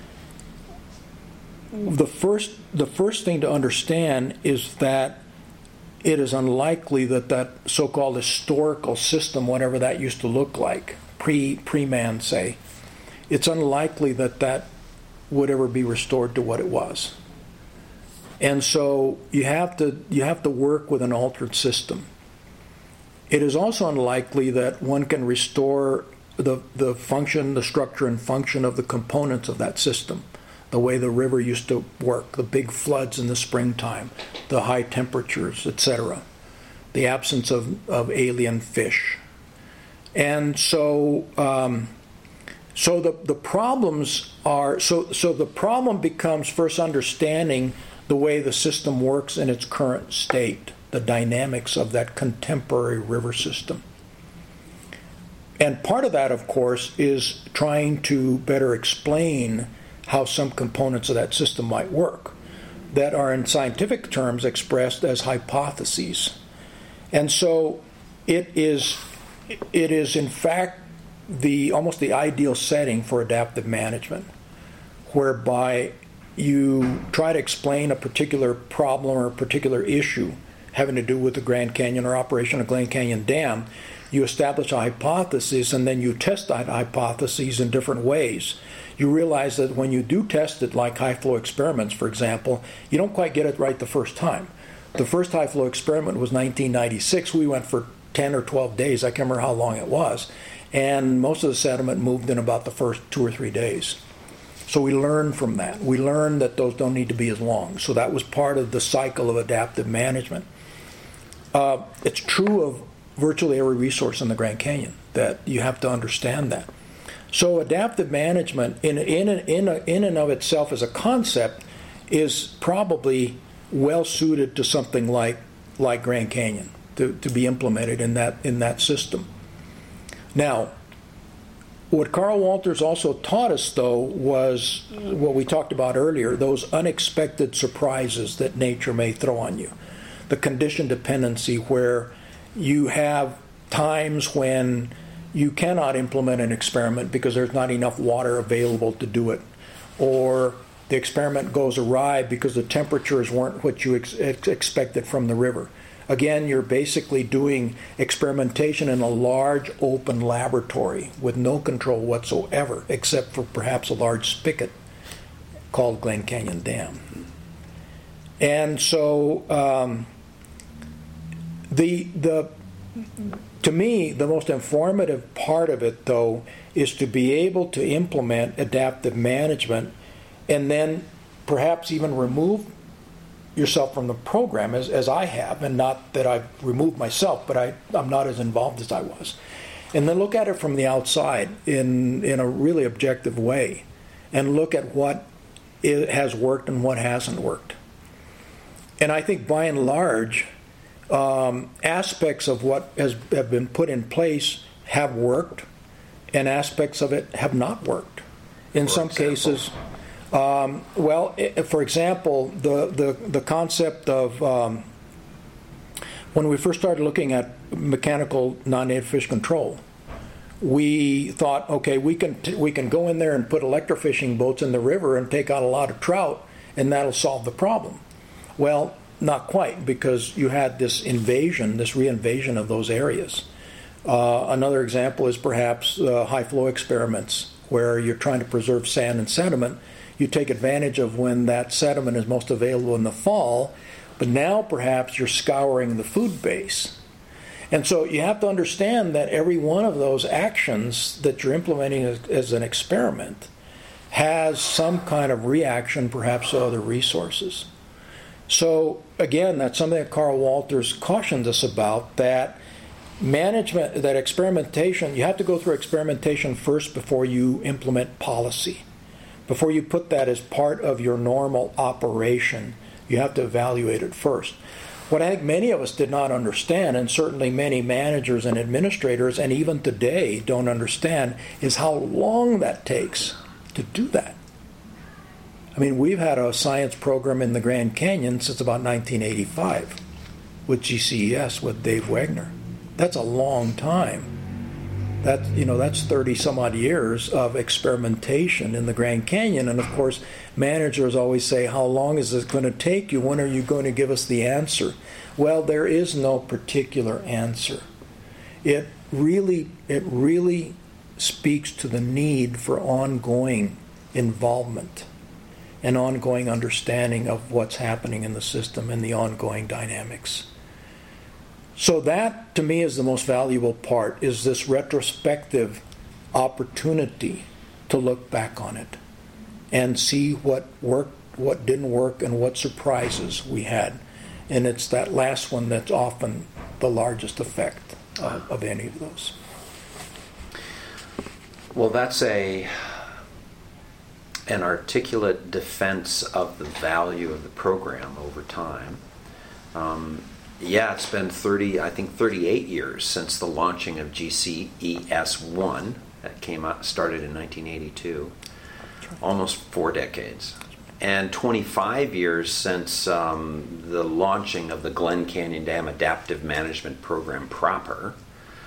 the first thing to understand is that it is unlikely that that so-called historical system, whatever that used to look like, pre-man, say, it's unlikely that that would ever be restored to what it was. And so you have to work with an altered system. It is also unlikely that one can restore the function, the structure and function of the components of that system, the way the river used to work, the big floods in the springtime, the high temperatures, etc., the absence of alien fish. And so the problems are, so the problem becomes first understanding the way the system works in its current state, the dynamics of that contemporary river system. And part of that, of course, is trying to better explain how some components of that system might work that are in scientific terms expressed as hypotheses. And so it is in fact almost the ideal setting for adaptive management, whereby you try to explain a particular problem or a particular issue having to do with the Grand Canyon or operation of Glen Canyon Dam. You establish a hypothesis, and then you test that hypothesis in different ways. You realize that when you do test it, like high-flow experiments, for example, you don't quite get it right the first time. The first high-flow experiment was 1996. We went for 10 or 12 days. I can't remember how long it was. And most of the sediment moved in about the first 2 or 3 days. So we learned from that. We learned that those don't need to be as long. So that was part of the cycle of adaptive management. It's true of virtually every resource in the Grand Canyon, that you have to understand that. So adaptive management in and of itself as a concept is probably well suited to something like Grand Canyon to be implemented in that system. Now, what Carl Walters also taught us, though, was what we talked about earlier, those unexpected surprises that nature may throw on you. The condition dependency, where you have times when you cannot implement an experiment because there's not enough water available to do it, or the experiment goes awry because the temperatures weren't what you expected from the river. Again, you're basically doing experimentation in a large open laboratory with no control whatsoever, except for perhaps a large spigot called Glen Canyon Dam. And so to me, the most informative part of it, though, is to be able to implement adaptive management and then perhaps even remove yourself from the program, as I have, and not that I've removed myself, but I'm not as involved as I was. And then look at it from the outside in a really objective way, and look at what has worked and what hasn't worked. And I think by and large, aspects of what have been put in place have worked, and aspects of it have not worked. In some cases, for example, the concept of when we first started looking at mechanical non-native fish control, we thought, okay, we can go in there and put electrofishing boats in the river and take out a lot of trout, and that'll solve the problem. Well, not quite, because you had this reinvasion of those areas. Another example is perhaps high-flow experiments, where you're trying to preserve sand and sediment. You take advantage of when that sediment is most available in the fall, but now perhaps you're scouring the food base. And so you have to understand that every one of those actions that you're implementing as an experiment has some kind of reaction perhaps to other resources. So again, that's something that Carl Walters cautioned us about, that management, that experimentation, you have to go through experimentation first before you implement policy. Before you put that as part of your normal operation, you have to evaluate it first. What I think many of us did not understand, and certainly many managers and administrators, and even today don't understand, is how long that takes to do that. I mean, we've had a science program in the Grand Canyon since about 1985 with GCES, with Dave Wagner. That's a long time. That's 30 some odd years of experimentation in the Grand Canyon. And of course, managers always say, how long is this going to take you? When are you going to give us the answer? Well, there is no particular answer. It really speaks to the need for ongoing involvement and ongoing understanding of what's happening in the system and the ongoing dynamics. So that, to me, is the most valuable part, is this retrospective opportunity to look back on it and see what worked, what didn't work, and what surprises we had. And it's that last one that's often the largest effect of any of those. Well, that's an articulate defense of the value of the program over time. It's been 38 years since the launching of GCES-1 that started in 1982, almost 4 decades, and 25 years since the launching of the Glen Canyon Dam Adaptive Management Program proper.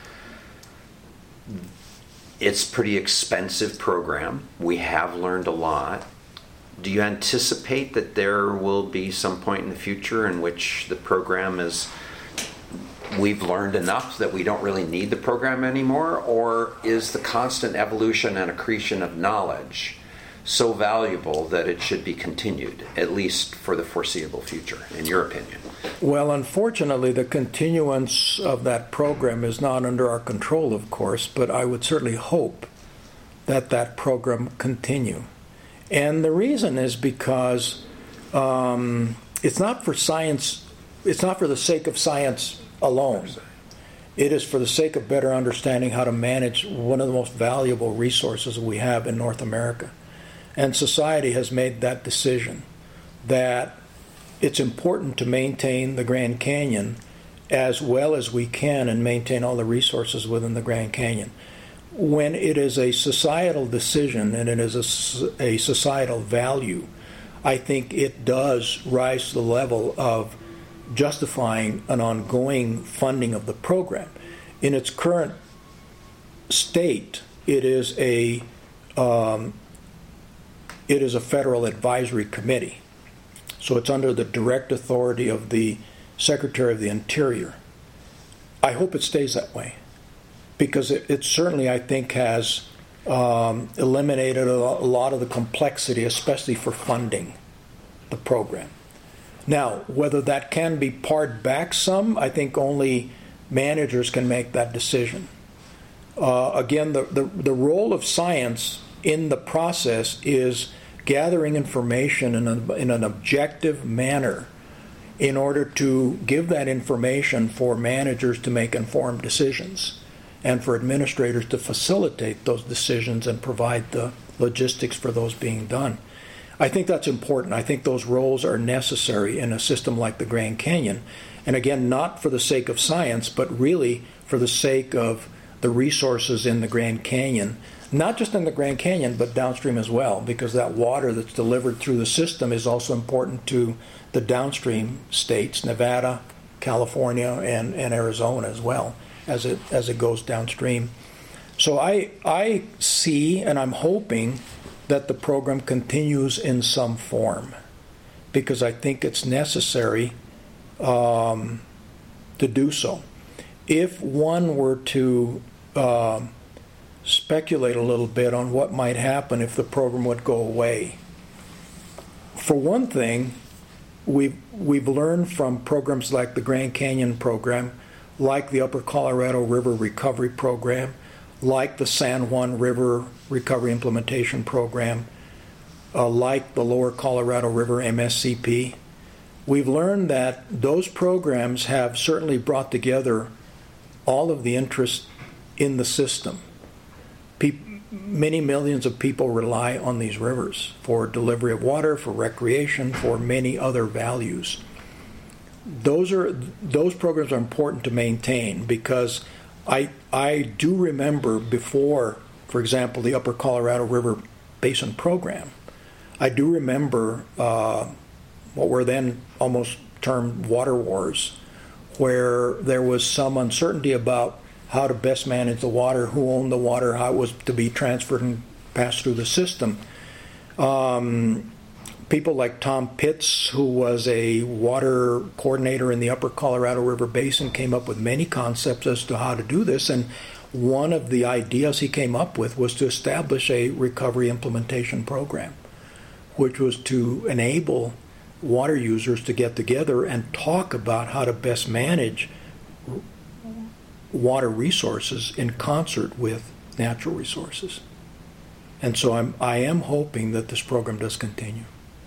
It's a pretty expensive program. We have learned a lot. Do you anticipate that there will be some point in the future in which the program we've learned enough that we don't really need the program anymore? Or is the constant evolution and accretion of knowledge so valuable that it should be continued, at least for the foreseeable future, in your opinion? Well, unfortunately, the continuance of that program is not under our control, of course, but I would certainly hope that that program continue. And the reason is because it's not for science, it's not for the sake of science alone. It is for the sake of better understanding how to manage one of the most valuable resources we have in North America. And society has made that decision that it's important to maintain the Grand Canyon as well as we can and maintain all the resources within the Grand Canyon. When it is a societal decision and it is a societal value, I think it does rise to the level of justifying an ongoing funding of the program. In its current state, it is a federal advisory committee. So it's under the direct authority of the Secretary of the Interior. I hope it stays that way, because it certainly, I think, has eliminated a lot of the complexity, especially for funding the program. Now, whether that can be pared back some, I think only managers can make that decision. Again, the role of science in the process is gathering information in an objective manner in order to give that information for managers to make informed decisions and for administrators to facilitate those decisions and provide the logistics for those being done. I think that's important. I think those roles are necessary in a system like the Grand Canyon. And again, not for the sake of science, but really for the sake of the resources in the Grand Canyon, not just in the Grand Canyon, but downstream as well, because that water that's delivered through the system is also important to the downstream states, Nevada, California, and Arizona as well, as it goes downstream. So I see, and I'm hoping, that the program continues in some form, because I think it's necessary to do so. If one were to speculate a little bit on what might happen if the program would go away, for one thing, we've learned from programs like the Grand Canyon program, like the Upper Colorado River Recovery Program, like the San Juan River Recovery Implementation Program, like the Lower Colorado River all of the interest in the system. Many millions of people rely on these rivers for delivery of water, for recreation, for many other values. Those programs are important to maintain because I do remember before, for example, the Upper Colorado River Basin Program, I do remember what were then almost termed water wars, where there was some uncertainty about how to best manage the water, who owned the water, how it was to be transferred and passed through the system. People like Tom Pitts, who was a water coordinator in the Upper Colorado River Basin, came up with many concepts as to how to do this, and one of the ideas he came up with was to establish a recovery implementation program, which was to enable water users to get together and talk about how to best manage water resources in concert with natural resources. And so I am hoping that this program does continue.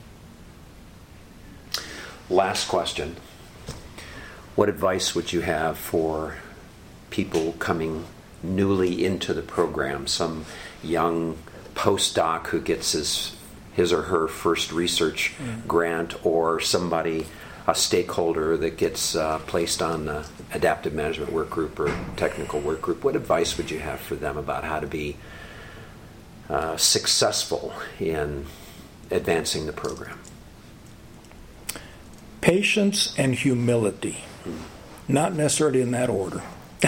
Last question. What advice would you have for people coming newly into the program, some young postdoc who gets his or her first research grant, or somebody, a stakeholder that gets placed on the adaptive management work group or technical work group? What advice would you have for them about how to be successful in advancing the program? Patience and humility, not necessarily in that order.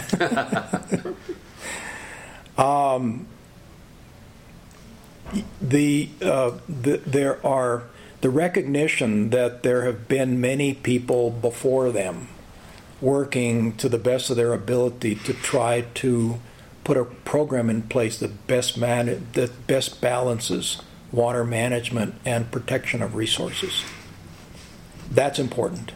There are the recognition that there have been many people before them working to the best of their ability to try to put a program in place that best balances water management and protection of resources. That's important.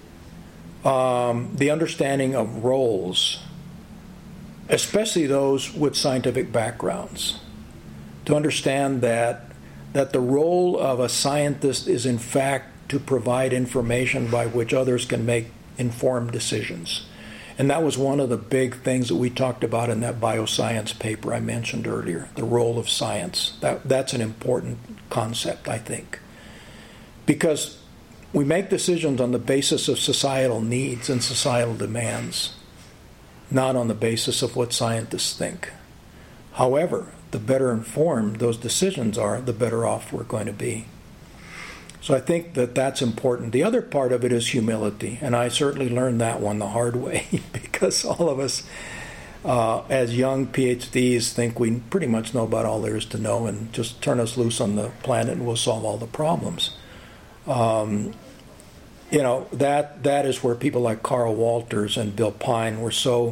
The understanding of roles, especially those with scientific backgrounds, to understand that the role of a scientist is in fact to provide information by which others can make informed decisions. And that was one of the big things that we talked about in that bioscience paper I mentioned earlier, the role of science. That's an important concept, I think. Because we make decisions on the basis of societal needs and societal demands, not on the basis of what scientists think. However, the better informed those decisions are, the better off we're going to be. So I think that that's important. The other part of it is humility, and I certainly learned that one the hard way because all of us, as young PhDs, think we pretty much know about all there is to know, and just turn us loose on the planet and we'll solve all the problems. That is where people like Carl Walters and Bill Pine were so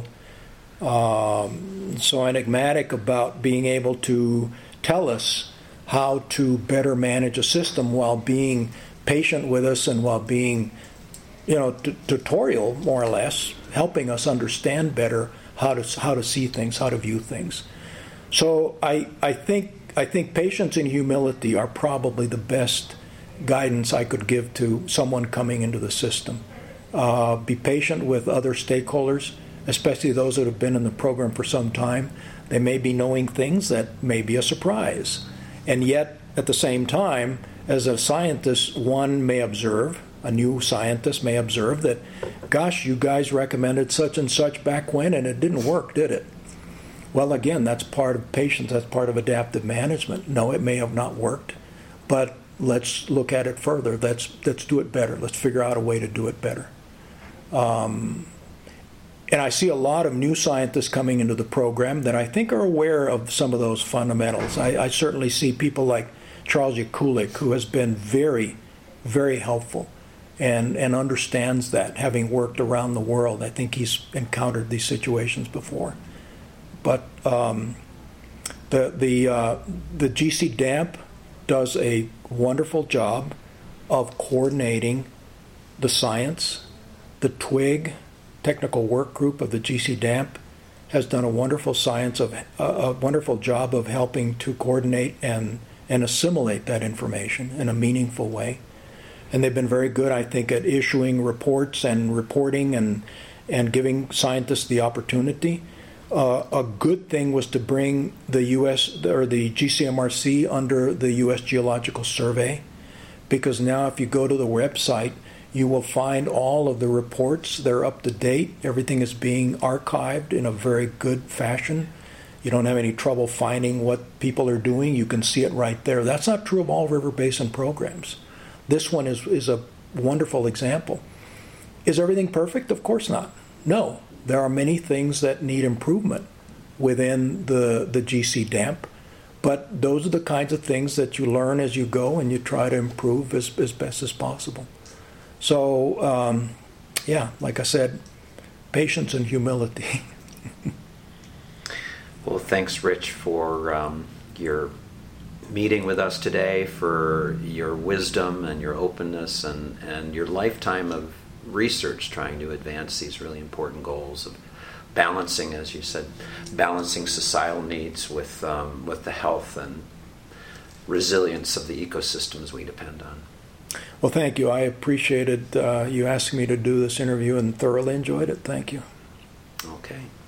enigmatic about being able to tell us how to better manage a system while being patient with us and while being, tutorial, more or less, helping us understand better how to see things, how to view things. So I think patience and humility are probably the best guidance I could give to someone coming into the system. Be patient with other stakeholders, especially those that have been in the program for some time. They may be knowing things that may be a surprise. And yet, at the same time, as a scientist, one may observe, a new scientist may observe that, gosh, you guys recommended such and such back when, and it didn't work, did it? Well, again, that's part of patience, that's part of adaptive management. No, it may have not worked, but let's look at it further. Let's do it better. Let's figure out a way to do it better. And I see a lot of new scientists coming into the program that I think are aware of some of those fundamentals. I certainly see people like Charles Yakulik, who has been very, very helpful and understands that, having worked around the world. I think he's encountered these situations before. But the GC DAMP does a wonderful job of coordinating the science. The TWIG, technical work group of the GC DAMP, has done a wonderful wonderful job of helping to coordinate and assimilate that information in a meaningful way. And they've been very good, I think, at issuing reports and reporting and giving scientists the opportunity. A good thing was to bring the U.S. or the GCMRC under the U.S. Geological Survey, because now if you go to the website, you will find all of the reports. They're up to date. Everything is being archived in a very good fashion. You don't have any trouble finding what people are doing. You can see it right there. That's not true of all river basin programs. This one is a wonderful example. Is everything perfect? Of course not. No. There are many things that need improvement within the GC DAMP, but those are the kinds of things that you learn as you go and you try to improve as best as possible. So, like I said, patience and humility. Well, thanks, Rich, for your meeting with us today, for your wisdom and your openness and your lifetime of research trying to advance these really important goals of balancing, as you said, balancing societal needs with the health and resilience of the ecosystems we depend on. Well, thank you. I appreciated you asking me to do this interview and thoroughly enjoyed it. Thank you. Okay.